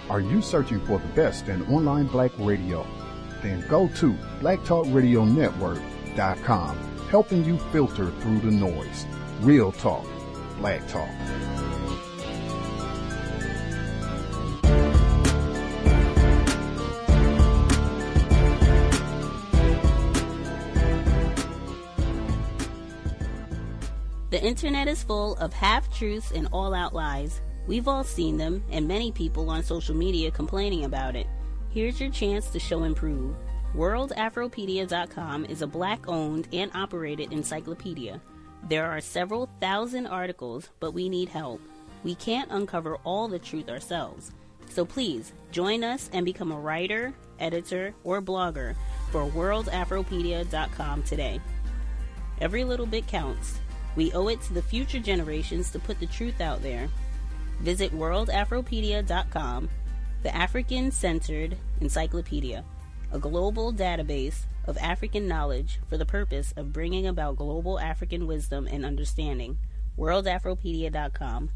Are you searching for the best in online black radio? Then go to blacktalkradionetwork.com, helping you filter through the noise. Real talk, black talk. The internet is full of half-truths and all-out lies. We've all seen them, and many people on social media complaining about it. Here's your chance to show and prove. WorldAfropedia.com is a black-owned and operated encyclopedia. There are several thousand articles, but we need help. We can't uncover all the truth ourselves. So please, join us and become a writer, editor, or blogger for WorldAfropedia.com today. Every little bit counts. We owe it to the future generations to put the truth out there. Visit WorldAfropedia.com, the African-centered encyclopedia, a global database of African knowledge for the purpose of bringing about global African wisdom and understanding. WorldAfropedia.com.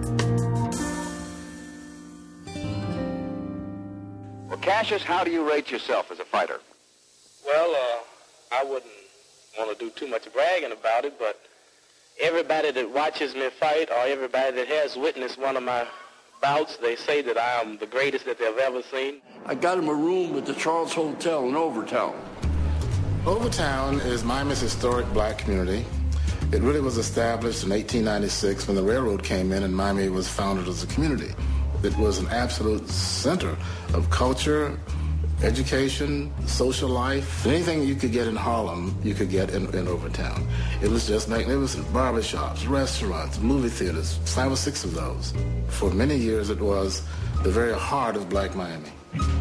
Well, Cassius, how do you rate yourself as a fighter? Well, I wouldn't want to do too much bragging about it, but everybody that watches me fight or everybody that has witnessed one of my bouts, they say that I am the greatest that they've ever seen. I got him a room at the Charles Hotel in Overtown. Overtown is Miami's historic black community. It really was established in 1896 when the railroad came in and Miami was founded as a community. It was an absolute center of culture, education, social life. Anything you could get in Harlem, you could get in Overtown. It was just magnificent. Barbershops, restaurants, movie theaters, 5 or 6 of those. For many years, it was the very heart of black Miami.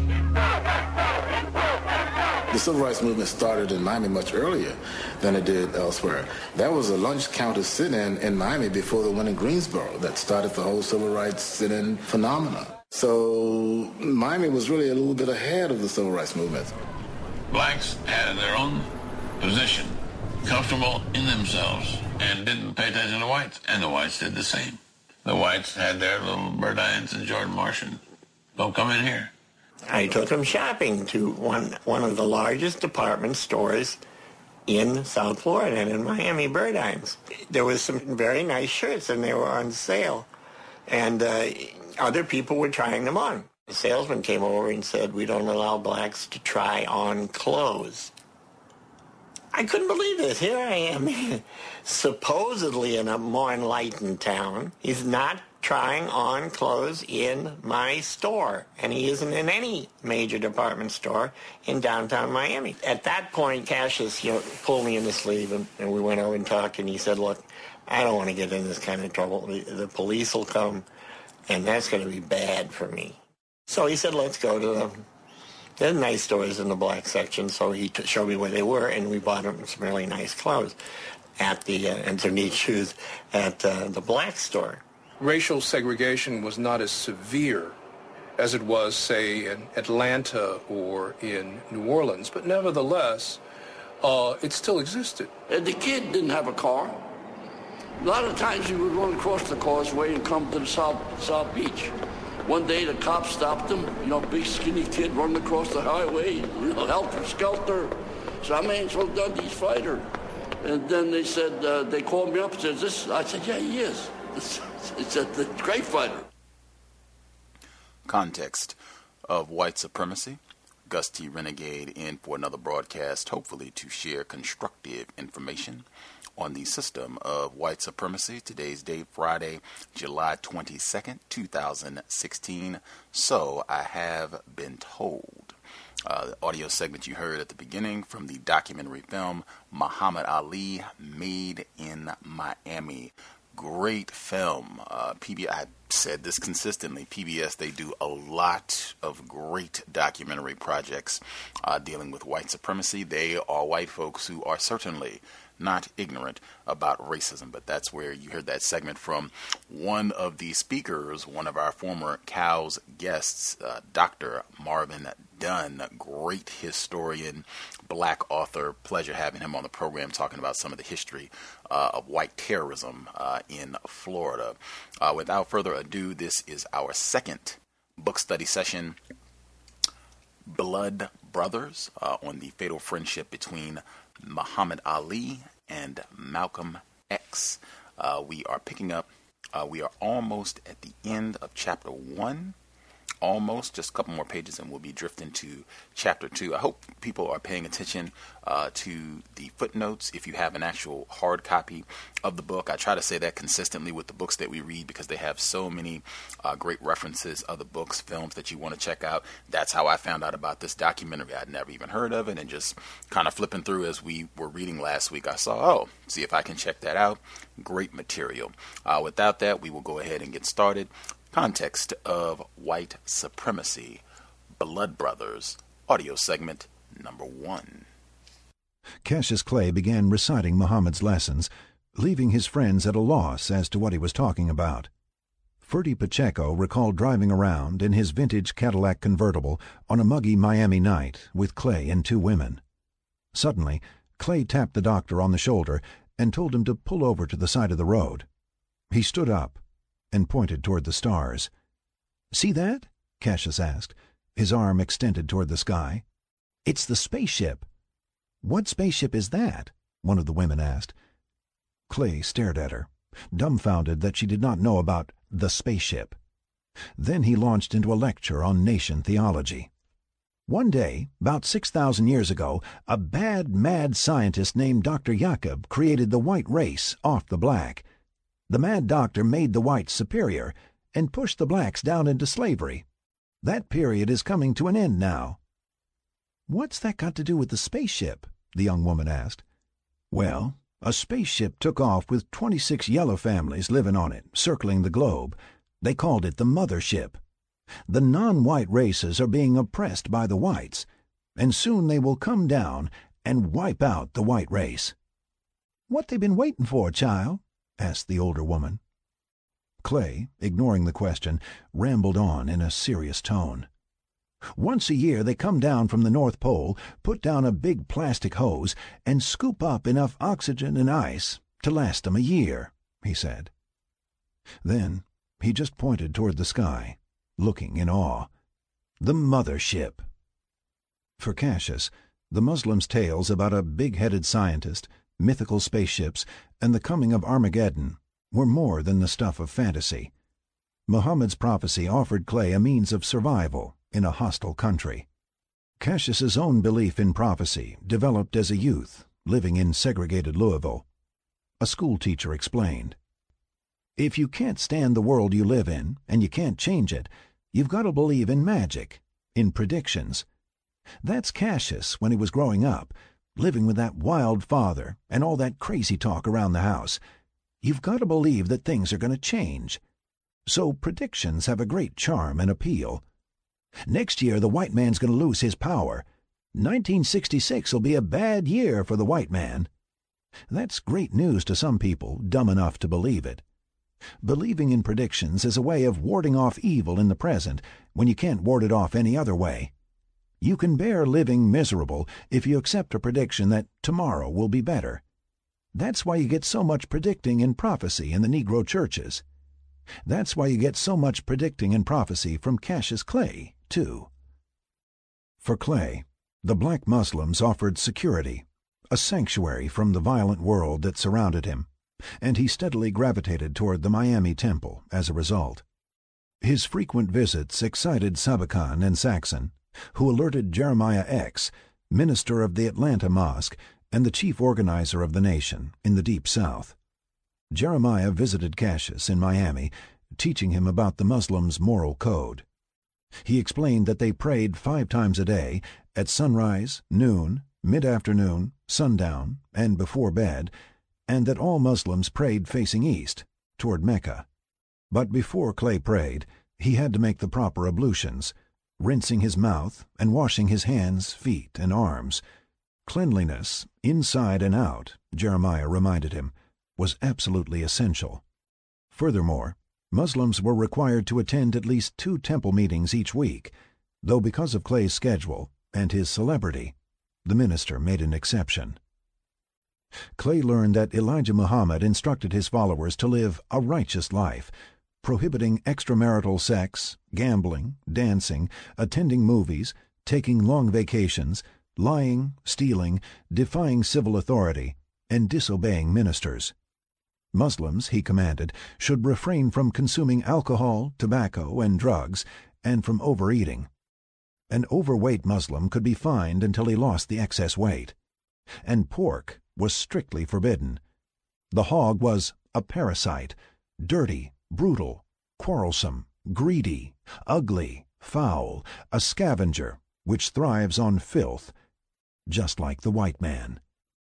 The Civil Rights Movement started in Miami much earlier than it did elsewhere. That was a lunch counter sit-in in Miami before the one in Greensboro that started the whole civil rights sit-in phenomenon. So Miami was really a little bit ahead of the Civil Rights Movement. Blacks had their own position, comfortable in themselves, and didn't pay attention to whites, and the whites did the same. The whites had their little Burdines and Jordan Martian. Don't come in here. I took him shopping to one of the largest department stores in South Florida and in Miami, Burdines. There was some very nice shirts, and they were on sale. And other people were trying them on. The salesman came over and said, "We don't allow blacks to try on clothes." I couldn't believe this. Here I am, supposedly in a more enlightened town. He's not trying on clothes in my store, and he isn't in any major department store in downtown Miami. At that point, Cassius pulled me in the sleeve, and we went over and talked, and he said, "Look, I don't want to get in this kind of trouble. The police will come, and that's going to be bad for me." So he said, "Let's go to there's nice stores in the black section." So he showed me where they were, and we bought him some really nice clothes at the and some neat shoes at the black store. Racial segregation was not as severe as it was, say, in Atlanta or in New Orleans, but nevertheless, it still existed. And the kid didn't have a car. A lot of times he would run across the causeway and come to the South Beach. One day the cops stopped him, big skinny kid running across the highway, helter-skelter. So I'm Angelo Dundee's fighter. And then they said, they called me up and said, "Is this?" I said, "Yeah, he is." It's a great fighter. Context of white supremacy. Gus T. Renegade in for another broadcast, hopefully to share constructive information on the system of white supremacy. Today's date, Friday, July 22nd, 2016. So I have been told. The audio segment you heard at the beginning from the documentary film Muhammad Ali, Made in Miami. Great film. I said this consistently. PBS, they do a lot of great documentary projects dealing with white supremacy. They are white folks who are certainly not ignorant about racism, but that's where you heard that segment from one of the speakers, one of our former COWS guests, Dr. Marvin Dunn, great historian, black author. Pleasure having him on the program talking about some of the history of white terrorism in Florida. Without further ado, this is our second book study session, Blood Brothers, on the fatal friendship between Muhammad Ali and Malcolm X. We are picking up, we are almost at the end of chapter 1. Almost, just a couple more pages and we'll be drifting to chapter 2. I hope people are paying attention to the footnotes. If you have an actual hard copy of the book, I try to say that consistently with the books that we read because they have so many great references, other books, films that you want to check out. That's how I found out about this documentary. I'd never even heard of it, and just kind of flipping through as we were reading last week, I saw, see if I can check that out. Great material. Without that, we will go ahead and get started. Context of White Supremacy, Blood Brothers, audio segment number 1. Cassius Clay began reciting Muhammad's lessons, leaving his friends at a loss as to what he was talking about. Ferdy Pacheco recalled driving around in his vintage Cadillac convertible on a muggy Miami night with Clay and 2 women. Suddenly, Clay tapped the doctor on the shoulder and told him to pull over to the side of the road. He stood up and pointed toward the stars. "See that?" Cassius asked, his arm extended toward the sky. "It's the spaceship." "What spaceship is that?" one of the women asked. Clay stared at her, dumbfounded that she did not know about the spaceship. Then he launched into a lecture on nation theology. "One day, about 6,000 years ago, a bad, mad scientist named Dr. Jacob created the white race off the black. The mad doctor made the whites superior and pushed the blacks down into slavery. That period is coming to an end now." "What's that got to do with the spaceship?" the young woman asked. "Well, a spaceship took off with 26 yellow families living on it, circling the globe. They called it the mothership. The non-white races are being oppressed by the whites, and soon they will come down and wipe out the white race." "What they been waiting for, child?" asked the older woman. Clay, ignoring the question, rambled on in a serious tone. "Once a year they come down from the North Pole, put down a big plastic hose, and scoop up enough oxygen and ice to last them a year," he said. Then he just pointed toward the sky, looking in awe. "The mothership." For Cassius, the Muslims' tales about a big-headed scientist, mythical spaceships, and the coming of Armageddon were more than the stuff of fantasy. Muhammad's prophecy offered Clay a means of survival in a hostile country. Cassius's own belief in prophecy developed as a youth, living in segregated Louisville. A schoolteacher explained, "If you can't stand the world you live in, and you can't change it, you've got to believe in magic, in predictions. That's Cassius when he was growing up, living with that wild father and all that crazy talk around the house. You've got to believe that things are going to change. So predictions have a great charm and appeal. Next year the white man's going to lose his power. 1966 will be a bad year for the white man." That's great news to some people dumb enough to believe it. Believing in predictions is a way of warding off evil in the present when you can't ward it off any other way. You can bear living miserable if you accept a prediction that tomorrow will be better. That's why you get so much predicting and prophecy in the Negro churches. That's why you get so much predicting and prophecy from Cassius Clay, too. For Clay, the black Muslims offered security, a sanctuary from the violent world that surrounded him, and he steadily gravitated toward the Miami Temple as a result. His frequent visits excited Sabakan and Saxon, who alerted Jeremiah X, minister of the Atlanta Mosque and the chief organizer of the nation in the Deep South. Jeremiah visited Cassius in Miami, teaching him about the Muslims' moral code. He explained that they prayed 5 times a day, at sunrise, noon, mid-afternoon, sundown, and before bed, and that all Muslims prayed facing east, toward Mecca. But before Clay prayed, he had to make the proper ablutions, rinsing his mouth and washing his hands, feet, and arms. Cleanliness, inside and out, Jeremiah reminded him, was absolutely essential. Furthermore, Muslims were required to attend at least 2 temple meetings each week, though because of Clay's schedule and his celebrity, the minister made an exception. Clay learned that Elijah Muhammad instructed his followers to live a righteous life, prohibiting extramarital sex, gambling, dancing, attending movies, taking long vacations, lying, stealing, defying civil authority, and disobeying ministers. Muslims, he commanded, should refrain from consuming alcohol, tobacco, and drugs, and from overeating. An overweight Muslim could be fined until he lost the excess weight. And pork was strictly forbidden. The hog was a parasite, dirty, brutal, quarrelsome, greedy, ugly, foul, a scavenger which thrives on filth, just like the white man.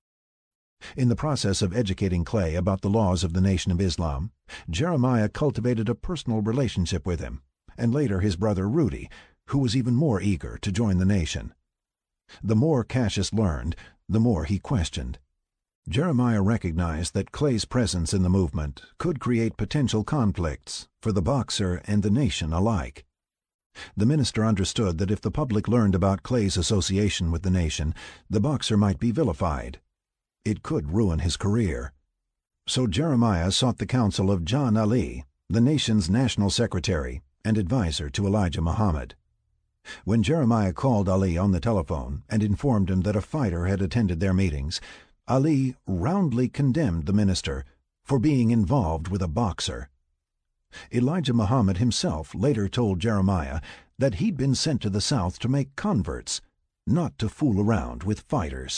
In the process of educating Clay about the laws of the Nation of Islam, Jeremiah cultivated a personal relationship with him, and later his brother Rudy, who was even more eager to join the nation. The more Cassius learned, the more he questioned. Jeremiah recognized that Clay's presence in the movement could create potential conflicts for the boxer and the nation alike. The minister understood that if the public learned about Clay's association with the nation, the boxer might be vilified. It could ruin his career. So Jeremiah sought the counsel of John Ali, the nation's national secretary and advisor to Elijah Muhammad. When Jeremiah called Ali on the telephone and informed him that a fighter had attended their meetings, Ali roundly condemned the minister for being involved with a boxer. Elijah Muhammad himself later told Jeremiah that he'd been sent to the South to make converts, not to fool around with fighters.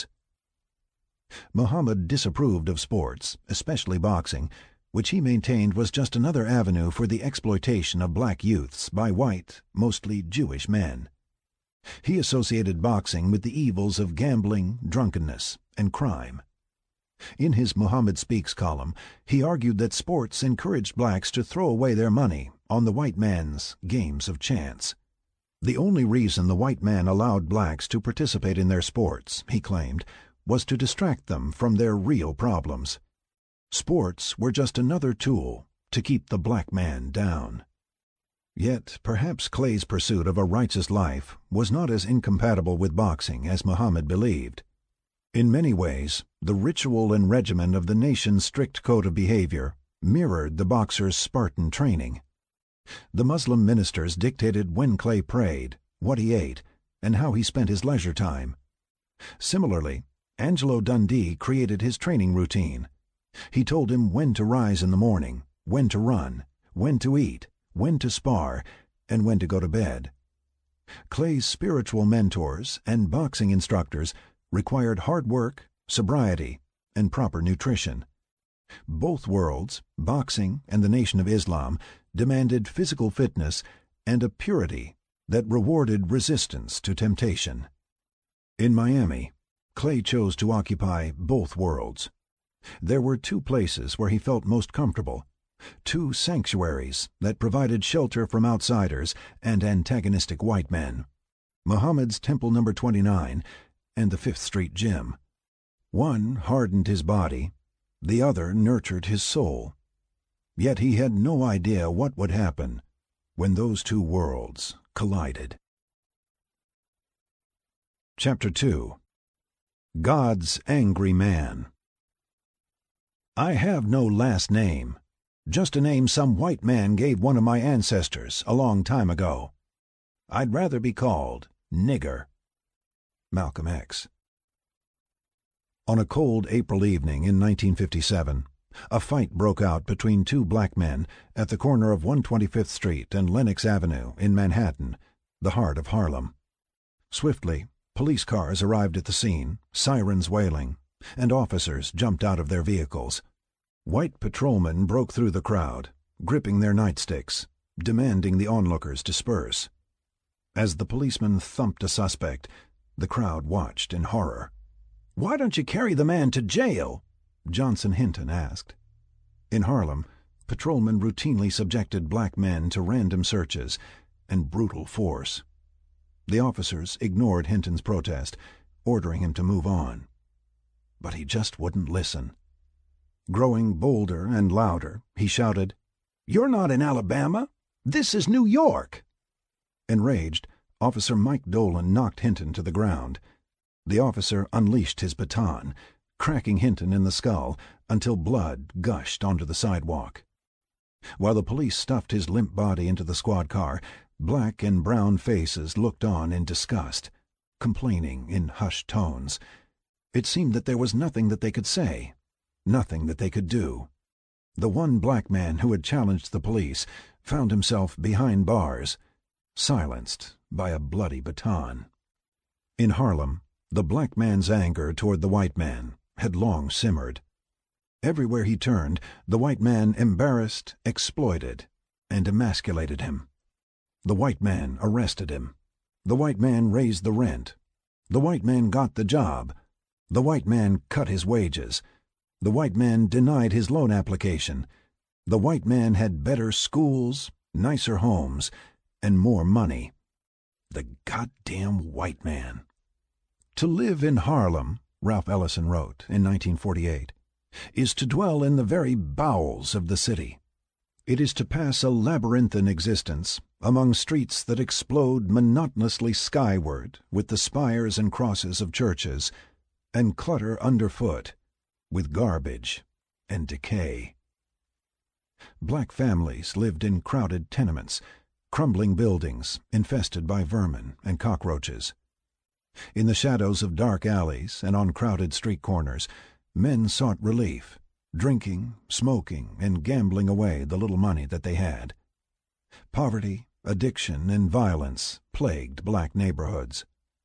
Muhammad disapproved of sports, especially boxing, which he maintained was just another avenue for the exploitation of black youths by white, mostly Jewish men. He associated boxing with the evils of gambling, drunkenness, and crime. In his Muhammad Speaks column, he argued that sports encouraged blacks to throw away their money on the white man's games of chance. The only reason the white man allowed blacks to participate in their sports, he claimed, was to distract them from their real problems. Sports were just another tool to keep the black man down. Yet perhaps Clay's pursuit of a righteous life was not as incompatible with boxing as Muhammad believed. In many ways, the ritual and regimen of the nation's strict code of behavior mirrored the boxer's Spartan training. The Muslim ministers dictated when Clay prayed, what he ate, and how he spent his leisure time. Similarly, Angelo Dundee created his training routine. He told him when to rise in the morning, when to run, when to eat, when to spar, and when to go to bed. Clay's spiritual mentors and boxing instructors required hard work, sobriety, and proper nutrition. Both worlds, boxing and the Nation of Islam, demanded physical fitness and a purity that rewarded resistance to temptation. In Miami, Clay chose to occupy both worlds. There were two places where he felt most comfortable, two sanctuaries that provided shelter from outsiders and antagonistic white men, Muhammad's Temple No. 29 and the Fifth Street Gym. One hardened his body, the other nurtured his soul. Yet he had no idea what would happen when those two worlds collided. Chapter 2. God's Angry Man. I have no last name, just a name some white man gave one of my ancestors a long time ago. I'd rather be called Nigger. Malcolm X. On a cold April evening in 1957, a fight broke out between two black men at the corner of 125th Street and Lenox Avenue in Manhattan, the heart of Harlem. Swiftly, police cars arrived at the scene, sirens wailing, and officers jumped out of their vehicles. White patrolmen broke through the crowd, gripping their nightsticks, demanding the onlookers disperse. As the policeman thumped a suspect, the crowd watched in horror. "Why don't you carry the man to jail?" Johnson Hinton asked. In Harlem, patrolmen routinely subjected black men to random searches and brutal force. The officers ignored Hinton's protest, ordering him to move on. But he just wouldn't listen. Growing bolder and louder, he shouted, "You're not in Alabama. This is New York." Enraged, Officer Mike Dolan knocked Hinton to the ground. The officer unleashed his baton, cracking Hinton in the skull until blood gushed onto the sidewalk. While the police stuffed his limp body into the squad car, black and brown faces looked on in disgust, complaining in hushed tones. It seemed that there was nothing that they could say, nothing that they could do. The one black man who had challenged the police found himself behind bars, silenced by a bloody baton. In Harlem, the black man's anger toward the white man had long simmered. Everywhere he turned, the white man embarrassed, exploited, and emasculated him. The white man arrested him. The white man raised the rent. The white man got the job. The white man cut his wages. The white man denied his loan application. The white man had better schools, nicer homes, and more money. The goddamn white man. To live in Harlem, Ralph Ellison wrote in 1948, is to dwell in the very bowels of the city. It is to pass a labyrinthine existence among streets that explode monotonously skyward with the spires and crosses of churches, and clutter underfoot with garbage and decay. Black families lived in crowded tenements, crumbling buildings infested by vermin and cockroaches. In the shadows of dark alleys and on crowded street corners, men sought relief, drinking, smoking, and gambling away the little money that they had. Poverty, addiction, and violence plagued black neighborhoods.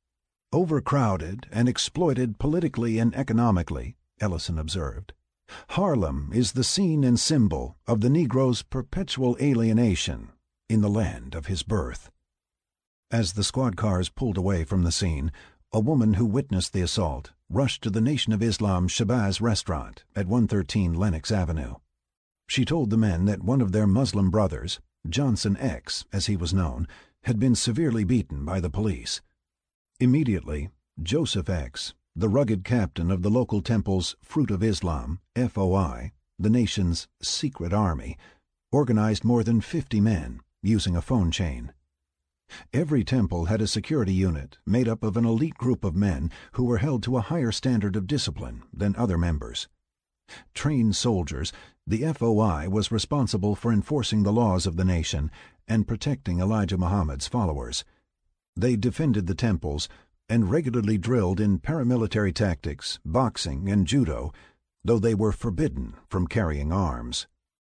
Overcrowded and exploited politically and economically, Ellison observed, Harlem is the scene and symbol of the Negro's perpetual alienation in the land of his birth. As the squad cars pulled away from the scene, a woman who witnessed the assault rushed to the Nation of Islam Shabazz restaurant at 113 Lenox Avenue. She told the men that one of their Muslim brothers, Johnson X, as he was known, had been severely beaten by the police. Immediately, Joseph X, the rugged captain of the local temple's Fruit of Islam, FOI, the nation's secret army, organized more than 50 men using a phone chain. Every temple had a security unit made up of an elite group of men who were held to a higher standard of discipline than other members. Trained soldiers, the FOI was responsible for enforcing the laws of the nation and protecting Elijah Muhammad's followers. They defended the temples and regularly drilled in paramilitary tactics, boxing, and judo, though they were forbidden from carrying arms.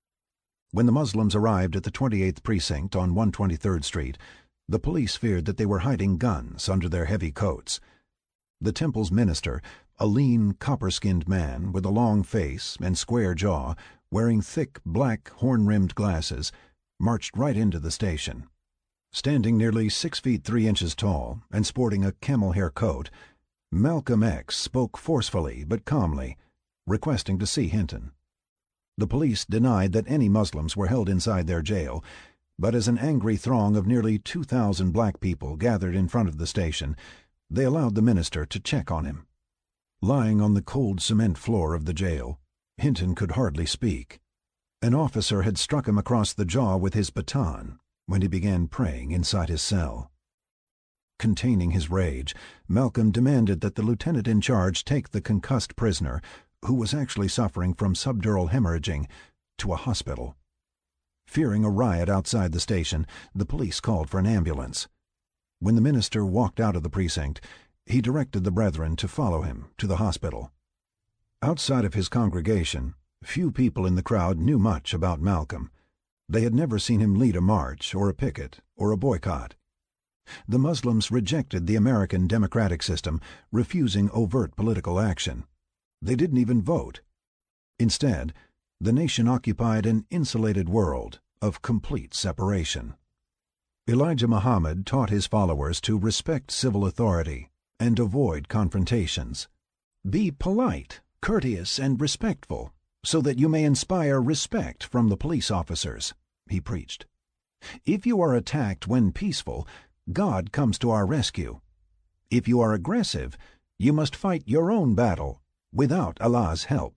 When the Muslims arrived at the 28th Precinct on 123rd Street, the police feared that they were hiding guns under their heavy coats. The temple's minister, a lean, copper-skinned man with a long face and square jaw, wearing thick, black, horn-rimmed glasses, marched right into the station. Standing nearly 6 feet 3 inches tall and sporting a camel-hair coat, Malcolm X spoke forcefully but calmly, requesting to see Hinton. The police denied that any Muslims were held inside their jail, but as an angry throng of nearly 2,000 black people gathered in front of the station, they allowed the minister to check on him. Lying on the cold cement floor of the jail, Hinton could hardly speak. An officer had struck him across the jaw with his baton when he began praying inside his cell. Containing his rage, Malcolm demanded that the lieutenant in charge take the concussed prisoner, who was actually suffering from subdural hemorrhaging, to a hospital. Fearing a riot outside the station, the police called for an ambulance. When the minister walked out of the precinct, he directed the brethren to follow him to the hospital. Outside of his congregation, few people in the crowd knew much about Malcolm. They had never seen him lead a march or a picket or a boycott. The Muslims rejected the American democratic system, refusing overt political action. They didn't even vote. Instead, the nation occupied an insulated world of complete separation. Elijah Muhammad taught his followers to respect civil authority and avoid confrontations. Be polite, courteous, and respectful, so that you may inspire respect from the police officers, he preached. If you are attacked when peaceful, God comes to our rescue. If you are aggressive, you must fight your own battle without Allah's help.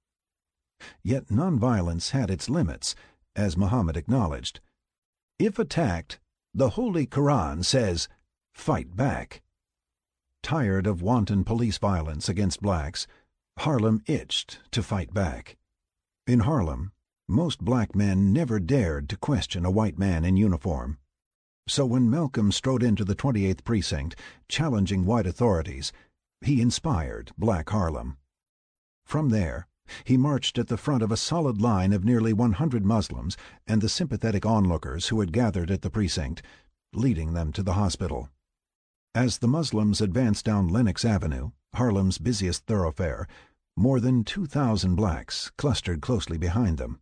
Yet nonviolence had its limits, as Muhammad acknowledged. If attacked, the Holy Quran says, "Fight back." Tired of wanton police violence against blacks, Harlem itched to fight back. In Harlem, Most black men never dared to question a white man in uniform. So when Malcolm strode into the 28th Precinct, challenging white authorities, he inspired Black Harlem. From there, he marched at the front of a solid line of nearly 100 Muslims and the sympathetic onlookers who had gathered at the precinct, leading them to the hospital. As the Muslims advanced down Lenox Avenue, Harlem's busiest thoroughfare, more than 2,000 blacks clustered closely behind them.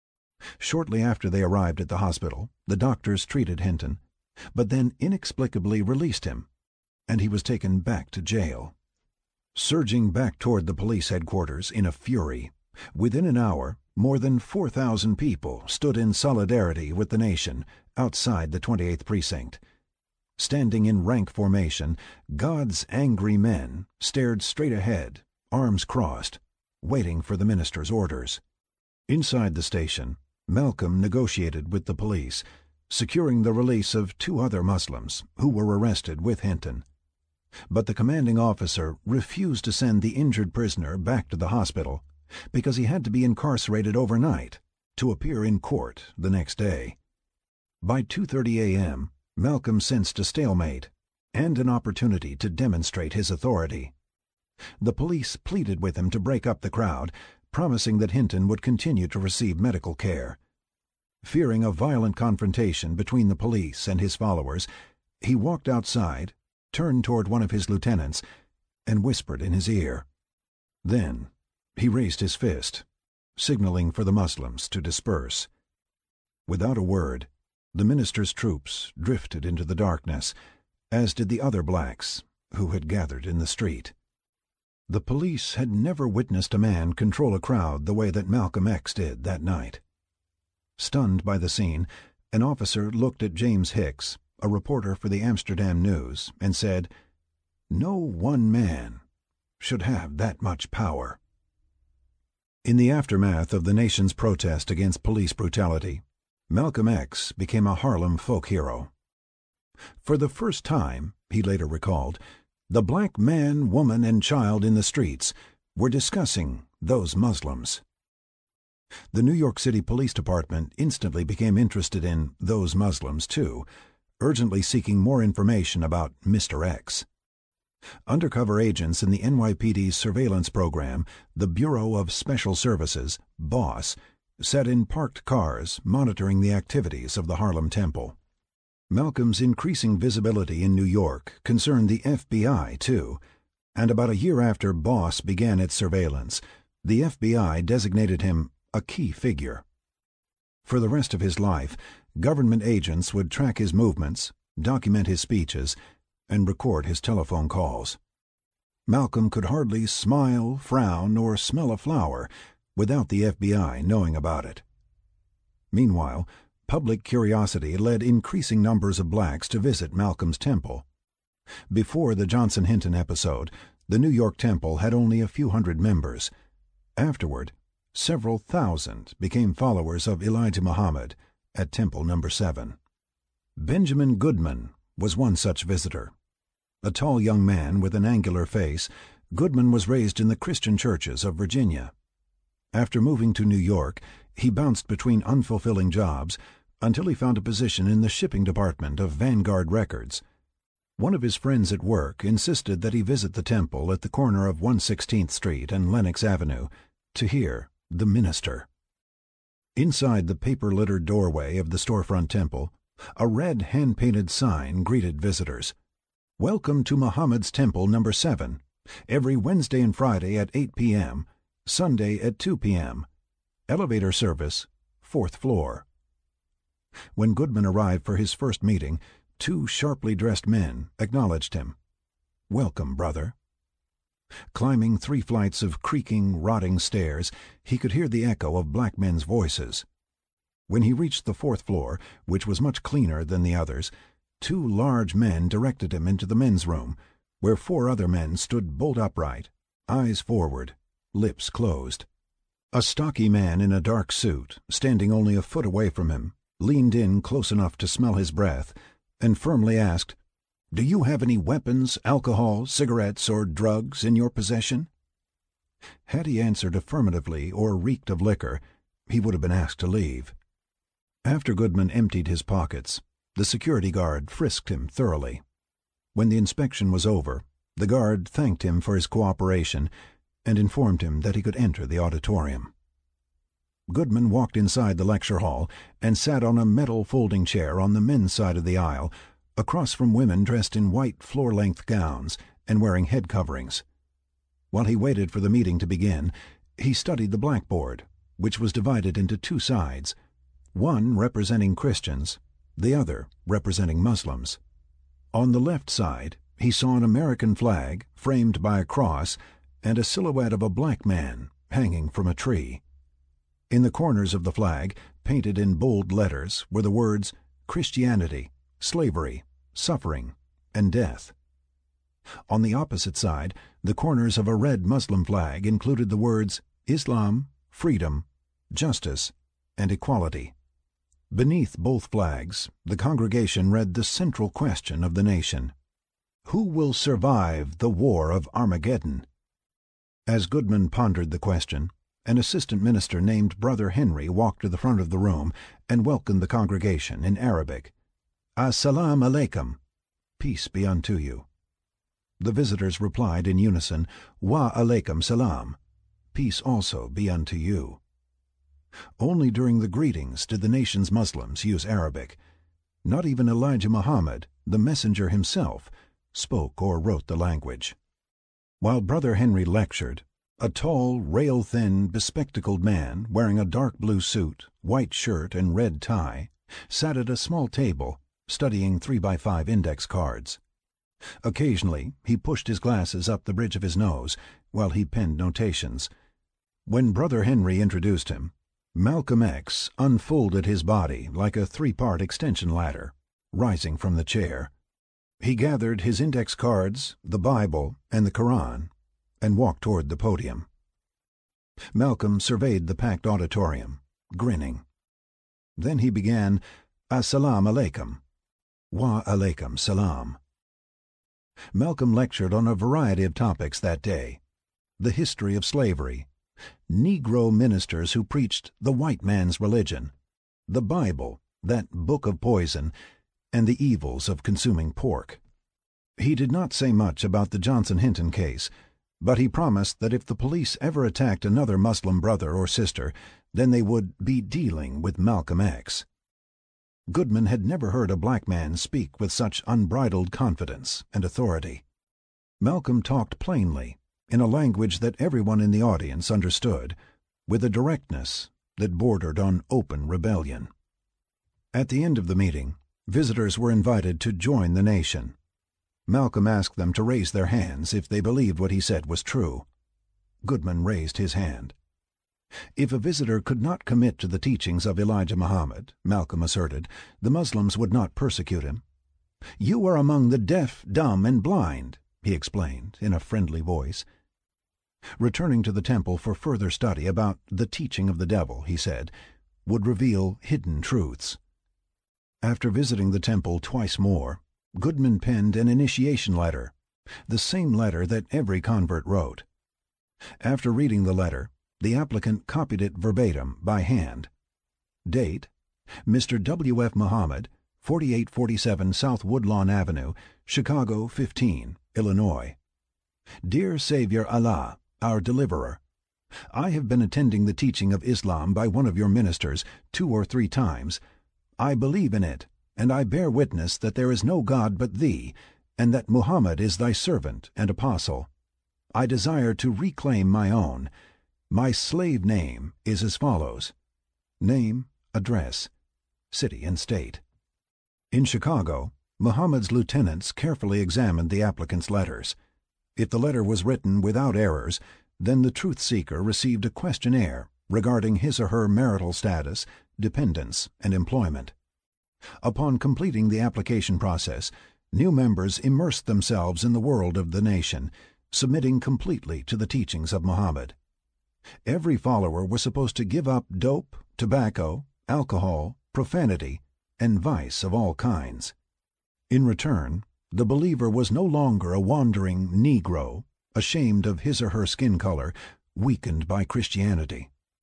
Shortly after they arrived at the hospital, the doctors treated Hinton, but then inexplicably released him, and he was taken back to jail. Surging back toward the police headquarters in a fury, within an hour, more than 4,000 people stood in solidarity with the nation outside the 28th Precinct. Standing in rank formation, God's angry men stared straight ahead, arms crossed, waiting for the minister's orders. Inside the station, Malcolm negotiated with the police, securing the release of 2 other Muslims who were arrested with Hinton. But the commanding officer refused to send the injured prisoner back to the hospital because he had to be incarcerated overnight to appear in court the next day. By 2:30 a.m., Malcolm sensed a stalemate and an opportunity to demonstrate his authority. The police pleaded with him to break up the crowd, promising that Hinton would continue to receive medical care. Fearing a violent confrontation between the police and his followers, he walked outside, turned toward one of his lieutenants, and whispered in his ear. Then he raised his fist, signaling for the Muslims to disperse. Without a word, the minister's troops drifted into the darkness, as did the other blacks who had gathered in the street. The police had never witnessed a man control a crowd the way that Malcolm X did that night. Stunned by the scene, an officer looked at James Hicks, a reporter for the Amsterdam News, and said, "No one man should have that much power." In the aftermath of the nation's protest against police brutality, Malcolm X became a Harlem folk hero. For the first time, he later recalled, the black man, woman, and child in the streets were discussing those Muslims. The New York City Police Department instantly became interested in those Muslims, too, urgently seeking more information about Mr. X. Undercover agents in the NYPD's surveillance program, the Bureau of Special Services, BOSS, sat in parked cars monitoring the activities of the Harlem Temple. Malcolm's increasing visibility in New York concerned the FBI, too, and about a year after BOSS began its surveillance, the FBI designated him a key figure. For the rest of his life, government agents would track his movements, document his speeches, and record his telephone calls. Malcolm could hardly smile, frown, or smell a flower without the FBI knowing about it. Meanwhile, public curiosity led increasing numbers of blacks to visit Malcolm's temple. Before the Johnson-Hinton episode, the New York Temple had only a few hundred members. Afterward, several thousand became followers of Elijah Muhammad at Temple No. 7. Benjamin Goodman was one such visitor. A tall young man with an angular face, Goodman was raised in the Christian churches of Virginia. After moving to New York, he bounced between unfulfilling jobs until he found a position in the shipping department of Vanguard Records. One of his friends at work insisted that he visit the temple at the corner of 116th Street and Lenox Avenue to hear the minister. Inside the paper-littered doorway of the storefront temple, a red hand-painted sign greeted visitors. "Welcome to Muhammad's Temple No. 7, every Wednesday and Friday at 8 p.m., Sunday at 2 p.m. Elevator service, 4th floor." When Goodman arrived for his first meeting, 2 sharply dressed men acknowledged him. "Welcome, brother." Climbing 3 flights of creaking, rotting stairs, he could hear the echo of black men's voices. When he reached the 4th floor, which was much cleaner than the others, 2 large men directed him into the men's room, where 4 other men stood bolt upright, eyes forward, lips closed. A stocky man in a dark suit, standing only a foot away from him, leaned in close enough to smell his breath, and firmly asked, "Do you have any weapons, alcohol, cigarettes, or drugs in your possession?" Had he answered affirmatively or reeked of liquor, he would have been asked to leave. After Goodman emptied his pockets, the security guard frisked him thoroughly. When the inspection was over, the guard thanked him for his cooperation and informed him that he could enter the auditorium. Goodman walked inside the lecture hall and sat on a metal folding chair on the men's side of the aisle, across from women dressed in white floor-length gowns and wearing head coverings. While he waited for the meeting to begin, he studied the blackboard, which was divided into two sides, one representing Christians, the other representing Muslims. On the left side, he saw an American flag framed by a cross and a silhouette of a black man hanging from a tree. In the corners of the flag, painted in bold letters, were the words Christianity, slavery, suffering, and death. On the opposite side, the corners of a red Muslim flag included the words Islam, freedom, justice, and equality. Beneath both flags, the congregation read the central question of the nation: who will survive the War of Armageddon? As Goodman pondered the question, an assistant minister named Brother Henry walked to the front of the room and welcomed the congregation in Arabic. As-salam alaikum, peace be unto you. The visitors replied in unison, Wa alaikum salam, peace also be unto you. Only during the greetings did the nation's Muslims use Arabic. Not even Elijah Muhammad, the messenger himself, spoke or wrote the language. While Brother Henry lectured, a tall, rail-thin, bespectacled man wearing a dark blue suit, white shirt, and red tie sat at a small table studying 3x5 index cards. Occasionally he pushed his glasses up the bridge of his nose while he penned notations. When Brother Henry introduced him, Malcolm X unfolded his body like a 3-part extension ladder, rising from the chair. He gathered his index cards, the Bible, and the Quran, and walked toward the podium. Malcolm surveyed the packed auditorium, grinning. Then he began, As-salam alaikum. Wa alaikum salam. Malcolm lectured on a variety of topics that day: the history of slavery, Negro ministers who preached the white man's religion, the Bible, that book of poison, and the evils of consuming pork. He did not say much about the Johnson-Hinton case, but he promised that if the police ever attacked another Muslim brother or sister, then they would be dealing with Malcolm X. Goodman had never heard a black man speak with such unbridled confidence and authority. Malcolm talked plainly, in a language that everyone in the audience understood, with a directness that bordered on open rebellion. At the end of the meeting, visitors were invited to join the nation. Malcolm asked them to raise their hands if they believed what he said was true. Goodman raised his hand. If a visitor could not commit to the teachings of Elijah Muhammad, Malcolm asserted, the Muslims would not persecute him. "You are among the deaf, dumb, and blind," he explained in a friendly voice. Returning to the temple for further study about the teaching of the devil, he said, would reveal hidden truths. After visiting the temple twice more, Goodman penned an initiation letter, the same letter that every convert wrote. After reading the letter, the applicant copied it verbatim by hand. Date: Mr. W. F. Muhammad, 4847 South Woodlawn Avenue, Chicago 15, Illinois. Dear Savior Allah, our deliverer, I have been attending the teaching of Islam by one of your ministers 2 or 3 times. I believe in it, and I bear witness that there is no God but thee, and that Muhammad is thy servant and apostle. I desire to reclaim my own. My slave name is as follows: name, address, city and state. In Chicago, Muhammad's lieutenants carefully examined the applicant's letters. If the letter was written without errors, then the truth-seeker received a questionnaire regarding his or her marital status, dependents, and employment. Upon completing the application process, new members immersed themselves in the world of the nation, submitting completely to the teachings of Muhammad. Every follower was supposed to give up dope, tobacco, alcohol, profanity, and vice of all kinds. In return, the believer was no longer a wandering Negro, ashamed of his or her skin color, weakened by Christianity.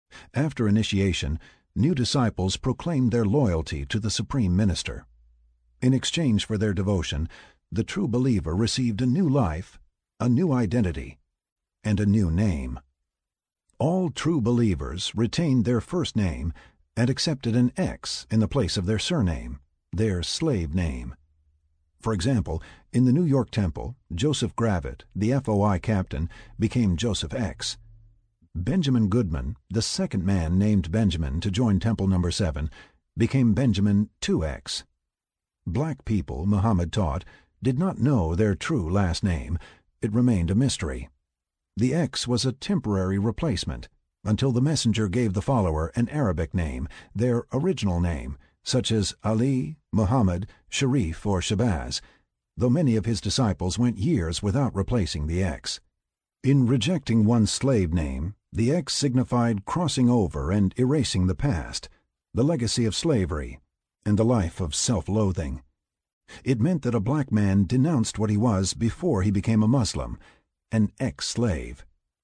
After initiation, new disciples proclaimed their loyalty to the Supreme Minister. In exchange for their devotion, the true believer received a new life, a new identity, and a new name. All true believers retained their first name and accepted an X in the place of their surname, their slave name. For example, in the New York Temple, Joseph Gravitt, the FOI captain, became Joseph X. Benjamin Goodman, the second man named Benjamin to join Temple No. 7, became Benjamin 2X. Black people, Muhammad taught, did not know their true last name. It remained a mystery. The X was a temporary replacement, until the messenger gave the follower an Arabic name, their original name, such as Ali, Muhammad, Sharif, or Shabazz, though many of his disciples went years without replacing the X. In rejecting one's slave name, the X signified crossing over and erasing the past, the legacy of slavery, and the life of self-loathing. It meant that a black man denounced what he was before he became a Muslim, an ex-slave.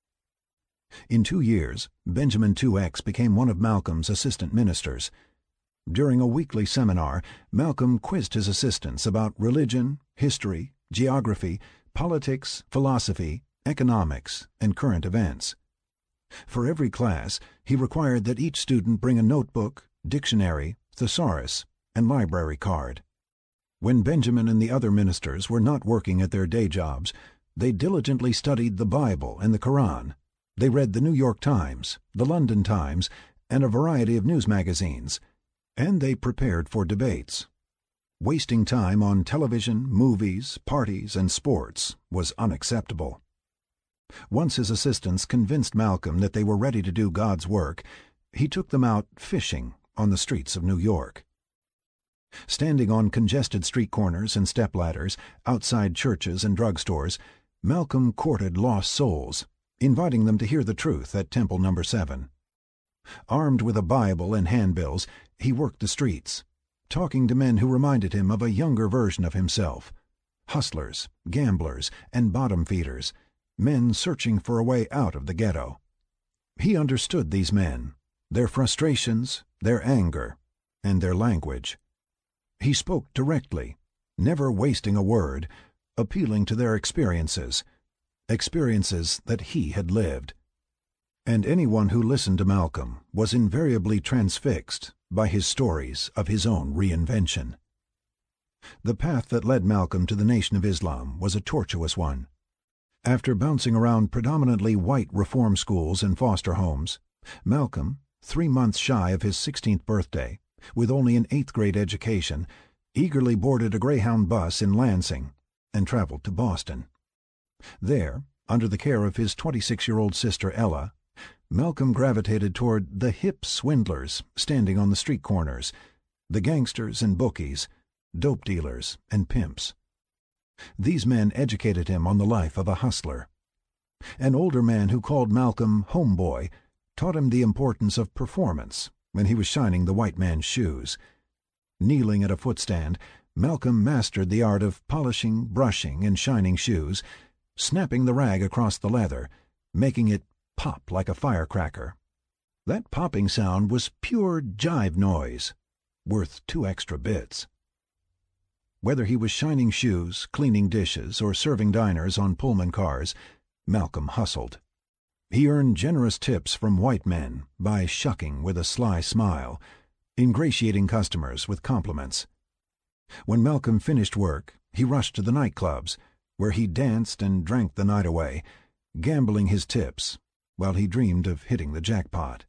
In 2 years, Benjamin 2X became one of Malcolm's assistant ministers. During a weekly seminar, Malcolm quizzed his assistants about religion, history, geography, politics, philosophy, economics, and current events. For every class, he required that each student bring a notebook, dictionary, thesaurus, and library card. When Benjamin and the other ministers were not working at their day jobs, they diligently studied the Bible and the Quran. They read the New York Times, the London Times, and a variety of news magazines, and they prepared for debates. Wasting time on television, movies, parties, and sports was unacceptable. Once his assistants convinced Malcolm that they were ready to do God's work, he took them out fishing on the streets of New York. Standing on congested street corners and stepladders, outside churches and drugstores, Malcolm courted lost souls, inviting them to hear the truth at Temple No. 7. Armed with a Bible and handbills, he worked the streets, talking to men who reminded him of a younger version of himself, hustlers, gamblers, and bottom feeders, men searching for a way out of the ghetto. He understood these men, their frustrations, their anger, and their language. He spoke directly, never wasting a word, appealing to their experiences that he had lived. And anyone who listened to Malcolm was invariably transfixed by his stories of his own reinvention. The path that led Malcolm to the Nation of Islam was a tortuous one. After bouncing around predominantly white reform schools and foster homes, Malcolm, 3 months shy of his 16th birthday, with only an 8th-grade education, eagerly boarded a Greyhound bus in Lansing and traveled to Boston. There, under the care of his 26-year-old sister Ella, Malcolm gravitated toward the hip swindlers standing on the street corners, the gangsters and bookies, dope dealers and pimps. These men educated him on the life of a hustler. An older man who called Malcolm homeboy taught him the importance of performance when he was shining the white man's shoes. Kneeling at a footstand, Malcolm mastered the art of polishing, brushing, and shining shoes, snapping the rag across the leather, making it pop like a firecracker. That popping sound was pure jive noise, worth 2 extra bits. Whether he was shining shoes, cleaning dishes, or serving diners on Pullman cars, Malcolm hustled. He earned generous tips from white men by shucking with a sly smile, ingratiating customers with compliments. When Malcolm finished work, he rushed to the nightclubs, where he danced and drank the night away, gambling his tips while he dreamed of hitting the jackpot.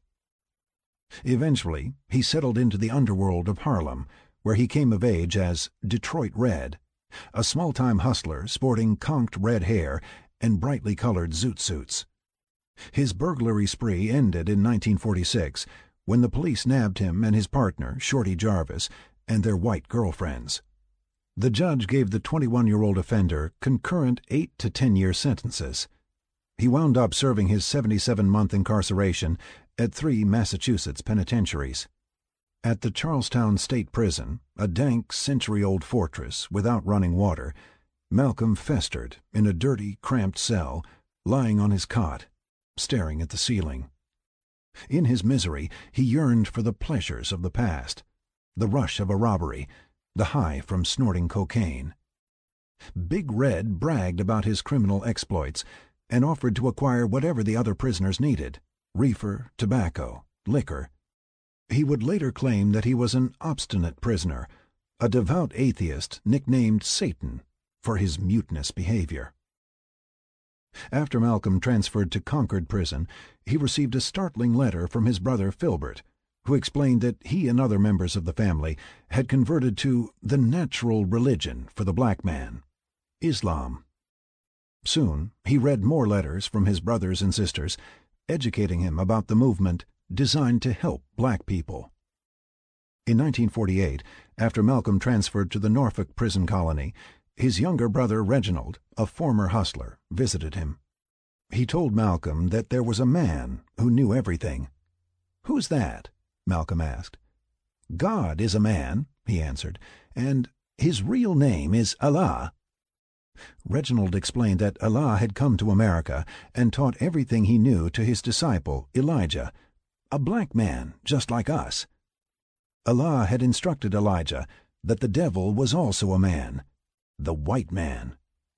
Eventually, he settled into the underworld of Harlem, where he came of age as Detroit Red, a small-time hustler sporting conked red hair and brightly colored zoot suits. His burglary spree ended in 1946 when the police nabbed him and his partner, Shorty Jarvis, and their white girlfriends. The judge gave the 21-year-old offender concurrent 8 to 10-year sentences. He wound up serving his 77-month incarceration at 3 Massachusetts penitentiaries. At the Charlestown State Prison, a dank, century-old fortress without running water, Malcolm festered in a dirty, cramped cell, lying on his cot, staring at the ceiling. In his misery, he yearned for the pleasures of the past, the rush of a robbery, the high from snorting cocaine. Big Red bragged about his criminal exploits and offered to acquire whatever the other prisoners needed: reefer, tobacco, liquor. He would later claim that he was an obstinate prisoner, a devout atheist nicknamed Satan for his mutinous behavior. After Malcolm transferred to Concord Prison, he received a startling letter from his brother Filbert, who explained that he and other members of the family had converted to the natural religion for the black man, Islam. Soon he read more letters from his brothers and sisters, educating him about the movement designed to help black people. In 1948, after Malcolm transferred to the Norfolk prison colony, his younger brother Reginald, a former hustler, visited him. He told Malcolm that there was a man who knew everything. "Who's that?" Malcolm asked. "God is a man," he answered, "and his real name is Allah." Reginald explained that Allah had come to America and taught everything he knew to his disciple Elijah, a black man just like us. Allah had instructed Elijah that the devil was also a man, the white man.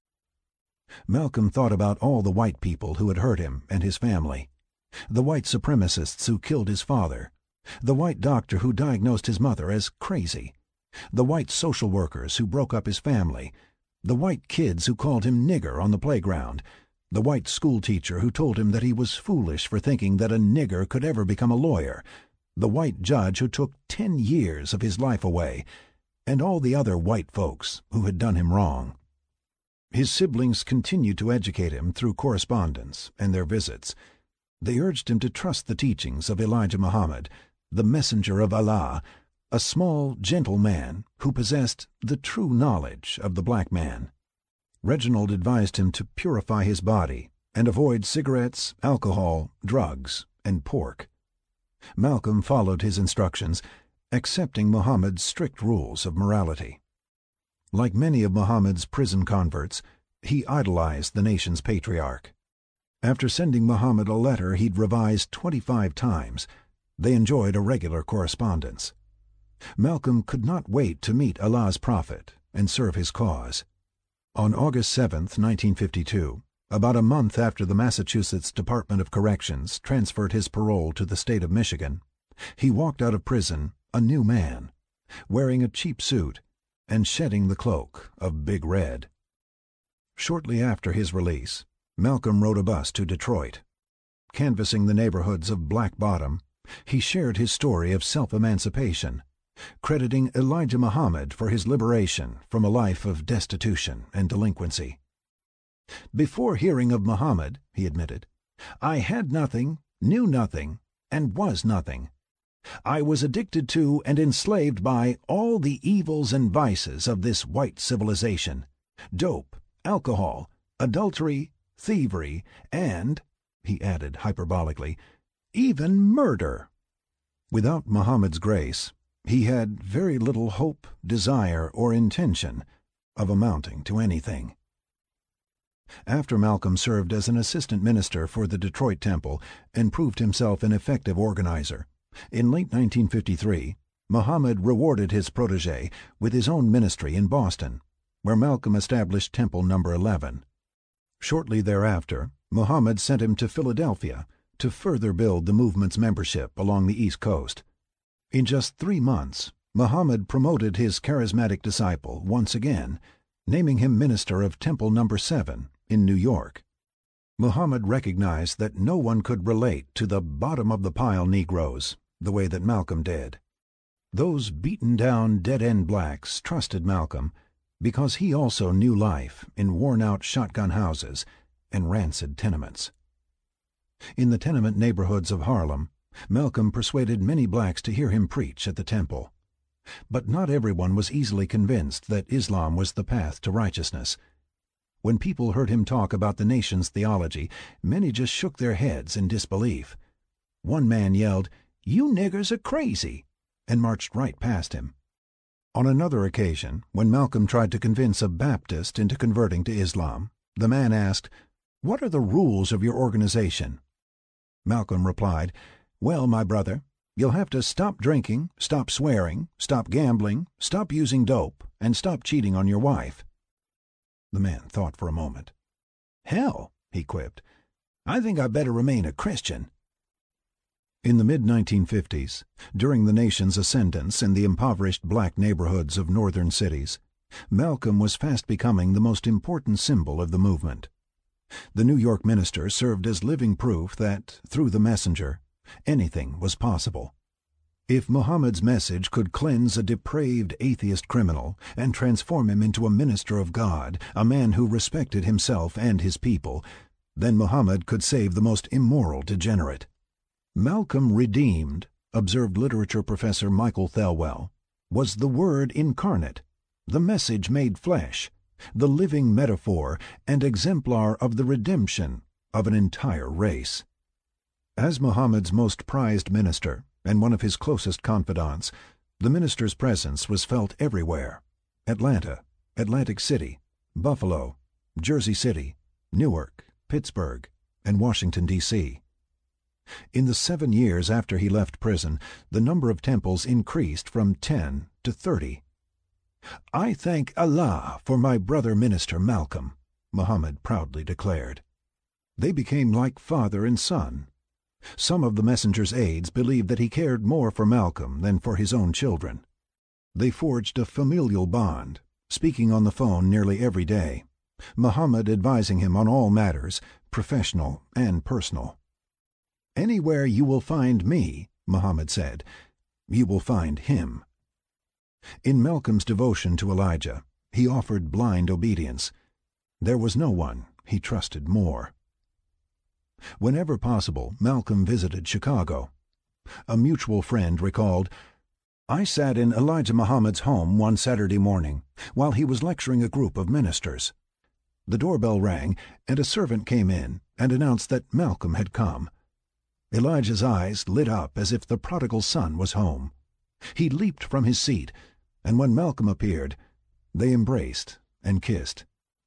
Malcolm thought about all the white people who had hurt him and his family, the white supremacists who killed his father, the white doctor who diagnosed his mother as crazy, the white social workers who broke up his family, the white kids who called him nigger on the playground, the white schoolteacher who told him that he was foolish for thinking that a nigger could ever become a lawyer, the white judge who took 10 years of his life away, and all the other white folks who had done him wrong. His siblings continued to educate him through correspondence and their visits. They urged him to trust the teachings of Elijah Muhammad, the messenger of Allah, a small, gentle man who possessed the true knowledge of the black man. Reginald advised him to purify his body and avoid cigarettes, alcohol, drugs, and pork. Malcolm followed his instructions, accepting Muhammad's strict rules of morality. Like many of Muhammad's prison converts, he idolized the nation's patriarch. After sending Muhammad a letter he'd revised 25 times, they enjoyed a regular correspondence. Malcolm could not wait to meet Allah's prophet and serve his cause. On August 7, 1952, about a month after the Massachusetts Department of Corrections transferred his parole to the state of Michigan, he walked out of prison a new man, wearing a cheap suit and shedding the cloak of Big Red. Shortly after his release, Malcolm rode a bus to Detroit. Canvassing the neighborhoods of Black Bottom, he shared his story of self-emancipation, crediting Elijah Muhammad for his liberation from a life of destitution and delinquency. "Before hearing of Muhammad," he admitted, "I had nothing, knew nothing, and was nothing. I was addicted to and enslaved by all the evils and vices of this white civilization: dope, alcohol, adultery, thievery, and," he added hyperbolically, "even murder." Without Muhammad's grace, he had very little hope, desire, or intention of amounting to anything. After Malcolm served as an assistant minister for the Detroit Temple and proved himself an effective organizer, in late 1953, Muhammad rewarded his protege with his own ministry in Boston, where Malcolm established Temple No. 11. Shortly thereafter, Muhammad sent him to Philadelphia to further build the movement's membership along the East Coast. In just 3 months, Muhammad promoted his charismatic disciple once again, naming him minister of Temple No. 7 in New York. Muhammad recognized that no one could relate to the bottom-of-the-pile Negroes the way that Malcolm did. Those beaten-down, dead-end blacks trusted Malcolm because he also knew life in worn-out shotgun houses and rancid tenements. In the tenement neighborhoods of Harlem, Malcolm persuaded many blacks to hear him preach at the temple. But not everyone was easily convinced that Islam was the path to righteousness. When people heard him talk about the nation's theology, many just shook their heads in disbelief. One man yelled, "You niggers are crazy," and marched right past him. On another occasion, when Malcolm tried to convince a Baptist into converting to Islam, the man asked, "What are the rules of your organization?" Malcolm replied, "Well, my brother, you'll have to stop drinking, stop swearing, stop gambling, stop using dope, and stop cheating on your wife." The man thought for a moment. "Hell," he quipped, "I think I better remain a Christian." In the mid-1950s, during the nation's ascendance in the impoverished black neighborhoods of northern cities, Malcolm was fast becoming the most important symbol of the movement. The New York minister served as living proof that, through the messenger, anything was possible. If Muhammad's message could cleanse a depraved atheist criminal and transform him into a minister of God, a man who respected himself and his people, then Muhammad could save the most immoral degenerate. Malcolm redeemed, observed literature professor Michael Thelwell, was the Word incarnate, the message made flesh, the living metaphor and exemplar of the redemption of an entire race. As Muhammad's most prized minister and one of his closest confidants, the minister's presence was felt everywhere: Atlanta, Atlantic City, Buffalo, Jersey City, Newark, Pittsburgh, and Washington, D.C. In the 7 years after he left prison, the number of temples increased from 10 to 30. "I thank Allah for my brother minister Malcolm," Muhammad proudly declared. They became like father and son. Some of the messenger's aides believed that he cared more for Malcolm than for his own children. They forged a familial bond, speaking on the phone nearly every day, Muhammad advising him on all matters, professional and personal. "Anywhere you will find me," Muhammad said, "you will find him." In Malcolm's devotion to Elijah, he offered blind obedience. There was no one he trusted more. Whenever possible, Malcolm visited Chicago. A mutual friend recalled, "I sat in Elijah Muhammad's home one Saturday morning while he was lecturing a group of ministers. The doorbell rang, and a servant came in and announced that Malcolm had come. Elijah's eyes lit up as if the prodigal son was home. He leaped from his seat, and when Malcolm appeared, they embraced and kissed."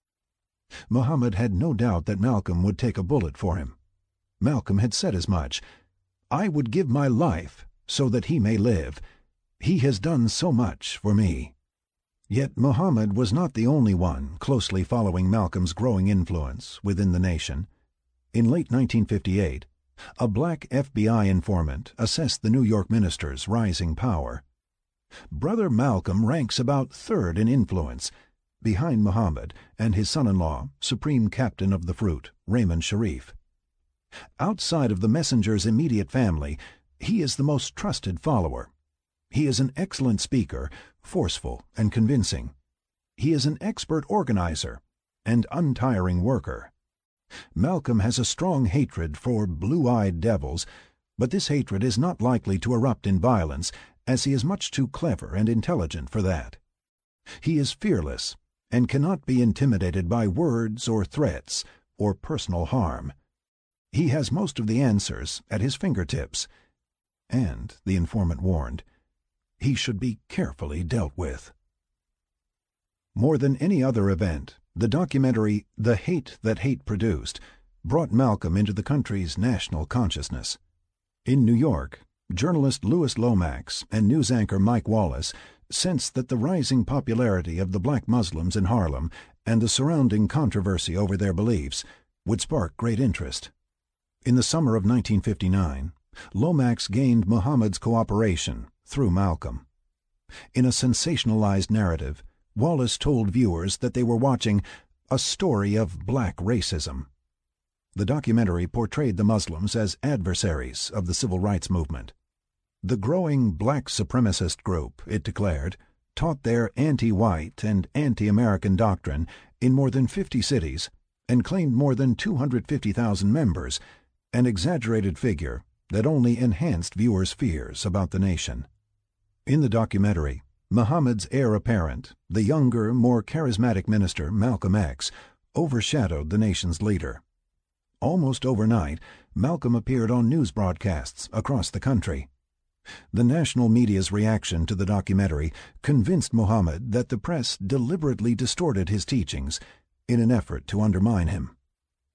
Muhammad had no doubt that Malcolm would take a bullet for him. Malcolm had said as much. "I would give my life so that he may live. He has done so much for me." Yet Muhammad was not the only one closely following Malcolm's growing influence within the nation. In late 1958, a black FBI informant assessed the New York minister's rising power. "Brother Malcolm ranks about third in influence, behind Muhammad and his son-in-law, Supreme Captain of the Fruit, Raymond Sharif. Outside of the messenger's immediate family, he is the most trusted follower. He is an excellent speaker, forceful and convincing. He is an expert organizer and untiring worker. Malcolm has a strong hatred for blue-eyed devils, but this hatred is not likely to erupt in violence, as he is much too clever and intelligent for that. He is fearless and cannot be intimidated by words or threats or personal harm. He has most of the answers at his fingertips, and, the informant warned, he should be carefully dealt with." More than any other event, the documentary The Hate That Hate Produced brought Malcolm into the country's national consciousness. In New York, journalist Louis Lomax and news anchor Mike Wallace sensed that the rising popularity of the black Muslims in Harlem and the surrounding controversy over their beliefs would spark great interest. In the summer of 1959, Lomax gained Muhammad's cooperation through Malcolm. In a sensationalized narrative, Wallace told viewers that they were watching a story of black racism. The documentary portrayed the Muslims as adversaries of the civil rights movement. The growing black supremacist group, it declared, taught their anti-white and anti-American doctrine in more than 50 cities and claimed more than 250,000 members, an exaggerated figure that only enhanced viewers' fears about the nation. In the documentary, Muhammad's heir apparent, the younger, more charismatic minister, Malcolm X, overshadowed the nation's leader. Almost overnight, Malcolm appeared on news broadcasts across the country. The national media's reaction to the documentary convinced Muhammad that the press deliberately distorted his teachings in an effort to undermine him.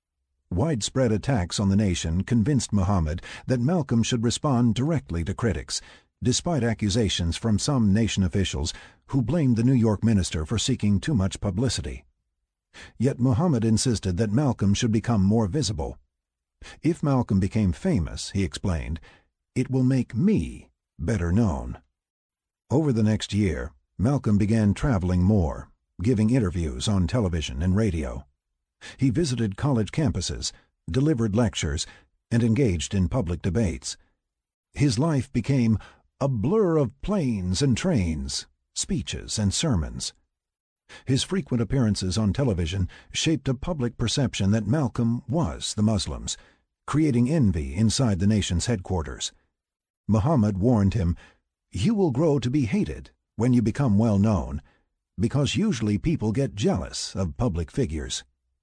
Widespread attacks on the nation convinced Muhammad that Malcolm should respond directly to critics, despite accusations from some nation officials who blamed the New York minister for seeking too much publicity. Yet Muhammad insisted that Malcolm should become more visible. If Malcolm became famous, he explained, it will make me better known. Over the next year, Malcolm began traveling more, giving interviews on television and radio. He visited college campuses, delivered lectures, and engaged in public debates. His life became a blur of planes and trains, speeches and sermons. His frequent appearances on television shaped a public perception that Malcolm was the Muslims, creating envy inside the nation's headquarters. Muhammad warned him, "You will grow to be hated when you become well known, because usually people get jealous of public figures."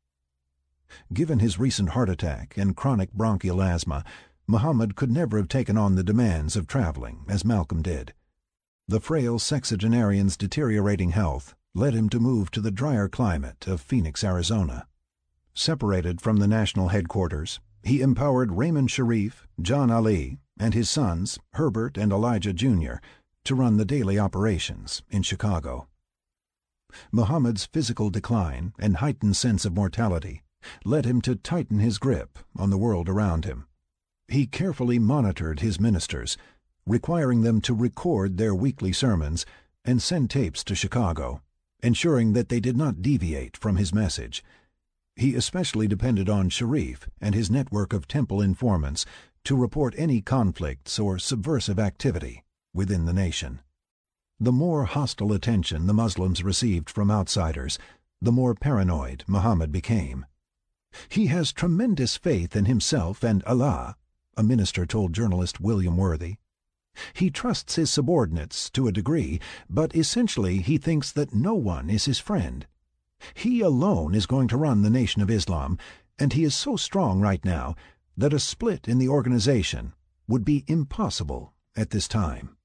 Given his recent heart attack and chronic bronchial asthma, Muhammad could never have taken on the demands of traveling as Malcolm did. The frail sexagenarian's deteriorating health led him to move to the drier climate of Phoenix, Arizona. Separated from the national headquarters, he empowered Raymond Sharif, John Ali, and his sons, Herbert and Elijah Jr., to run the daily operations in Chicago. Muhammad's physical decline and heightened sense of mortality led him to tighten his grip on the world around him. He carefully monitored his ministers, requiring them to record their weekly sermons and send tapes to Chicago, ensuring that they did not deviate from his message. He especially depended on Sharif and his network of temple informants to report any conflicts or subversive activity within the nation. The more hostile attention the Muslims received from outsiders, the more paranoid Muhammad became. "He has tremendous faith in himself and Allah," a minister told journalist William Worthy. "He trusts his subordinates to a degree, but essentially he thinks that no one is his friend. He alone is going to run the Nation of Islam, and he is so strong right now that a split in the organization would be impossible at this time."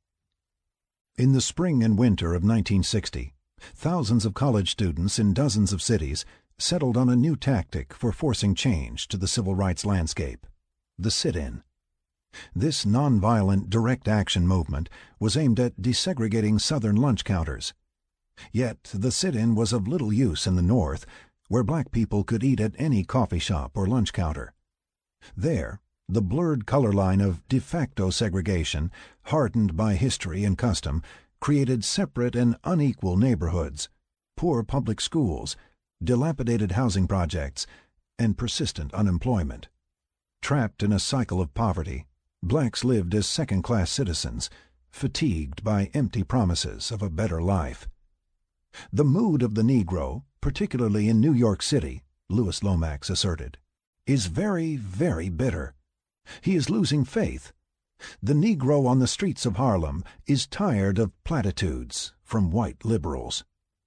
In the spring and winter of 1960, thousands of college students in dozens of cities settled on a new tactic for forcing change to the civil rights landscape: the sit-in. This nonviolent direct action movement was aimed at desegregating Southern lunch counters. Yet the sit-in was of little use in the North, where black people could eat at any coffee shop or lunch counter. There, the blurred color line of de facto segregation, hardened by history and custom, created separate and unequal neighborhoods, poor public schools, dilapidated housing projects, and persistent unemployment. Trapped in a cycle of poverty, blacks lived as second-class citizens, fatigued by empty promises of a better life. The mood of the Negro, particularly in New York City, Louis Lomax asserted, is very, very bitter. He is losing faith. The Negro on the streets of Harlem is tired of platitudes from white liberals.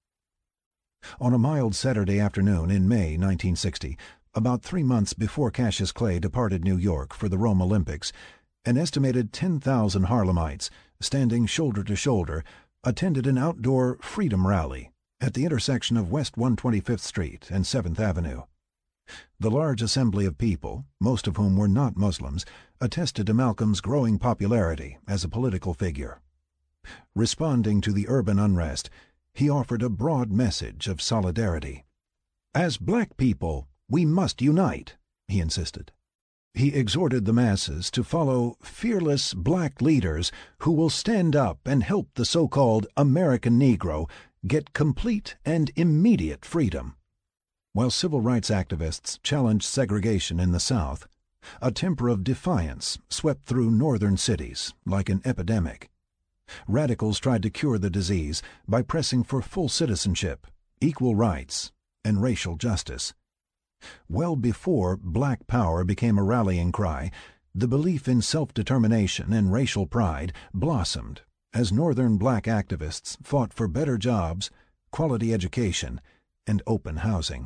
On a mild Saturday afternoon in May 1960, about 3 months before Cassius Clay departed New York for the Rome Olympics, an estimated 10,000 Harlemites, standing shoulder to shoulder, attended an outdoor freedom rally at the intersection of West 125th Street and 7th Avenue. The large assembly of people, most of whom were not Muslims, attested to Malcolm's growing popularity as a political figure. Responding to the urban unrest, he offered a broad message of solidarity. "As black people, we must unite," he insisted. He exhorted the masses to follow fearless black leaders who will stand up and help the so-called American Negro get complete and immediate freedom. While civil rights activists challenged segregation in the South, a temper of defiance swept through northern cities like an epidemic. Radicals tried to cure the disease by pressing for full citizenship, equal rights, and racial justice. Well before Black Power became a rallying cry, the belief in self-determination and racial pride blossomed as northern black activists fought for better jobs, quality education, and open housing.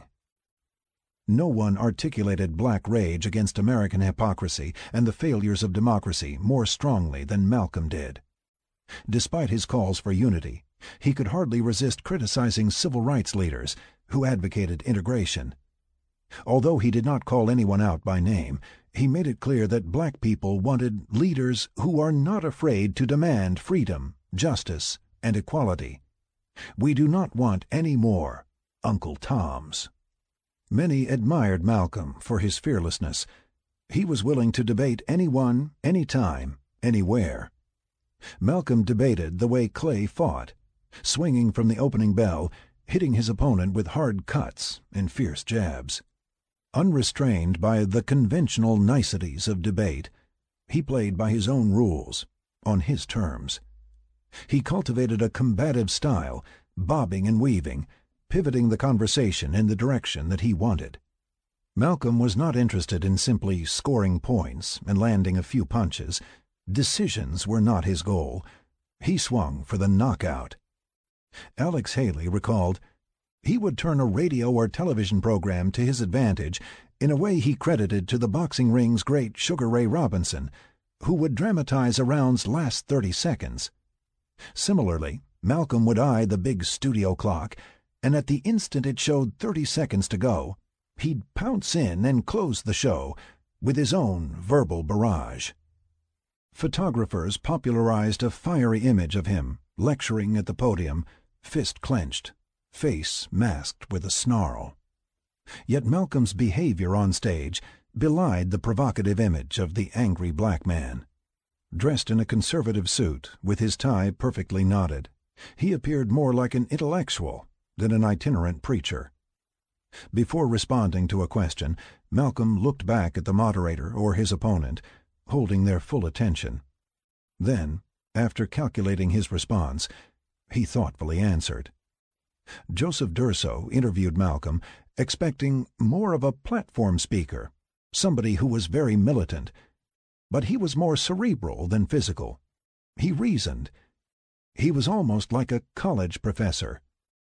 No one articulated black rage against American hypocrisy and the failures of democracy more strongly than Malcolm did. Despite his calls for unity, he could hardly resist criticizing civil rights leaders who advocated integration. Although he did not call anyone out by name, he made it clear that black people wanted leaders who are not afraid to demand freedom, justice, and equality. We do not want any more Uncle Toms. Many admired Malcolm for his fearlessness. He was willing to debate anyone, anytime, anywhere. Malcolm debated the way Clay fought, swinging from the opening bell, hitting his opponent with hard cuts and fierce jabs. Unrestrained by the conventional niceties of debate, he played by his own rules, on his terms. He cultivated a combative style, bobbing and weaving, pivoting the conversation in the direction that he wanted. Malcolm was not interested in simply scoring points and landing a few punches. Decisions were not his goal. He swung for the knockout. Alex Haley recalled, "He would turn a radio or television program to his advantage in a way he credited to the boxing ring's great Sugar Ray Robinson, who would dramatize a round's last 30 seconds. Similarly, Malcolm would eye the big studio clock, and at the instant it showed 30 seconds to go, he'd pounce in and close the show with his own verbal barrage." Photographers popularized a fiery image of him, lecturing at the podium, fist clenched, face masked with a snarl. Yet Malcolm's behavior on stage belied the provocative image of the angry black man. Dressed in a conservative suit, with his tie perfectly knotted, he appeared more like an intellectual than an itinerant preacher. Before responding to a question, Malcolm looked back at the moderator or his opponent, holding their full attention. Then, after calculating his response, he thoughtfully answered. Joseph Durso interviewed Malcolm, expecting more of a platform speaker, somebody who was very militant. But he was more cerebral than physical. He reasoned. He was almost like a college professor.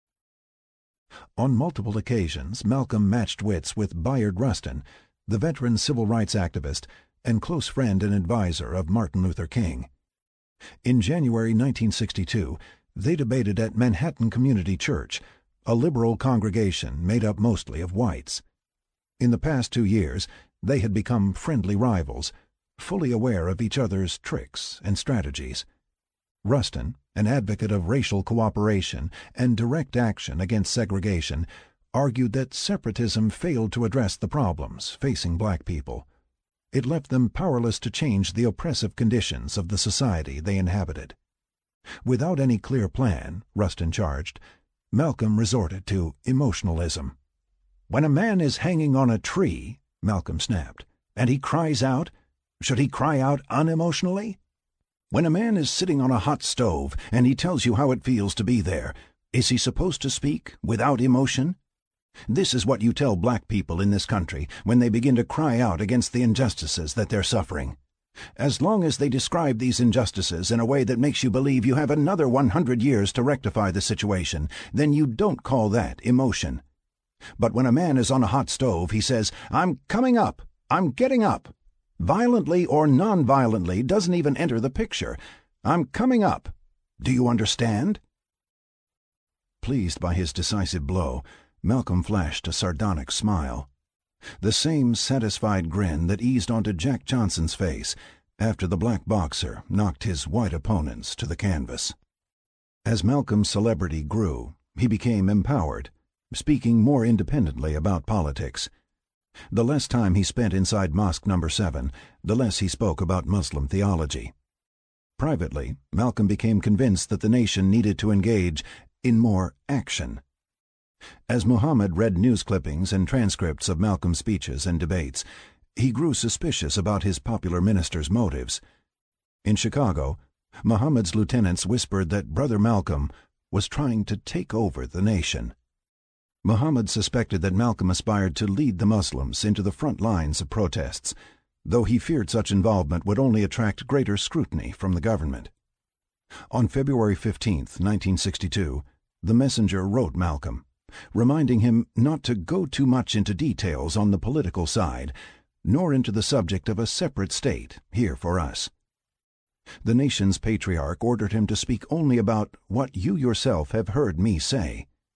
On multiple occasions, Malcolm matched wits with Bayard Rustin, the veteran civil rights activist and close friend and advisor of Martin Luther King. In January 1962, they debated at Manhattan Community Church, a liberal congregation made up mostly of whites. In the past 2 years, they had become friendly rivals, fully aware of each other's tricks and strategies. Rustin, an advocate of racial cooperation and direct action against segregation, argued that separatism failed to address the problems facing black people. It left them powerless to change the oppressive conditions of the society they inhabited. Without any clear plan, Rustin charged, Malcolm resorted to emotionalism. "When a man is hanging on a tree," Malcolm snapped, "and he cries out, should he cry out unemotionally? When a man is sitting on a hot stove and he tells you how it feels to be there, is he supposed to speak without emotion? This is what you tell black people in this country when they begin to cry out against the injustices that they're suffering. As long as they describe these injustices in a way that makes you believe you have another 100 years to rectify the situation, then you don't call that emotion. But when a man is on a hot stove, he says, 'I'm coming up, I'm getting up.' Violently or non-violently doesn't even enter the picture. 'I'm coming up.' Do you understand?" Pleased by his decisive blow, Malcolm flashed a sardonic smile. The same satisfied grin that eased onto Jack Johnson's face after the black boxer knocked his white opponents to the canvas. As Malcolm's celebrity grew, he became empowered, speaking more independently about politics. The less time he spent inside Mosque No. 7, the less he spoke about Muslim theology. Privately, Malcolm became convinced that the nation needed to engage in more action. As Muhammad read news clippings and transcripts of Malcolm's speeches and debates, he grew suspicious about his popular minister's motives. In Chicago, Muhammad's lieutenants whispered that Brother Malcolm was trying to take over the nation. Muhammad suspected that Malcolm aspired to lead the Muslims into the front lines of protests, though he feared such involvement would only attract greater scrutiny from the government. On February 15, 1962, the messenger wrote Malcolm, reminding him not to go too much into details on the political side, nor into the subject of a separate state here for us. The nation's patriarch ordered him to speak only about what you yourself have heard me say.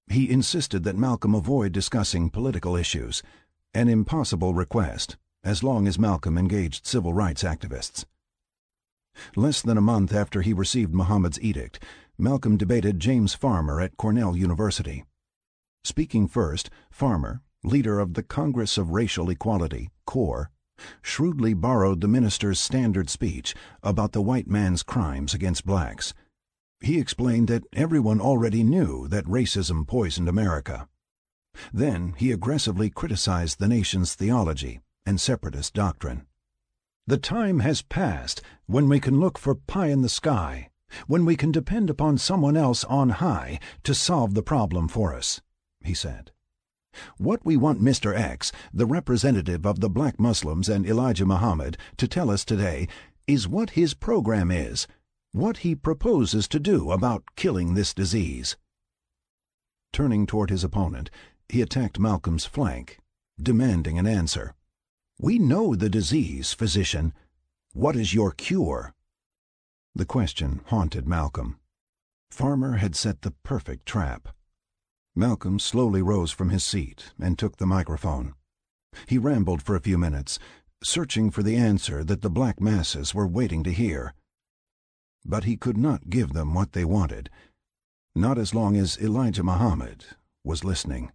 He insisted that Malcolm avoid discussing political issues, an impossible request, as long as Malcolm engaged civil rights activists. Less than a month after he received Muhammad's edict, Malcolm debated James Farmer at Cornell University. Speaking first, Farmer, leader of the Congress of Racial Equality, CORE, shrewdly borrowed the minister's standard speech about the white man's crimes against blacks. He explained that everyone already knew that racism poisoned America. Then he aggressively criticized the nation's theology and separatist doctrine. The time has passed when we can look for pie in the sky, when we can depend upon someone else on high to solve the problem for us, he said. What we want Mr. X, the representative of the black Muslims and Elijah Muhammad, to tell us today is what his program is, what he proposes to do about killing this disease. Turning toward his opponent, he attacked Malcolm's flank, demanding an answer. We know the disease, physician. What is your cure? The question haunted Malcolm. Farmer had set the perfect trap. Malcolm slowly rose from his seat and took the microphone. He rambled for a few minutes, searching for the answer that the black masses were waiting to hear. But he could not give them what they wanted, not as long as Elijah Muhammad was listening.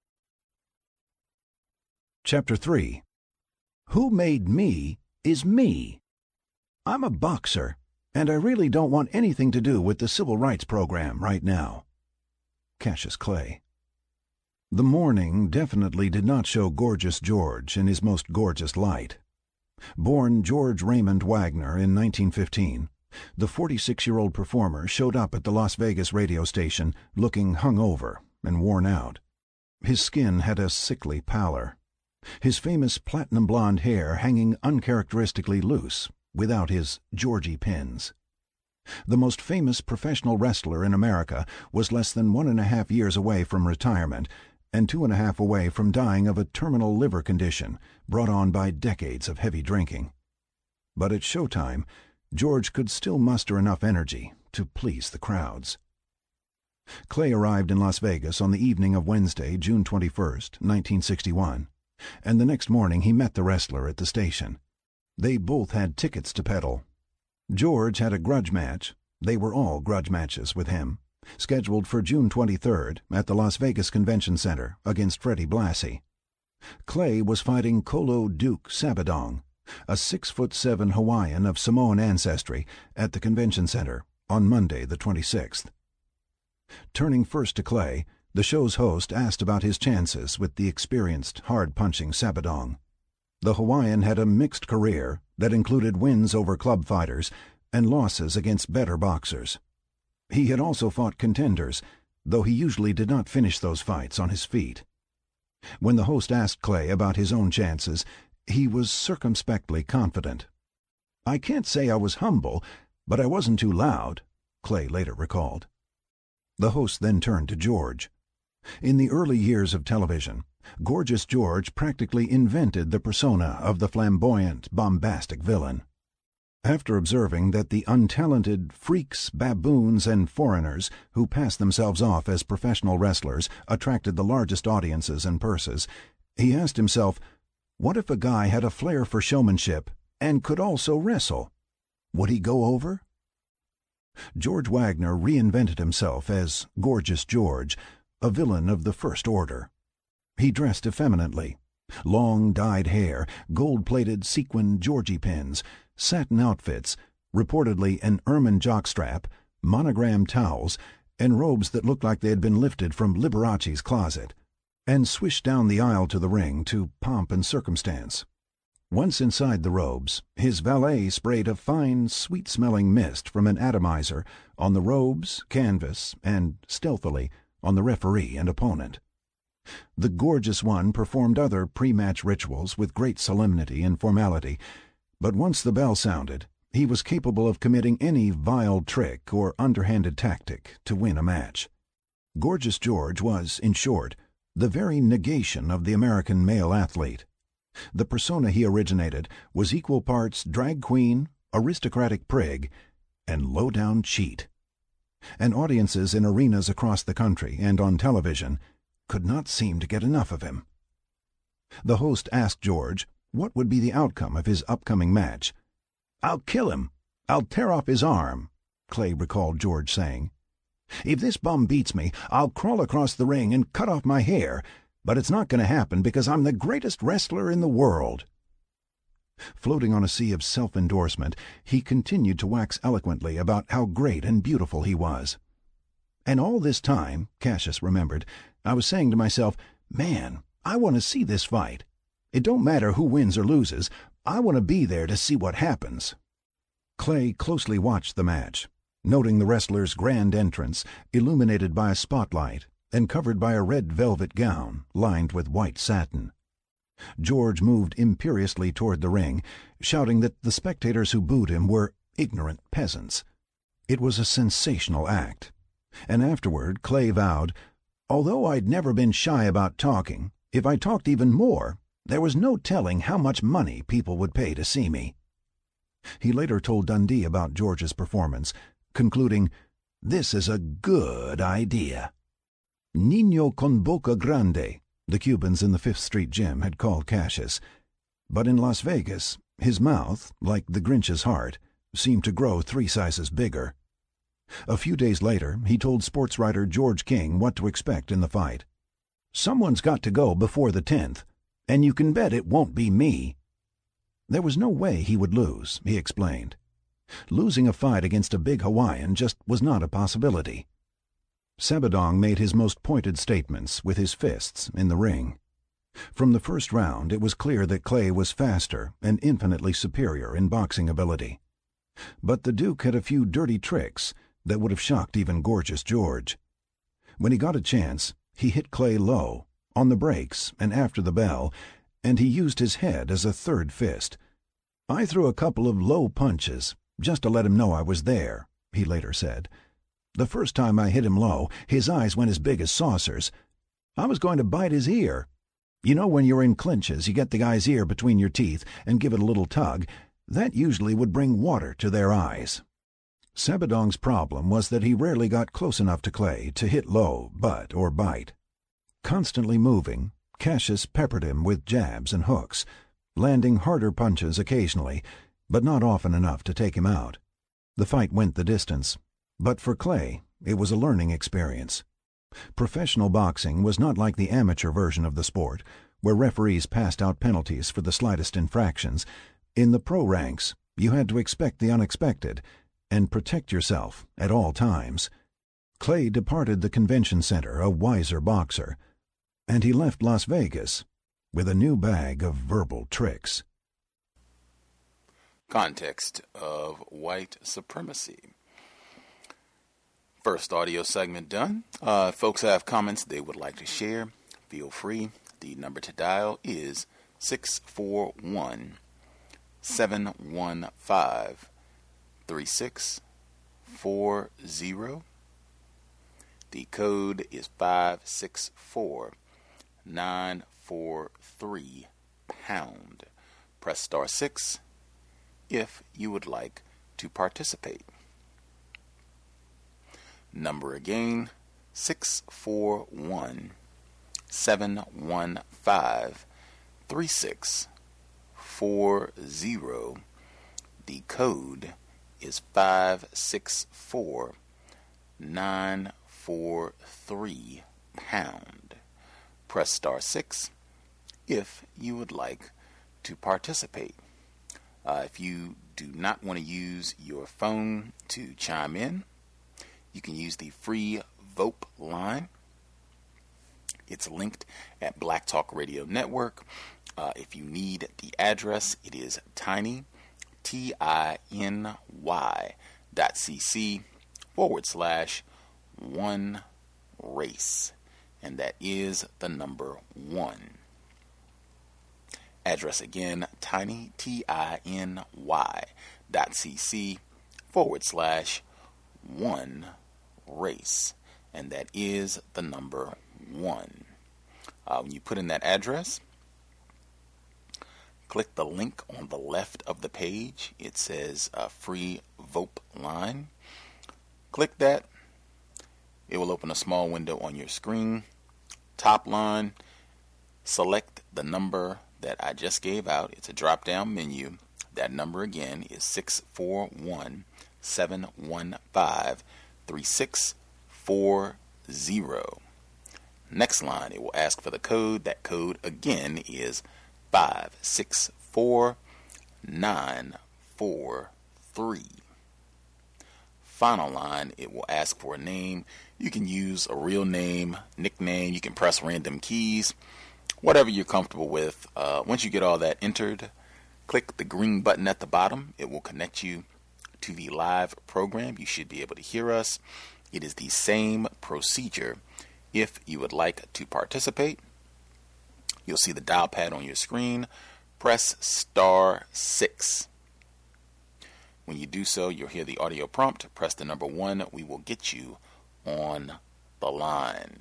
Chapter 3. Who made me is me. I'm a boxer, and I really don't want anything to do with the civil rights program right now. Cassius Clay. The morning definitely did not show Gorgeous George in his most gorgeous light. Born George Raymond Wagner in 1915, the 46-year-old performer showed up at the Las Vegas radio station looking hungover and worn out. His skin had a sickly pallor, his famous platinum blonde hair hanging uncharacteristically loose without his Georgie pins. The most famous professional wrestler in America was less than 1.5 years away from retirement and 2.5 away from dying of a terminal liver condition brought on by decades of heavy drinking. But at showtime, George could still muster enough energy to please the crowds. Clay arrived in Las Vegas on the evening of Wednesday, June 21st, 1961, and the next morning he met the wrestler at the station. They both had tickets to peddle. George had a grudge match, they were all grudge matches with him, scheduled for June 23rd at the Las Vegas Convention Center against Freddie Blassie. Clay was fighting Kolo Duke Sabadong, a 6'7" Hawaiian of Samoan ancestry, at the convention center on Monday the 26th. Turning first to Clay, the show's host asked about his chances with the experienced, hard-punching Sabadong. The Hawaiian had a mixed career that included wins over club fighters and losses against better boxers. He had also fought contenders, though he usually did not finish those fights on his feet. When the host asked Clay about his own chances, he was circumspectly confident. I can't say I was humble, but I wasn't too loud, Clay later recalled. The host then turned to George. In the early years of television, Gorgeous George practically invented the persona of the flamboyant, bombastic villain. After observing that the untalented freaks, baboons, and foreigners who passed themselves off as professional wrestlers attracted the largest audiences and purses, he asked himself, what if a guy had a flair for showmanship and could also wrestle? Would he go over? George Wagner reinvented himself as Gorgeous George, a villain of the first order. He dressed effeminately. Long dyed hair, gold-plated sequin Georgie pins, satin outfits, reportedly an ermine jockstrap, monogrammed towels, and robes that looked like they had been lifted from Liberace's closet, and swished down the aisle to the ring to pomp and circumstance. Once inside the robes, his valet sprayed a fine, sweet-smelling mist from an atomizer on the robes, canvas, and, stealthily, on the referee and opponent. The Gorgeous One performed other pre-match rituals with great solemnity and formality, but once the bell sounded, he was capable of committing any vile trick or underhanded tactic to win a match. Gorgeous George was, in short, the very negation of the American male athlete. The persona he originated was equal parts drag queen, aristocratic prig, and low-down cheat. and audiences in arenas across the country and on television could not seem to get enough of him. The host asked George what would be the outcome of his upcoming match. "I'll kill him. I'll tear off his arm," Clay recalled George saying. "If this bum beats me, I'll crawl across the ring and cut off my hair, but it's not going to happen because I'm the greatest wrestler in the world." Floating on a sea of self-endorsement, he continued to wax eloquently about how great and beautiful he was. "And all this time," Cassius remembered, "I was saying to myself, man, I want to see this fight. It don't matter who wins or loses. I want to be there to see what happens." Clay closely watched the match, noting the wrestler's grand entrance, illuminated by a spotlight and covered by a red velvet gown lined with white satin. George moved imperiously toward the ring, shouting that the spectators who booed him were ignorant peasants. It was a sensational act, and afterward Clay vowed, "Although I'd never been shy about talking, if I talked even more, there was no telling how much money people would pay to see me." He later told Dundee about George's performance, concluding, "This is a good idea." "Niño con boca grande," the Cubans in the Fifth Street gym had called Cassius. But in Las Vegas, his mouth, like the Grinch's heart, seemed to grow 3 sizes bigger. A few days later, he told sports writer George King what to expect in the fight. "Someone's got to go before the 10th, and you can bet it won't be me." There was no way he would lose, he explained. Losing a fight against a big Hawaiian just was not a possibility. Sabadong made his most pointed statements with his fists in the ring. From the first round, it was clear that Clay was faster and infinitely superior in boxing ability. But the Duke had a few dirty tricks that would have shocked even Gorgeous George. When he got a chance, he hit Clay low, on the brakes and after the bell, and he used his head as a third fist. "I threw a couple of low punches, just to let him know I was there," he later said. "The first time I hit him low, his eyes went as big as saucers. I was going to bite his ear. You know when you're in clinches, you get the guy's ear between your teeth and give it a little tug. That usually would bring water to their eyes." Sabadong's problem was that he rarely got close enough to Clay to hit low, butt, or bite. Constantly moving, Cassius peppered him with jabs and hooks, landing harder punches occasionally, but not often enough to take him out. The fight went the distance, but for Clay, it was a learning experience. Professional boxing was not like the amateur version of the sport, where referees passed out penalties for the slightest infractions. In the pro ranks, you had to expect the unexpected and protect yourself at all times. Clay departed the convention center a wiser boxer, and he left Las Vegas with a new bag of verbal tricks. Context of white supremacy. First audio segment done. Folks have comments they would like to share. Feel free. The number to dial is 641-715-3640. The code is 564-943#. Press star 6 if you would like to participate. Number again, 641-715-3640. The code is 564-943#. Press star 6 if you would like to participate. If you do not want to use your phone to chime in, you can use the free VOP line. It's linked at Black Talk Radio Network. If you need the address, it is tiny.cc/1race. And that is the number 1. Address again, tiny.cc/1race. And that is the number 1. When you put in that address, click the link on the left of the page. It says free VOP line. Click that, It will open a small window on your screen. Top line, select the number that I just gave out. It's a drop-down menu. That number again is 641-715-3640. Next line, it will ask for the code. That code again is 564943. Final line, it will ask for a name. You can use a real name, nickname. You can press random keys, whatever you're comfortable with. Once you get all that entered, click the green button at the bottom. It will connect you to the live program. You should be able to hear us. It is the same procedure. If you would like to participate, you'll see the dial pad on your screen. Press *6. When you do so, you'll hear the audio prompt. Press the number 1. We will get you on the line.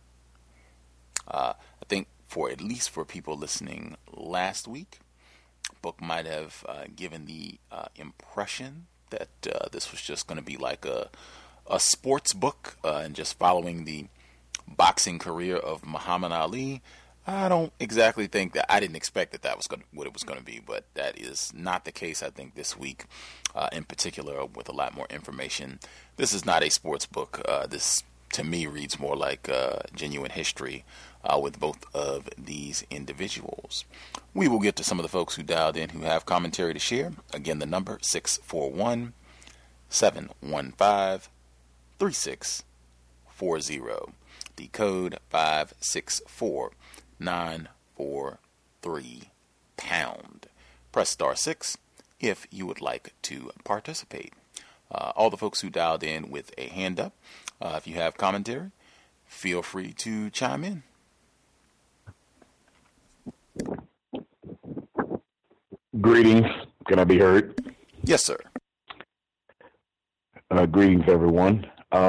I think at least for people listening last week, book might have given the impression that this was just going to be like a sports book and just following the boxing career of Muhammad Ali. I don't exactly think that. I didn't expect that was what it was going to be, but that is not the case. I think this week, in particular, with a lot more information. This is not a sports book. This, to me, reads more like genuine history with both of these individuals. We will get to some of the folks who dialed in who have commentary to share. Again, the number 641-715-3640. The code 564943 pound. Press *6 if you would like to participate. All the folks who dialed in with a hand up, if you have commentary, feel free to chime in. Greetings. Can I be heard? Yes, sir. Greetings, everyone.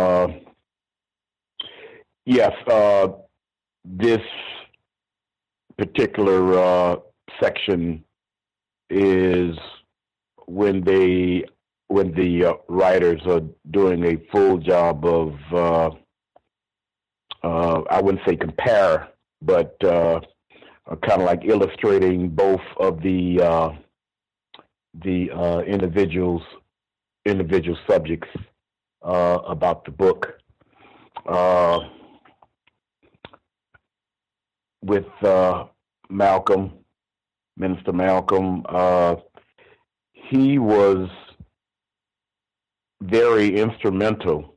Yes, this particular section is when the writers are doing a full job of, I wouldn't say compare, but kind of like illustrating both of the individual subjects about the book. With Malcolm, Minister Malcolm, he was very instrumental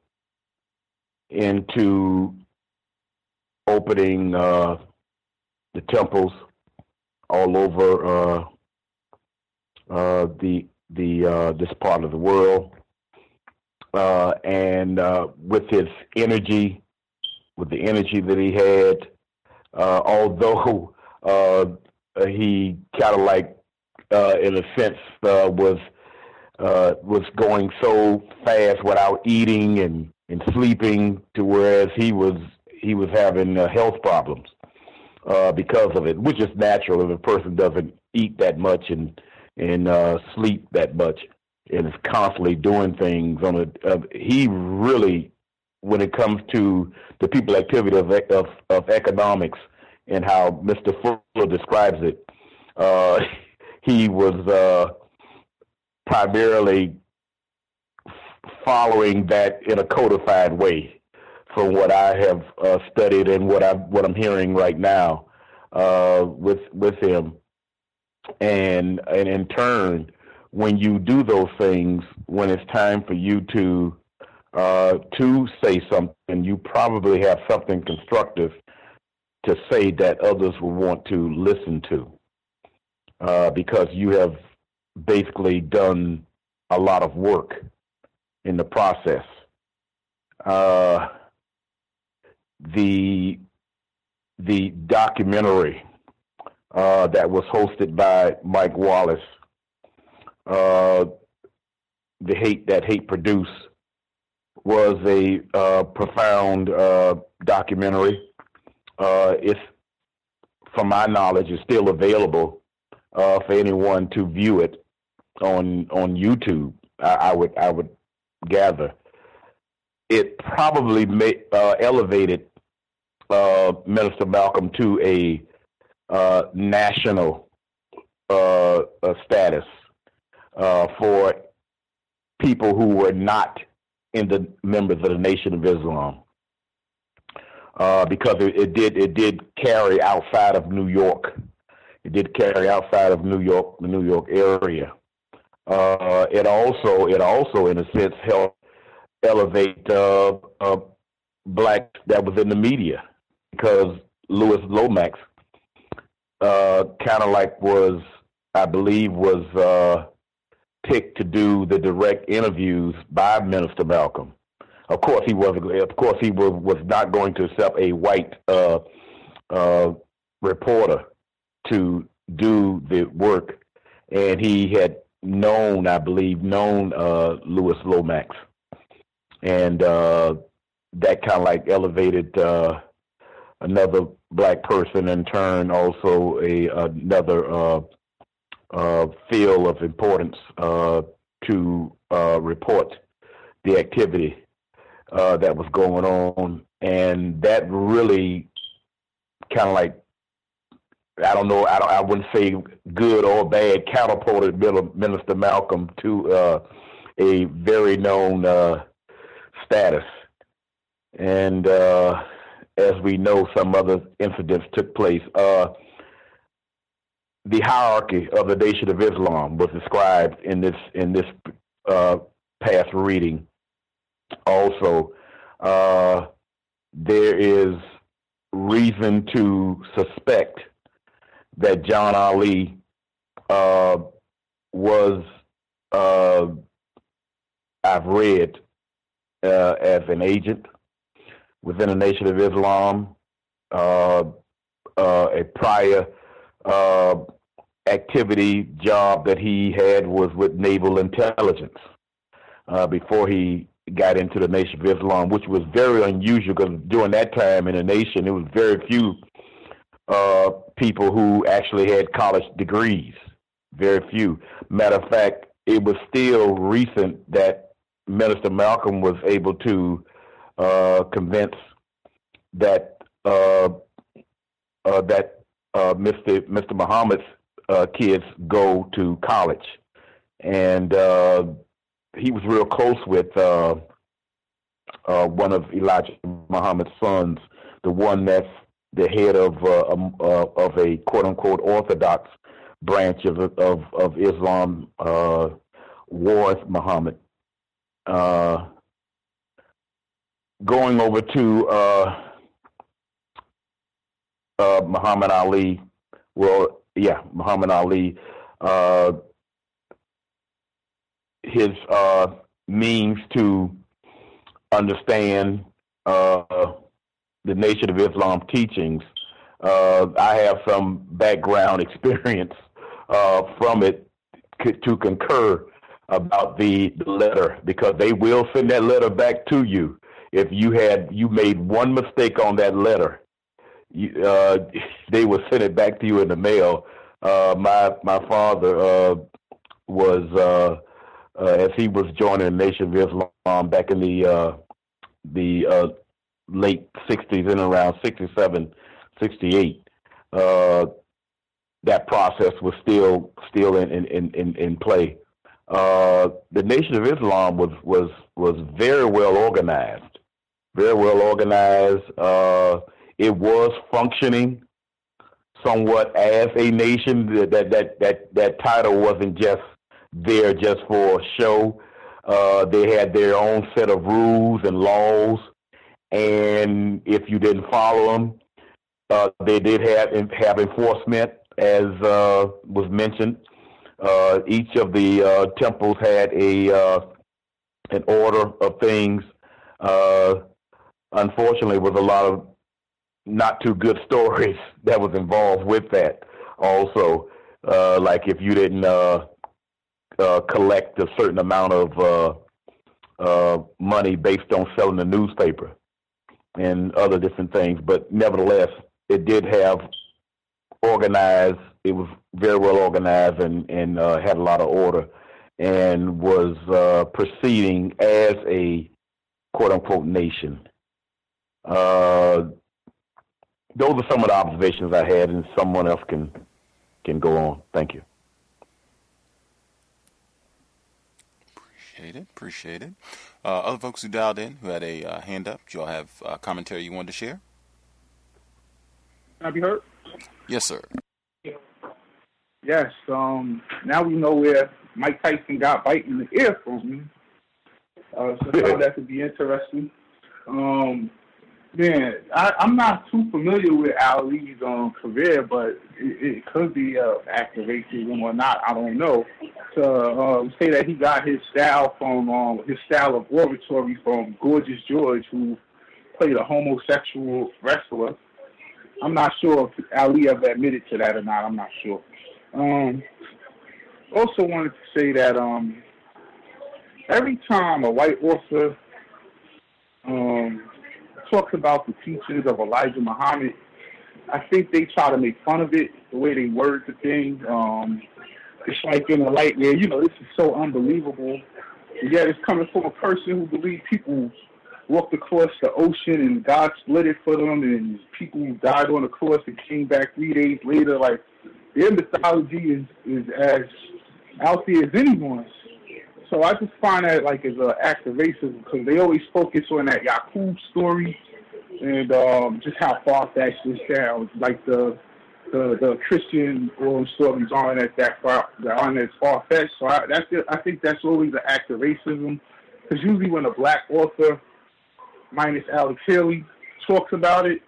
into opening the temples all over this part of the world, and with his energy, with the energy that he had. Although he kind of like, in a sense, was going so fast without eating and sleeping, to whereas he was having health problems because of it, which is natural if a person doesn't eat that much and sleep that much and is constantly doing things on he really, when it comes to the people activity of economics and how Mr. Fuller describes it, he was primarily following that in a codified way, from what I have studied and what I'm hearing right now with him. And in turn, when you do those things, when it's time for you to say something, you probably have something constructive to say that others will want to listen to, because you have basically done a lot of work in the process. The documentary that was hosted by Mike Wallace, Hate Produce, was a profound documentary. It's, from my knowledge, is still available for anyone to view it on YouTube. I would gather. it probably elevated Minister Malcolm to a national status for people who were not in the members of the Nation of Islam, because it did carry outside of New York. It did carry outside of New York, the New York area. It also, in a sense, helped elevate blacks that was in the media, because Louis Lomax kind of like was picked to do the direct interviews by Minister Malcolm. Of course, he was not going to accept a white reporter to do the work, and he had known Louis Lomax, and that kind of like elevated another black person, in turn also another field of importance to report the activity that was going on, and that really kind of like, I wouldn't say good or bad, catapulted Minister Malcolm to a very known status. And as we know, some other incidents took place. The hierarchy of the Nation of Islam was described in this past reading. Also, there is reason to suspect that John Ali was, I've read, as an agent within the Nation of Islam. A prior activity job that he had was with naval intelligence before he got into the Nation of Islam, which was very unusual, because during that time in the nation, there was very few people who actually had college degrees. Very few. Matter of fact, it was still recent that Minister Malcolm was able to convince that Mr. Muhammad's kids go to college, and he was real close with one of Elijah Muhammad's sons, the one that's the head of a quote unquote orthodox branch of Islam, Warith Muhammad. Going over to Muhammad Ali. Well, yeah, Muhammad Ali. His means to understand the Nation of Islam teachings. I have some background experience from it to concur about the letter, because they will send that letter back to you. If you made one mistake on that letter, they will send it back to you in the mail. My father was, as he was joining the Nation of Islam back in the late 60s and around 67, 68, that process was still in play. The Nation of Islam was very well organized. Very well organized. It was functioning somewhat as a nation. That title wasn't just there just for show. They had their own set of rules and laws, and if you didn't follow them, they did have enforcement, as was mentioned. Each of the temples had an order of things. Unfortunately, with a lot of not too good stories that was involved with that. Also, like if you didn't collect a certain amount of money based on selling the newspaper and other different things, but nevertheless, it did have organized. It was very well organized and had a lot of order, and was proceeding as a quote-unquote nation. Those are some of the observations I had, and someone else can go on. Thank you. Appreciate it. Other folks who dialed in, who had a hand up, do you all have commentary you wanted to share? Can I be heard? Yes, sir. Yes. Now we know where Mike Tyson got bite in the ear from. So I thought that could be interesting. Man, I'm not too familiar with Ali's career, but it could be act of racism or not. I don't know. To say that he got his style from his style of oratory from Gorgeous George, who played a homosexual wrestler. I'm not sure if Ali ever admitted to that or not. I'm not sure. Also wanted to say that every time a white author talks about the teachings of Elijah Muhammad, I think they try to make fun of it, the way they word the thing. It's like in a light where, this is so unbelievable. And yet it's coming from a person who believes people walked across the ocean and God split it for them, and people who died on the cross and came back 3 days later. Like, their mythology is as out there as anyone's. So I just find that like as an act of racism, because they always focus on that Yaqub story and just how far-fetched this sounds. Like the Christian oral stories aren't as far-fetched. So I think that's always an act of racism, because usually when a black author, minus Alex Haley, talks about it,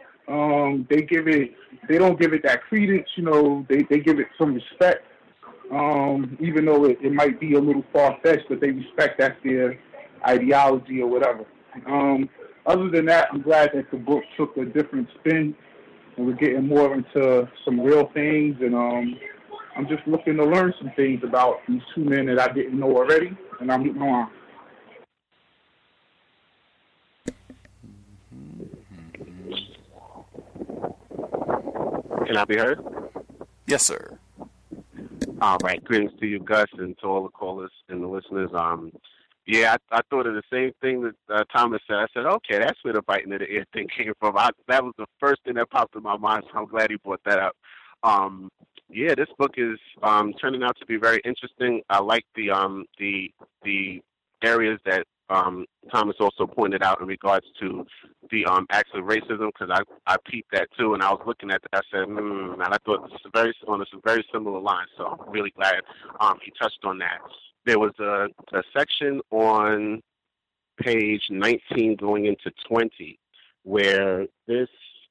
they don't give it that credence. They give it some respect. Even though it might be a little far-fetched, but they respect that's their ideology or whatever. Other than that, I'm glad that the book took a different spin, and we're getting more into some real things, and I'm just looking to learn some things about these two men that I didn't know already, and I'm moving on. Can I be heard? Yes, sir. All right. Greetings to you, Gus, and to all the callers and the listeners. I thought of the same thing that Thomas said. I said, okay, that's where the biting of the ear thing came from. That was the first thing that popped in my mind, so I'm glad he brought that up. This book is turning out to be very interesting. I like the areas that Thomas also pointed out in regards to the acts of racism, because I peeped that too, and I was looking at that. I said, and I thought this is on some very similar lines. So I'm really glad he touched on that. There was a section on page 19 going into 20 where where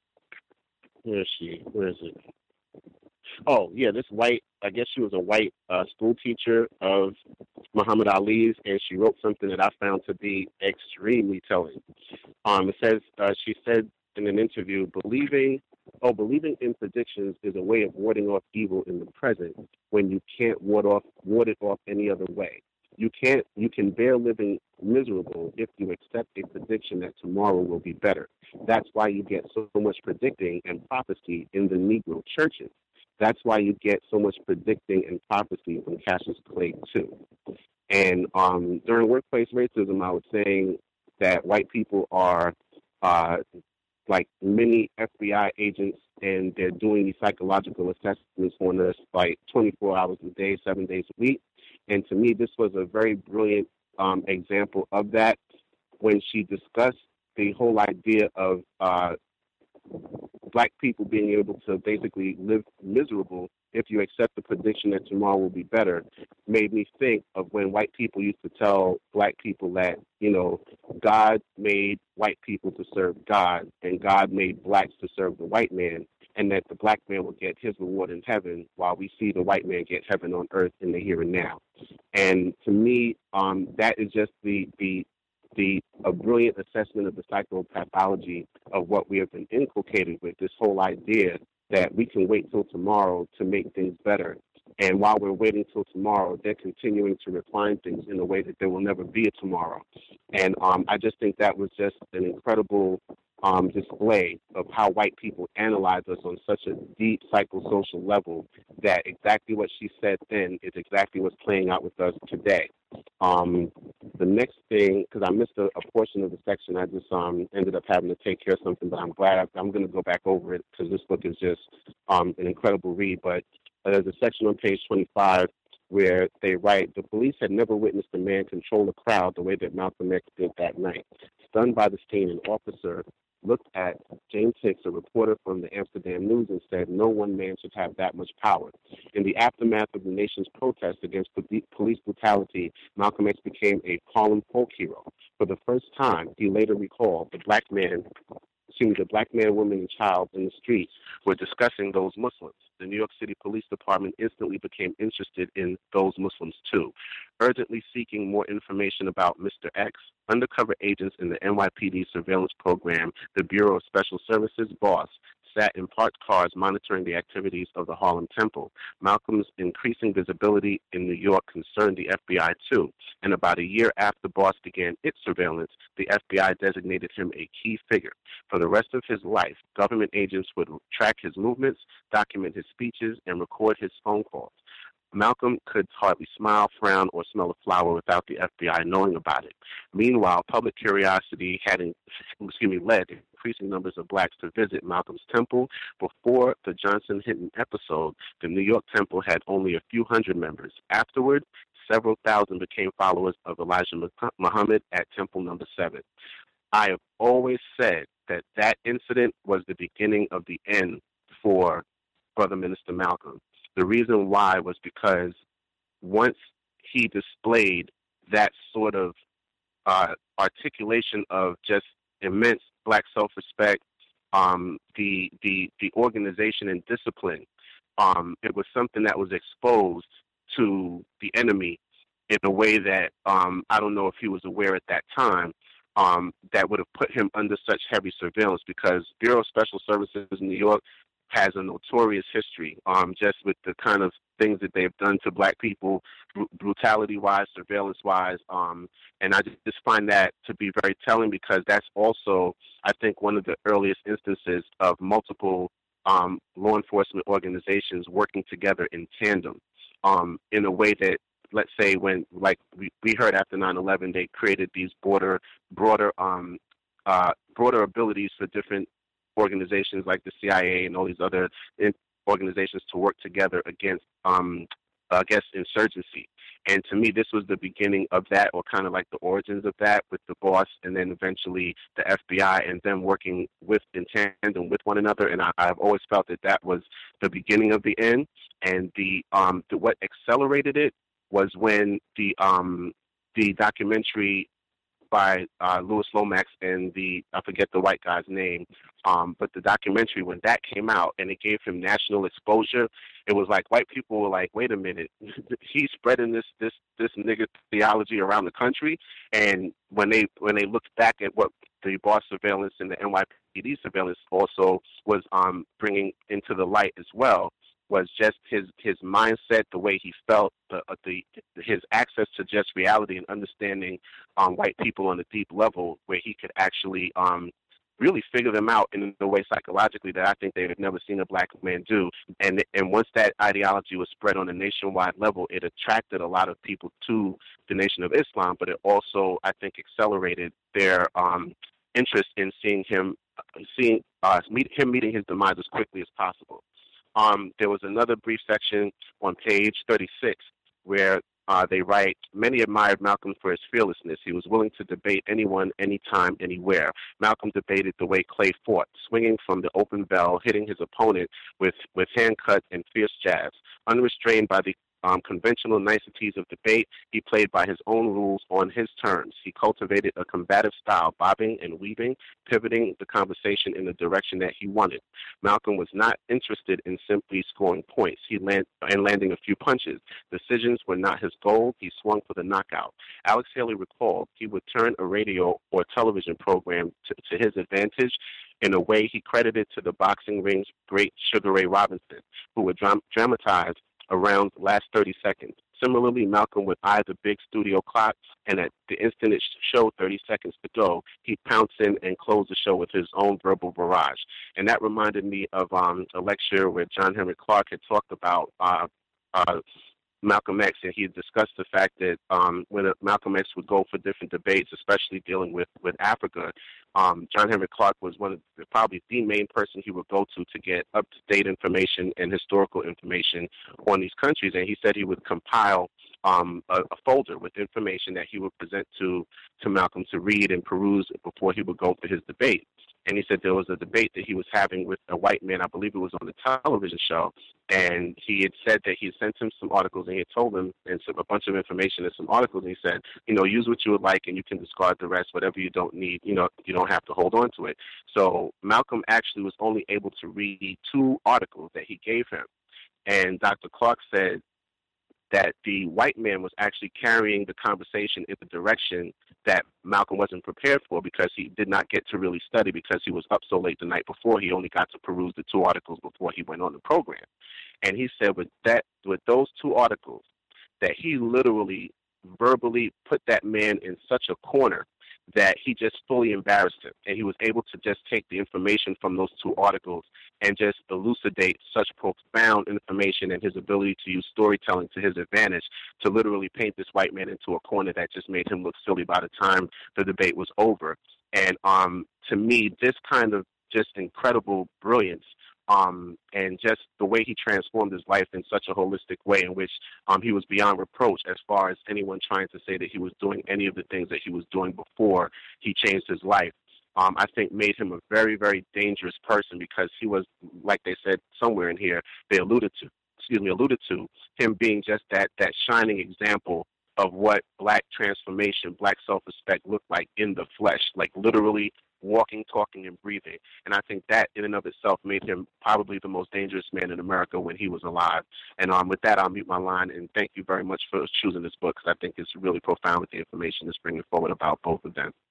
is it? Oh, yeah, this white, I guess she was a white school teacher of Muhammad Ali's, and she wrote something that I found to be extremely telling. It says, she said in an interview, believing in predictions is a way of warding off evil in the present when you can't ward it off any other way. You can bear living miserable if you accept a prediction that tomorrow will be better. That's why you get so much predicting and prophecy in the Negro churches. That's why you get so much predicting and prophecy from Cassius Clay, too. And during workplace racism, I was saying that white people are like many FBI agents, and they're doing these psychological assessments on us like 24 hours a day, 7 days a week. And to me, this was a very brilliant example of that when she discussed the whole idea of black people being able to basically live miserable if you accept the prediction that tomorrow will be better, made me think of when white people used to tell black people that, God made white people to serve God, and God made blacks to serve the white man, and that the black man will get his reward in heaven while we see the white man get heaven on earth in the here and now. And to me, that is just a brilliant assessment of the psychopathology of what we have been inculcated with, this whole idea that we can wait till tomorrow to make things better. And while we're waiting till tomorrow, they're continuing to refine things in a way that there will never be a tomorrow. And I just think that was just an incredible display of how white people analyze us on such a deep psychosocial level that exactly what she said then is exactly what's playing out with us today. The next thing, because I missed a portion of the section, I just ended up having to take care of something, but I'm glad I'm going to go back over it because this book is just an incredible read. But there's a section on page 25 where they write, the police had never witnessed a man control a crowd the way that Malcolm X did that night. Stunned by the scene, an officer looked at James Hicks, a reporter from the Amsterdam News, and said, no one man should have that much power. In the aftermath of the nation's protest against police brutality, Malcolm X became a Harlem folk hero. For the first time, he later recalled, the black man, woman, and child in the streets were discussing those Muslims. The New York City Police Department instantly became interested in those Muslims too. Urgently seeking more information about Mr. X, undercover agents in the NYPD surveillance program, the Bureau of Special Services, BOSS, sat in parked cars monitoring the activities of the Harlem Temple. Malcolm's increasing visibility in New York concerned the FBI too, and about a year after BOSS began its surveillance, the FBI designated him a key figure. For the rest of his life, government agents would track his movements, document his speeches, and record his phone calls. Malcolm could hardly smile, frown, or smell a flower without the FBI knowing about it. Meanwhile, public curiosity led increasing numbers of blacks to visit Malcolm's temple. Before the Johnson-Hinton episode, the New York temple had only a few hundred members. Afterward, several thousand became followers of Elijah Muhammad at Temple Number 7. I have always said that incident was the beginning of the end for Brother Minister Malcolm. The reason why was because once he displayed that sort of articulation of just immense black self-respect, the organization and discipline, it was something that was exposed to the enemy in a way that I don't know if he was aware at that time, that would have put him under such heavy surveillance, because Bureau of Special Services in New York has a notorious history, just with the kind of things that they've done to black people, brutality-wise, surveillance-wise, and I just find that to be very telling, because that's also, I think, one of the earliest instances of multiple law enforcement organizations working together in tandem, in a way that, let's say, when, like we heard after 9/11, they created these broader abilities for different organizations like the CIA and all these other organizations to work together against, insurgency. And to me, this was the beginning of that, or kind of like the origins of that, with the BOSS and then eventually the FBI, and them working in tandem with one another. And I've always felt that was the beginning of the end. And what accelerated it was when the documentary by Louis Lomax and I forget the white guy's name, but the documentary, when that came out and it gave him national exposure, it was like white people were like, wait a minute, he's spreading this nigga theology around the country. And when they looked back at what the BOSS surveillance and the NYPD surveillance also was bringing into the light as well, was just his mindset, the way he felt, his access to just reality and understanding white people on a deep level, where he could actually really figure them out in a way psychologically that I think they had never seen a black man do. And once that ideology was spread on a nationwide level, it attracted a lot of people to the Nation of Islam, but it also, I think, accelerated their interest in seeing him meeting his demise as quickly as possible. There was another brief section on page 36 where they write, many admired Malcolm for his fearlessness. He was willing to debate anyone, anytime, anywhere. Malcolm debated the way Clay fought, swinging from the open bell, hitting his opponent with hand cut and fierce jabs. Unrestrained by the conventional niceties of debate, he played by his own rules on his terms. He cultivated a combative style, bobbing and weaving, pivoting the conversation in the direction that he wanted. Malcolm was not interested in simply scoring points and landing a few punches. Decisions were not his goal. He swung for the knockout. Alex Haley recalled he would turn a radio or television program to his advantage in a way he credited to the boxing ring's great Sugar Ray Robinson, who would dramatize around the last 30 seconds. Similarly, Malcolm would eye the big studio clock, and at the instant it showed 30 seconds to go, he'd pounce in and close the show with his own verbal barrage. And that reminded me of a lecture where John Henrik Clarke had talked about Malcolm X, and he had discussed the fact that when Malcolm X would go for different debates, especially dealing with Africa, John Henrik Clarke was probably the main person he would go to get up-to-date information and historical information on these countries. And he said he would compile a folder with information that he would present to Malcolm to read and peruse before he would go for his debate. And he said there was a debate that he was having with a white man, I believe it was on a television show, and he had said that he had sent him some articles, and he had told him and a bunch of information and some articles, and he said, use what you would like, and you can discard the rest. Whatever you don't need, you don't have to hold on to it. So Malcolm actually was only able to read 2 articles that he gave him. And Dr. Clarke said that the white man was actually carrying the conversation in the direction that Malcolm wasn't prepared for, because he did not get to really study because he was up so late the night before. He only got to peruse the 2 articles before he went on the program. And he said with those 2 articles, that he literally verbally put that man in such a corner that he just fully embarrassed him. And he was able to just take the information from those 2 articles and just elucidate such profound information, and his ability to use storytelling to his advantage to literally paint this white man into a corner that just made him look silly by the time the debate was over. And to me, this kind of just incredible brilliance and just the way he transformed his life in such a holistic way, in which he was beyond reproach as far as anyone trying to say that he was doing any of the things that he was doing before he changed his life, I think made him a very, very dangerous person, because he was, like they said somewhere in here, they alluded to him being just that shining example of what Black transformation, Black self-respect looked like in the flesh, like literally walking, talking, and breathing. And I think that in and of itself made him probably the most dangerous man in America when he was alive. And with that, I'll mute my line, and thank you very much for choosing this book, because I think it's really profound with the information that's bringing forward about both of them.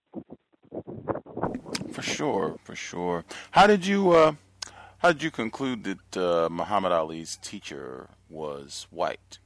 For sure. How did you conclude that Muhammad Ali's teacher was white?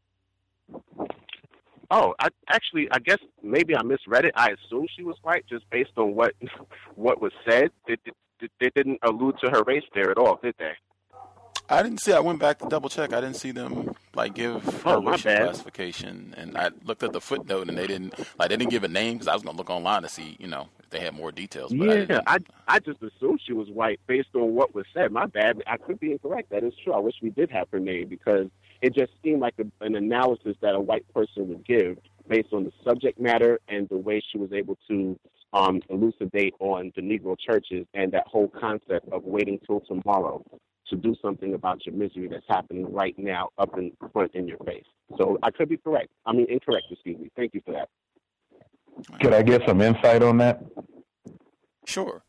Oh, I guess maybe I misread it. I assumed she was white just based on what was said. They didn't allude to her race there at all, did they? I didn't see. I went back to double check. I didn't see them give her racial classification, and I looked at the footnote, and they didn't give a name, because I was going to look online to see if they had more details. But I just assumed she was white based on what was said. My bad. I could be incorrect. That is true. I wish we did have her name, because it just seemed like an analysis that a white person would give based on the subject matter and the way she was able to elucidate on the Negro churches and that whole concept of waiting till tomorrow to do something about your misery that's happening right now up in front in your face. So I could be incorrect, excuse me. Thank you for that. Could I get some insight on that? Sure.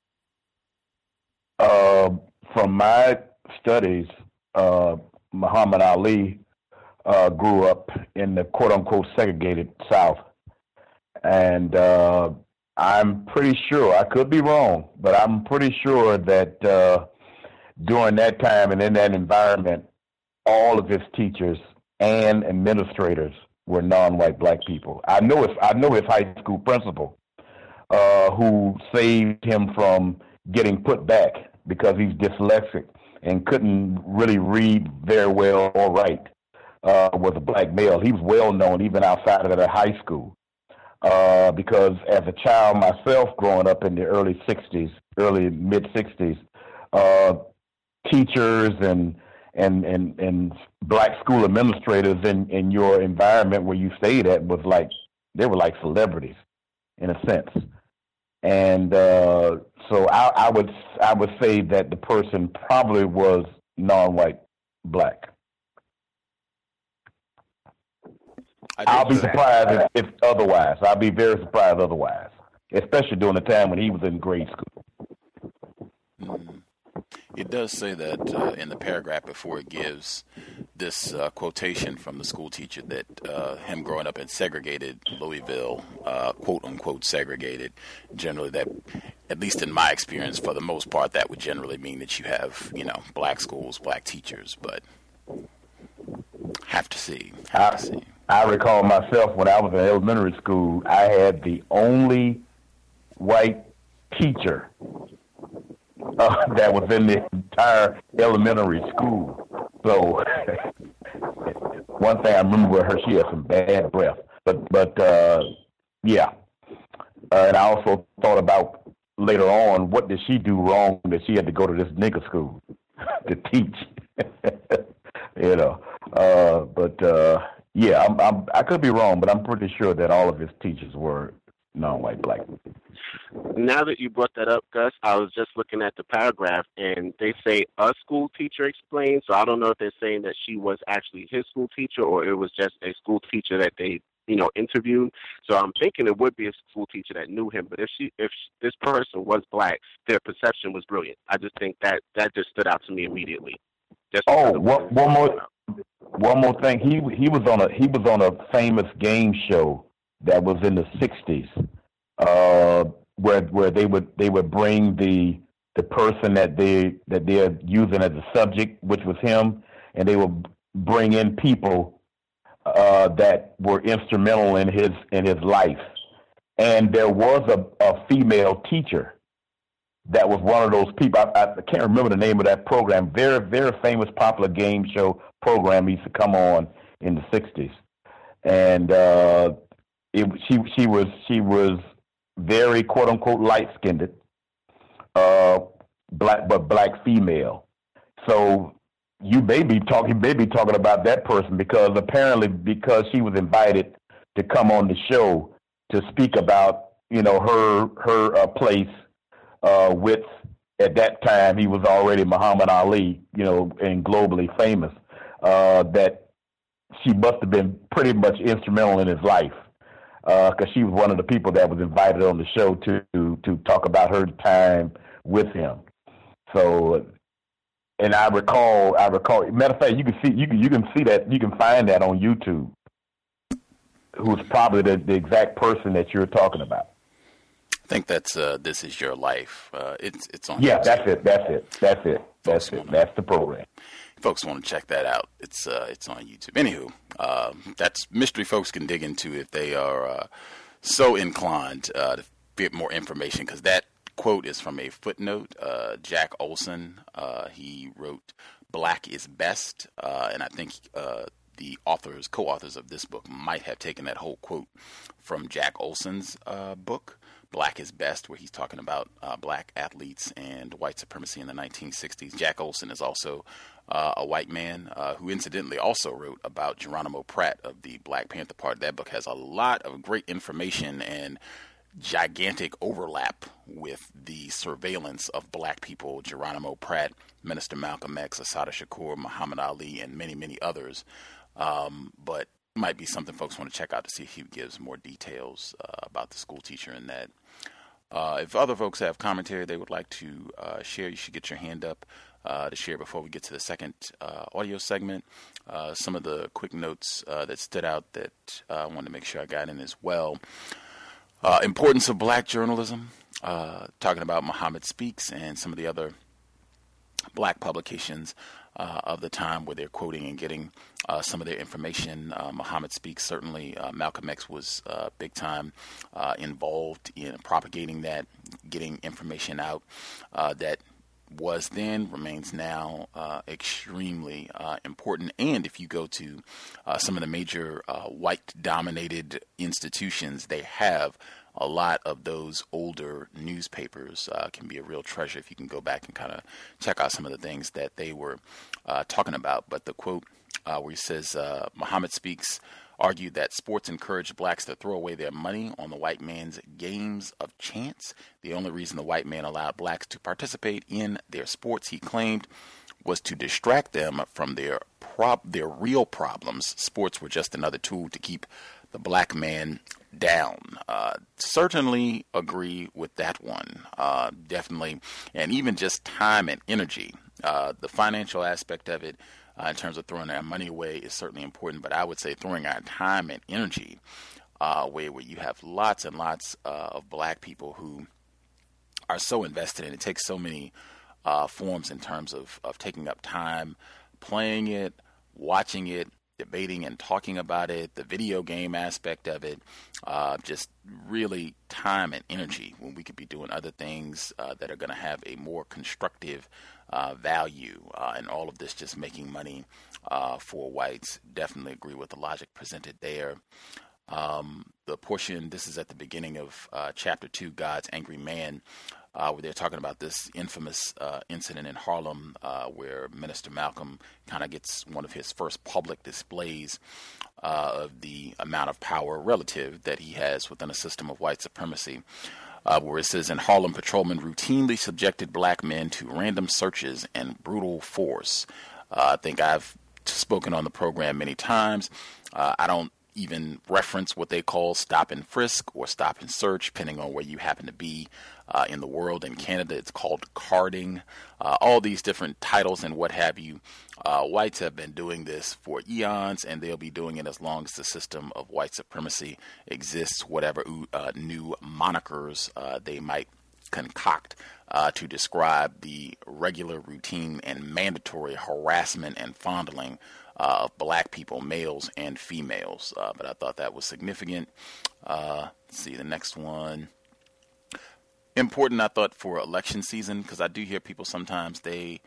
From my studies, Muhammad Ali grew up in the quote-unquote segregated South. And I'm pretty sure, I could be wrong, but I'm pretty sure that during that time and in that environment, all of his teachers and administrators were non-white Black people. I know his high school principal, who saved him from getting put back because he's dyslexic and couldn't really read very well or write, was a Black male. He was well known even outside of the high school, because as a child myself, growing up in the early mid-60s, teachers and Black school administrators in your environment where you stayed at they were like celebrities in a sense. And so I would say that the person probably was non-white Black. I'll be surprised if otherwise. I'll be very surprised otherwise, especially during the time when he was in grade school. It does say that in the paragraph before it gives this quotation from the school teacher that him growing up in segregated Louisville, quote unquote segregated, generally that, at least in my experience, for the most part, that would generally mean that you have, Black schools, Black teachers, but have to see. I recall myself when I was in elementary school, I had the only white teacher that was in the entire elementary school. So one thing I remember with her, she had some bad breath. But yeah. And I also thought about later on, what did she do wrong that she had to go to this nigger school to teach? You know. Yeah, I could be wrong, but I'm pretty sure that all of his teachers were non-white black. Now that you brought that up, Gus, I was just looking at the paragraph, and they say a school teacher explained. So I don't know if they're saying that she was actually his school teacher or it was just a school teacher that they, interviewed. So I'm thinking it would be a school teacher that knew him. But if this person was black, their perception was brilliant. I just think that just stood out to me immediately. One more thing. He was on a famous game show that was in the '60s, where they would bring the person that they're using as a subject, which was him, and they would bring in people that were instrumental in his life. And there was a female teacher that was one of those people. I can't remember the name of that program. Very, very famous, popular game show program used to come on in the '60s, and she was very quote unquote light skinned, black female. So you may be talking about that person because she was invited to come on the show to speak about her place with, at that time he was already Muhammad Ali, and globally famous. That she must have been pretty much instrumental in his life, because she was one of the people that was invited on the show to talk about her time with him. So, and I recall. Matter of fact, you can see that, you can find that on YouTube. Who's probably the exact person that you're talking about? I think that's This Is Your Life. It's on. Yeah, YouTube. That's it. That's the program. Folks want to check that out. It's on YouTube. Anywho, that's mystery folks can dig into if they are so inclined to get more information, because that quote is from a footnote. Jack Olson, he wrote "Black is Best," and I think the co-authors of this book might have taken that whole quote from Jack Olson's book, Black is Best, where he's talking about black athletes and white supremacy in the 1960s. Jack Olson is also a white man who incidentally also wrote about Geronimo Pratt of the Black Panther Party. That book has a lot of great information and gigantic overlap with the surveillance of black people, Geronimo Pratt, Minister Malcolm X, Assata Shakur, Muhammad Ali, and many, many others. But might be something folks want to check out to see if he gives more details about the school teacher and that. If other folks have commentary they would like to share, you should get your hand up to share before we get to the second audio segment. Some of the quick notes that stood out that I wanted to make sure I got in as well. Importance of black journalism, talking about Muhammad Speaks and some of the other black publications of the time where they're quoting and getting some of their information. Muhammad Speaks, certainly Malcolm X was big time involved in propagating that, getting information out that was then, remains now extremely important. And if you go to some of the major white-dominated institutions, they have a lot of those older newspapers. Can be a real treasure if you can go back and kind of check out some of the things that they were talking about. But the quote where he says, Muhammad Speaks argued that sports encouraged blacks to throw away their money on the white man's games of chance. The only reason the white man allowed blacks to participate in their sports, he claimed, was to distract them from their real problems. Sports were just another tool to keep the black man down. Certainly agree with that one. Definitely. And even just time and energy. The financial aspect of it, in terms of throwing our money away, is certainly important, but I would say throwing our time and energy away, where you have lots and lots of black people who are so invested in it. It takes so many forms in terms of taking up time, playing it, watching it, debating and talking about it, the video game aspect of it, just really time and energy when we could be doing other things that are going to have a more constructive value, and all of this just making money for whites. Definitely agree with the logic presented there. The portion, this is at the beginning of chapter 2, God's Angry Man, where they're talking about this infamous incident in Harlem where Minister Malcolm kind of gets one of his first public displays of the amount of power relative that he has within a system of white supremacy. Where it says, in Harlem, patrolmen routinely subjected black men to random searches and brutal force. I think I've spoken on the program many times. I don't even reference what they call stop and frisk or stop and search, depending on where you happen to be in the world. In Canada, it's called carding. All these different titles and what have you. Whites have been doing this for eons, and they'll be doing it as long as the system of white supremacy exists, whatever new monikers they might concoct to describe the regular, routine, and mandatory harassment and fondling of black people, males and females. But I thought that was significant. Let's see the next one. Important, I thought, for election season, because I do hear people sometimes they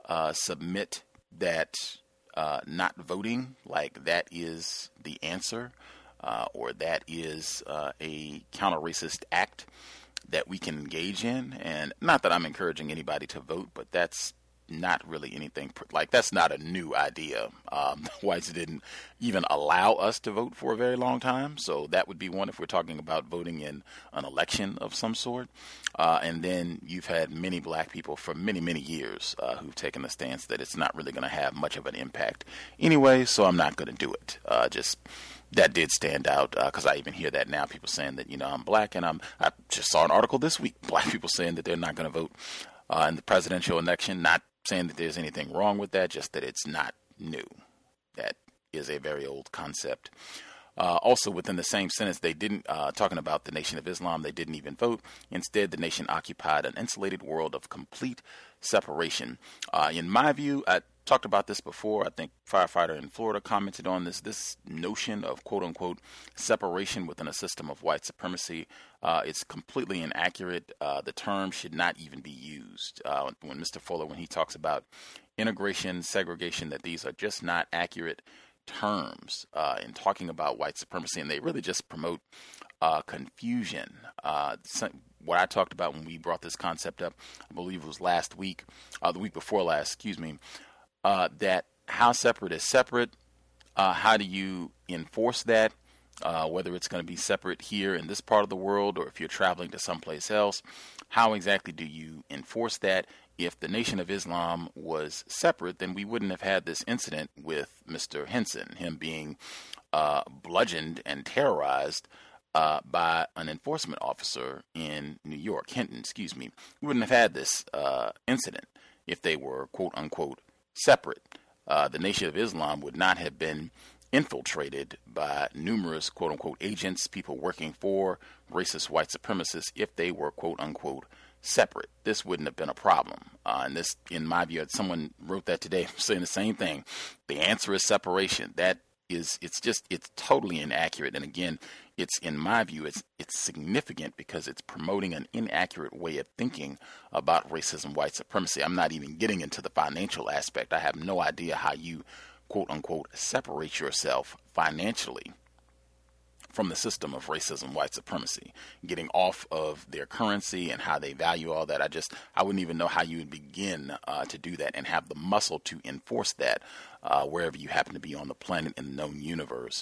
submit that not voting, like that is the answer, or that is a counter-racist act that we can engage in. And not that I'm encouraging anybody to vote, but that's not really anything, like that's not a new idea. Whites didn't even allow us to vote for a very long time, so that would be one if we're talking about voting in an election of some sort. And then you've had many black people for many, many years who've taken the stance that it's not really going to have much of an impact anyway, so I'm not going to do it. Just that did stand out, because I even hear that now, people saying that, I'm black, and I just saw an article this week, black people saying that they're not going to vote in the presidential election, not saying that there's anything wrong with that, just that it's not new. That is a very old concept. Also, within the same sentence, they didn't, talking about the Nation of Islam, they didn't even vote. Instead, the nation occupied an insulated world of complete separation. In my view, I talked about this before. I think firefighter in Florida commented on this notion of quote-unquote separation within a system of white supremacy. It's completely inaccurate. The term should not even be used. When Mr. Fuller, when he talks about integration, segregation, that these are just not accurate terms in talking about white supremacy, and they really just promote confusion. What I talked about when we brought this concept up, I believe it was last week, the week before last, that how separate is separate. How do you enforce that? Whether it's going to be separate here in this part of the world or if you're traveling to someplace else, how exactly do you enforce that? If the Nation of Islam was separate, then we wouldn't have had this incident with Mr. Henson, him being bludgeoned and terrorized by an enforcement officer in New York. Hinton, We wouldn't have had this incident if they were, quote unquote, separate. The Nation of Islam would not have been infiltrated by numerous, quote unquote, agents, people working for racist white supremacists if they were, quote unquote, separate. This wouldn't have been a problem. And this, in my view, someone wrote that today saying the same thing. The answer is separation. It's totally inaccurate. And again, in my view, it's significant because it's promoting an inaccurate way of thinking about racism, white supremacy. I'm not even getting into the financial aspect. I have no idea how you, quote unquote, separate yourself financially from the system of racism, white supremacy, getting off of their currency and how they value all that. I wouldn't even know how you would begin to do that and have the muscle to enforce that wherever you happen to be on the planet in the known universe.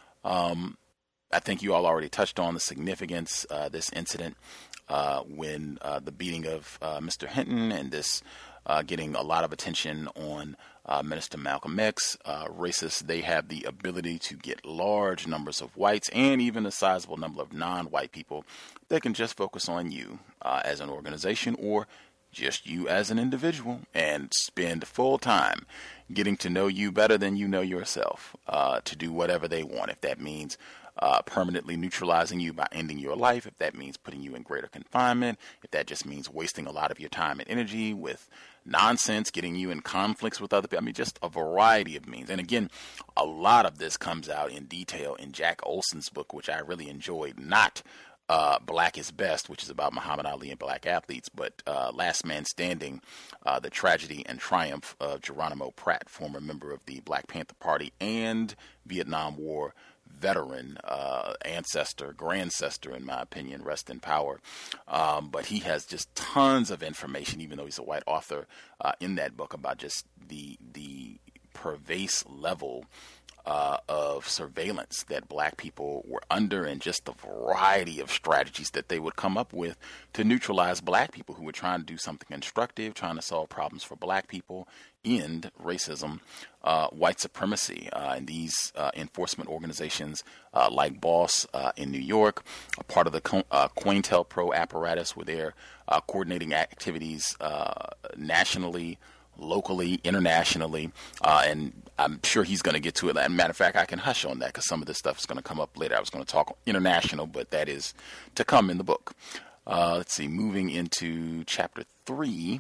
I think you all already touched on the significance, this incident when the beating of Mr. Hinton and this getting a lot of attention on Minister Malcolm X. Racists, they have the ability to get large numbers of whites and even a sizable number of non-white people that can just focus on you as an organization or just you as an individual and spend full time getting to know you better than you know yourself to do whatever they want. If that means permanently neutralizing you by ending your life, if that means putting you in greater confinement, if that just means wasting a lot of your time and energy with nonsense, getting you in conflicts with other people. I mean, just a variety of means. And again, a lot of this comes out in detail in Jack Olson's book, which I really enjoyed, not Black is Best, which is about Muhammad Ali and black athletes, but Last Man Standing, the tragedy and triumph of Geronimo Pratt, former member of the Black Panther Party and Vietnam War veteran, grandcestor, in my opinion, rest in power. But he has just tons of information, even though he's a white author, in that book about just the pervasive level of surveillance that black people were under, and just the variety of strategies that they would come up with to neutralize black people who were trying to do something constructive, trying to solve problems for black people, end racism, white supremacy. And these enforcement organizations like BOSS in New York, a part of the COINTELPRO apparatus, where they're coordinating activities nationally, locally, internationally, and I'm sure he's going to get to it. As a matter of fact, I can hush on that because some of this stuff is going to come up later. I was going to talk international, but that is to come in the book. Let's see, moving into chapter 3,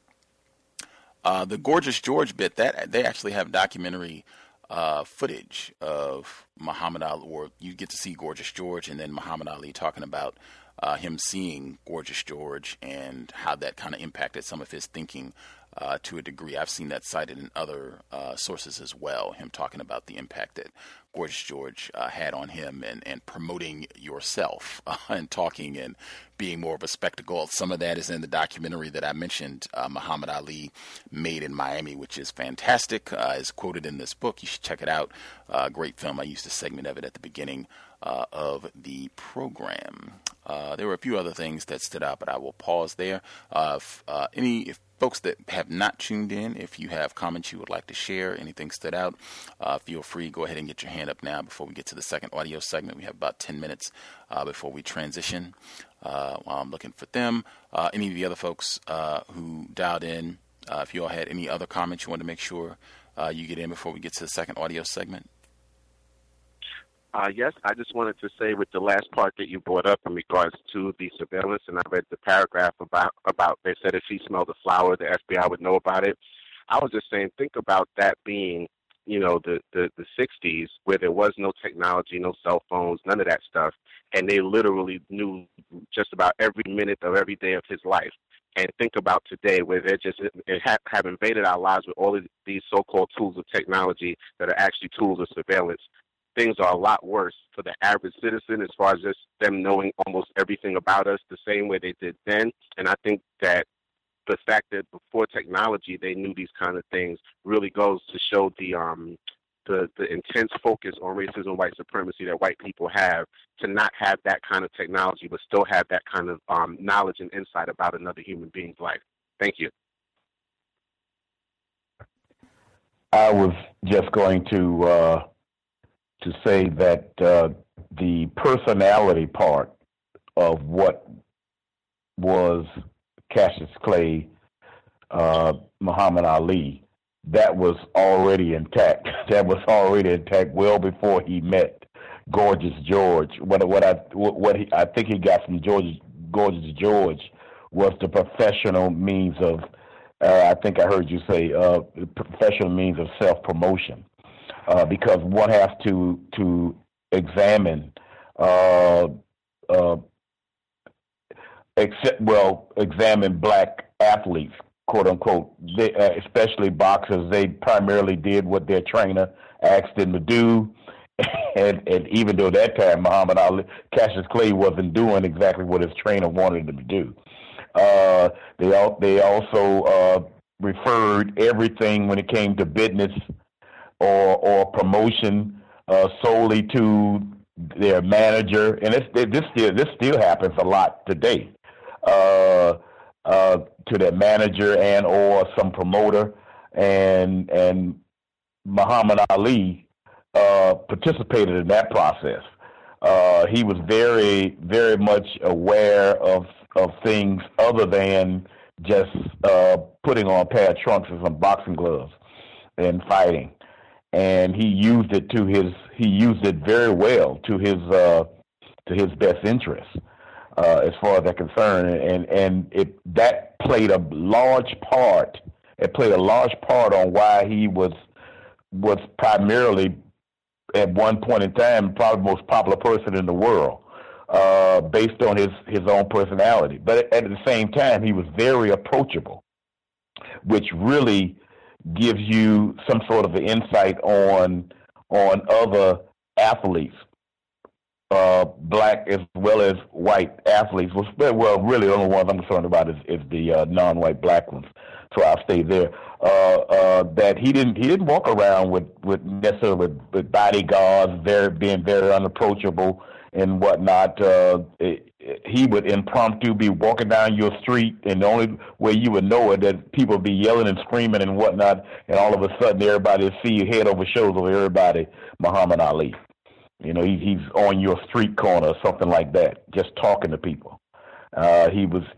the Gorgeous George bit, that they actually have documentary footage of Muhammad Ali, or you get to see Gorgeous George and then Muhammad Ali talking about him seeing Gorgeous George and how that kind of impacted some of his thinking to a degree. I've seen that cited in other sources as well, him talking about the impact that Gorgeous George had on him, and promoting yourself and talking and being more of a spectacle. Some of that is in the documentary that I mentioned, Muhammad Ali Made in Miami, which is fantastic, is quoted in this book. You should check it out. Great film. I used a segment of it at the beginning of the program. There were a few other things that stood out, but I will pause there. If folks that have not tuned in, if you have comments you would like to share, anything stood out, feel free. Go ahead and get your hand up now before we get to the second audio segment. We have about 10 minutes before we transition. While I'm looking for them, any of the other folks who dialed in, if you all had any other comments you want to make sure you get in before we get to the second audio segment. Yes, I just wanted to say with the last part that you brought up in regards to the surveillance, and I read the paragraph about they said if he smelled the flower, the FBI would know about it. I was just saying, think about that being, the 60s, where there was no technology, no cell phones, none of that stuff, and they literally knew just about every minute of every day of his life. And think about today, where they're just have invaded our lives with all of these so-called tools of technology that are actually tools of surveillance. Things are a lot worse for the average citizen as far as just them knowing almost everything about us the same way they did then. And I think that the fact that before technology they knew these kind of things really goes to show the intense focus on racism, white supremacy that white people have, to not have that kind of technology but still have that kind of knowledge and insight about another human being's life. Thank you. I was just going to say that the personality part of what was Cassius Clay, Muhammad Ali, that was already intact. That was already intact well before he met Gorgeous George. I think he got from Gorgeous George was the professional means of, I think I heard you say, professional means of self-promotion. Because one has to examine, examine black athletes, quote unquote. They, especially boxers, they primarily did what their trainer asked them to do, and even though that time Muhammad Ali, Cassius Clay wasn't doing exactly what his trainer wanted him to do. They also referred everything when it came to business or promotion solely to their manager, and this still happens a lot today. To their manager and or some promoter, and Muhammad Ali participated in that process. He was very, very much aware of things other than just putting on a pair of trunks and some boxing gloves and fighting. and he used it very well to his best interest, as far as that's concerned, and that played a large part. It played a large part on why he was primarily, at one point in time, probably the most popular person in the world, based on his own personality. But at the same time, he was very approachable, which really gives you some sort of an insight on other athletes, black as well as white athletes. Well, really the only ones I'm concerned about is the non-white black ones. So I'll stay there. That he didn't walk around with necessarily with bodyguards, being very unapproachable and whatnot. He would impromptu be walking down your street, and the only way you would know it, that people would be yelling and screaming and whatnot, and all of a sudden everybody would see you head over shoulders of everybody, Muhammad Ali. You know, he's on your street corner or something like that, just talking to people. He was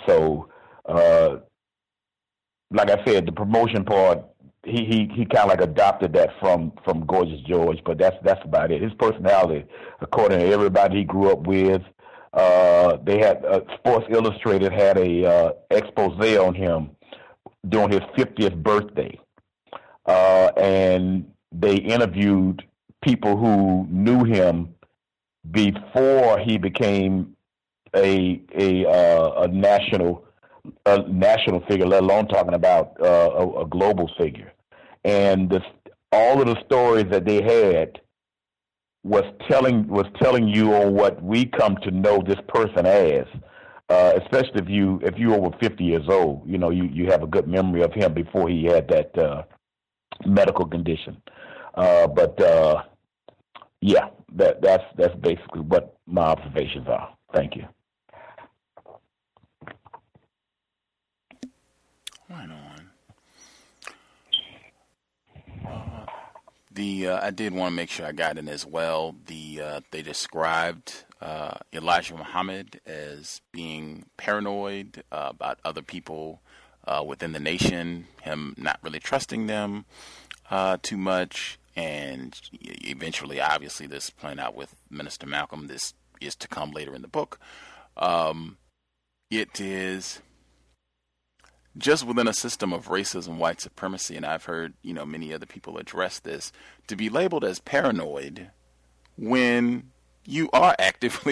like I said, the promotion part, he kind of like adopted that from Gorgeous George, but that's about it. His personality, according to everybody he grew up with, they had Sports Illustrated had a expose on him during his 50th birthday, and they interviewed people who knew him before he became a national figure, let alone talking about a global figure. And all of the stories that they had was telling you on what we come to know this person as, especially if you over 50 years old. You know, you have a good memory of him before he had that medical condition. Yeah, that's basically what my observations are. Thank you. Right on. I did want to make sure I got in as well. They described Elijah Muhammad as being paranoid about other people within the nation, him not really trusting them too much, and eventually, obviously, this playing out with Minister Malcolm. This is to come later in the book. It is just within a system of racism, white supremacy, and I've heard, many other people address this, to be labeled as paranoid when you are actively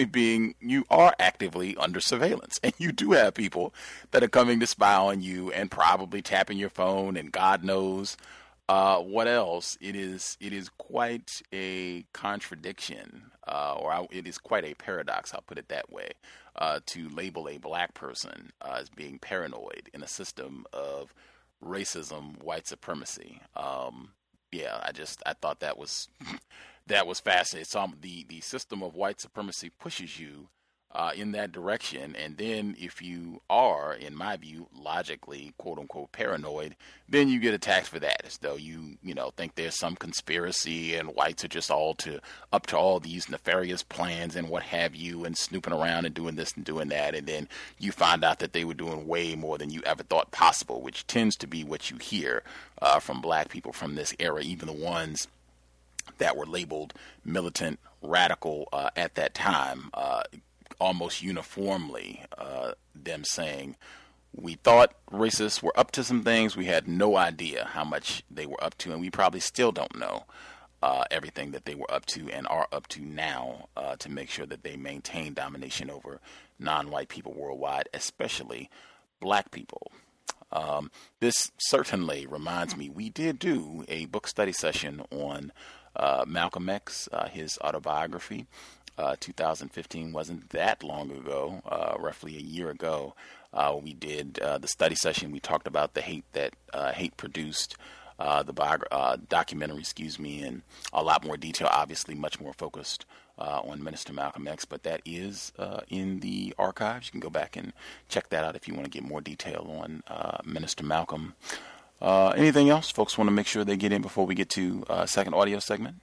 under surveillance, and you do have people that are coming to spy on you and probably tapping your phone and God knows what else. It is quite a contradiction, it is quite a paradox, I'll put it that way, to label a black person as being paranoid in a system of racism, white supremacy. I thought that was fascinating. The system of white supremacy pushes you in that direction, and then if you are, in my view, logically, quote unquote, paranoid, then you get attacked for that, as though you think there's some conspiracy and whites are just up to all these nefarious plans and what have you, and snooping around and doing this and doing that, and then you find out that they were doing way more than you ever thought possible, which tends to be what you hear from black people from this era, even the ones that were labeled militant, radical at that time. Almost uniformly, them saying, we thought racists were up to some things. We had no idea how much they were up to, and we probably still don't know everything that they were up to and are up to now to make sure that they maintain domination over non-white people worldwide, especially black people. This certainly reminds me, we did do a book study session on Malcolm X, his autobiography. 2015 wasn't that long ago, roughly a year ago. We did the study session. We talked about the hate that hate produced, the documentary, and a lot more detail, obviously much more focused on Minister Malcolm X, but that is in the archives. You can go back and check that out if you want to get more detail on Minister Malcolm. Anything else folks want to make sure they get in before we get to second audio segment?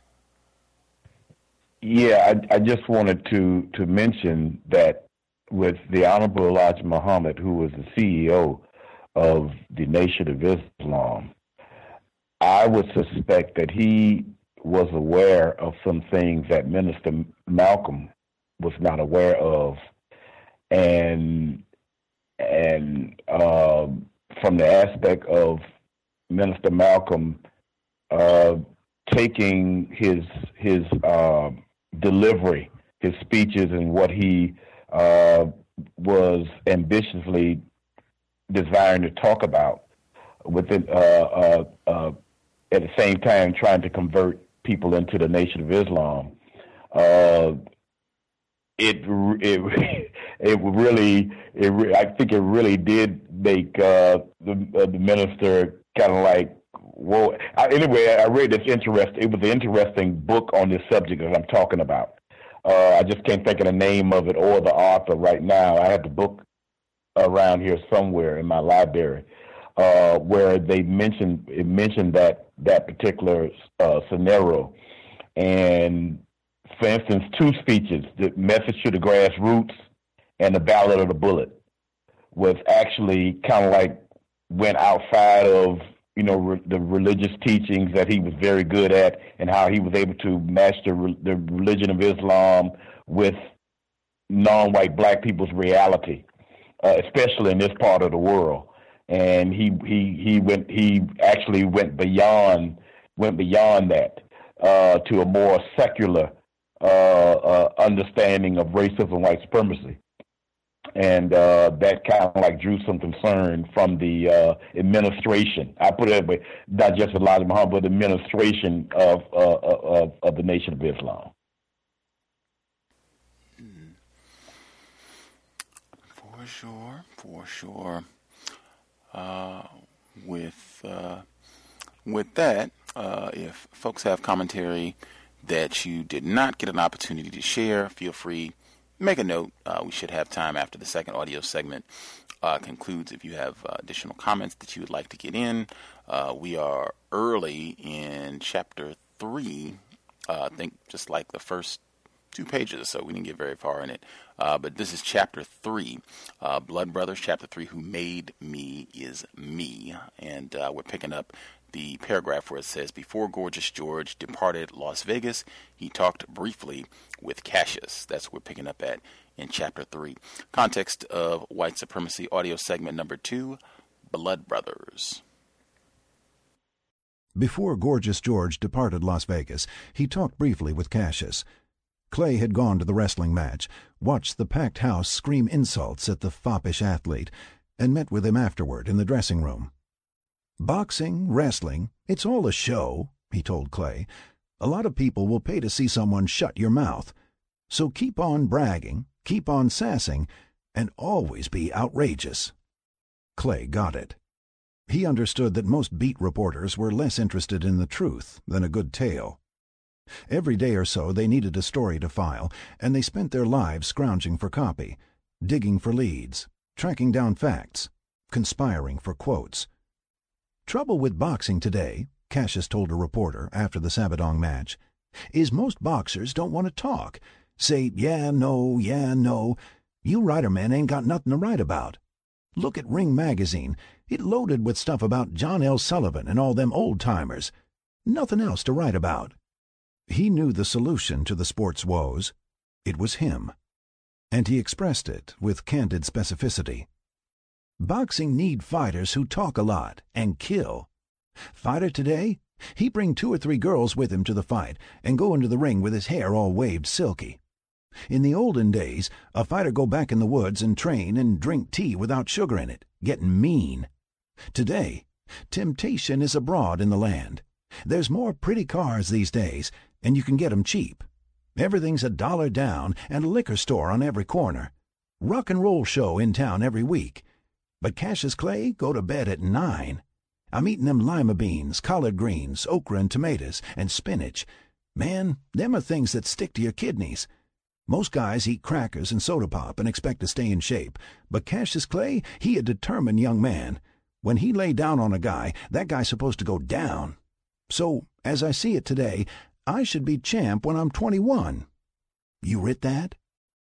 Yeah, I just wanted to mention that with the Honorable Elijah Muhammad, who was the CEO of the Nation of Islam, I would suspect that he was aware of some things that Minister Malcolm was not aware of, and from the aspect of Minister Malcolm taking his delivery, his speeches, and what he was ambitiously desiring to talk about, within at the same time trying to convert people into the Nation of Islam. I think it really did make the minister kind of like, whoa. Anyway, I read this interesting. It was an interesting book on this subject that I'm talking about. I just can't think of the name of it or the author right now. I have the book around here somewhere in my library, where they mentioned that particular scenario. And for instance, two speeches, the Message to the Grassroots and the Ballad of the Bullet, was actually kind of like went outside of, you know, the religious teachings that he was very good at, and how he was able to match the religion of Islam with non-white black people's reality, especially in this part of the world. And he actually went beyond that to a more secular understanding of racism and white supremacy. And that kind of like drew some concern from the administration. I put it that way, not just Elijah Muhammad, but the administration of the Nation of Islam. For sure. With that, if folks have commentary that you did not get an opportunity to share, feel free. Make a note. We should have time after the second audio segment concludes if you have additional comments that you would like to get in. We are early in Chapter 3, I think just like the first 2 pages, so we didn't get very far in it. But this is Chapter 3, Blood Brothers, Chapter 3, Who Made Me Is Me. And we're picking up the paragraph where it says, before Gorgeous George departed Las Vegas, he talked briefly with Cassius. That's what we're picking up at in Chapter 3. Context of White Supremacy, audio segment number 2, Blood Brothers. Before Gorgeous George departed Las Vegas, he talked briefly with Cassius. Clay had gone to the wrestling match, watched the packed house scream insults at the foppish athlete, and met with him afterward in the dressing room. Boxing, wrestling, it's all a show, he told Clay. A lot of people will pay to see someone shut your mouth. So keep on bragging, keep on sassing, and always be outrageous. Clay got it. He understood that most beat reporters were less interested in the truth than a good tale. Every day or so they needed a story to file, and they spent their lives scrounging for copy, digging for leads, tracking down facts, conspiring for quotes. Trouble with boxing today, Cassius told a reporter after the Sabadong match, is most boxers don't want to talk. Say, yeah, no. You writer men ain't got nothing to write about. Look at Ring Magazine. It loaded with stuff about John L. Sullivan and all them old-timers. Nothing else to write about. He knew the solution to the sport's woes. It was him. And he expressed it with candid specificity. Boxing need fighters who talk a lot and kill. Fighter today, he bring 2 or 3 girls with him to the fight and go into the ring with his hair all waved silky. In the olden days, a fighter go back in the woods and train and drink tea without sugar in it, getting mean. Today, temptation is abroad in the land. There's more pretty cars these days, and you can get 'em cheap. Everything's $1 down and a liquor store on every corner. Rock and roll show in town every week. But Cassius Clay go to bed at 9. I'm eating them lima beans, collard greens, okra and tomatoes, and spinach. Man, them are things that stick to your kidneys. Most guys eat crackers and soda pop and expect to stay in shape, but Cassius Clay, he a determined young man. When he lay down on a guy, that guy's supposed to go down. So, as I see it today, I should be champ when I'm 21. You writ that?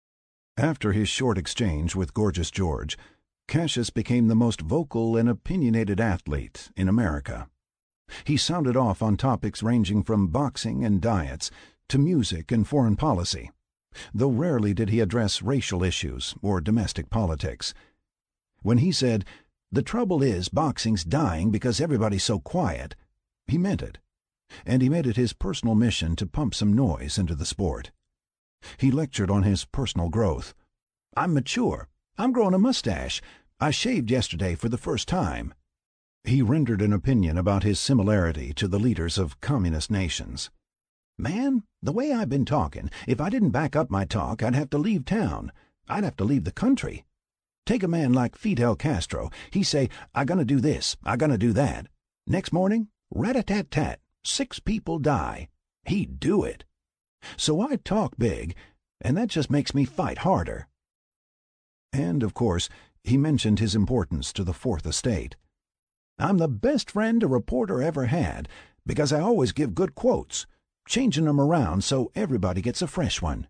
After his short exchange with Gorgeous George, Cassius became the most vocal and opinionated athlete in America. He sounded off on topics ranging from boxing and diets to music and foreign policy, though rarely did he address racial issues or domestic politics. When he said, "The trouble is boxing's dying because everybody's so quiet," he meant it, and he made it his personal mission to pump some noise into the sport. He lectured on his personal growth. "I'm mature. I'm growing a mustache. I shaved yesterday for the first time." He rendered an opinion about his similarity to the leaders of communist nations. "Man, the way I've been talking, if I didn't back up my talk, I'd have to leave town. I'd have to leave the country. Take a man like Fidel Castro. He say, 'I gonna do this, I gonna do that.' Next morning, rat-a-tat-tat, 6 people die. He'd do it. So I talk big, and that just makes me fight harder." And, of course, he mentioned his importance to the Fourth Estate. "I'm the best friend a reporter ever had, because I always give good quotes, changing them around so everybody gets a fresh one."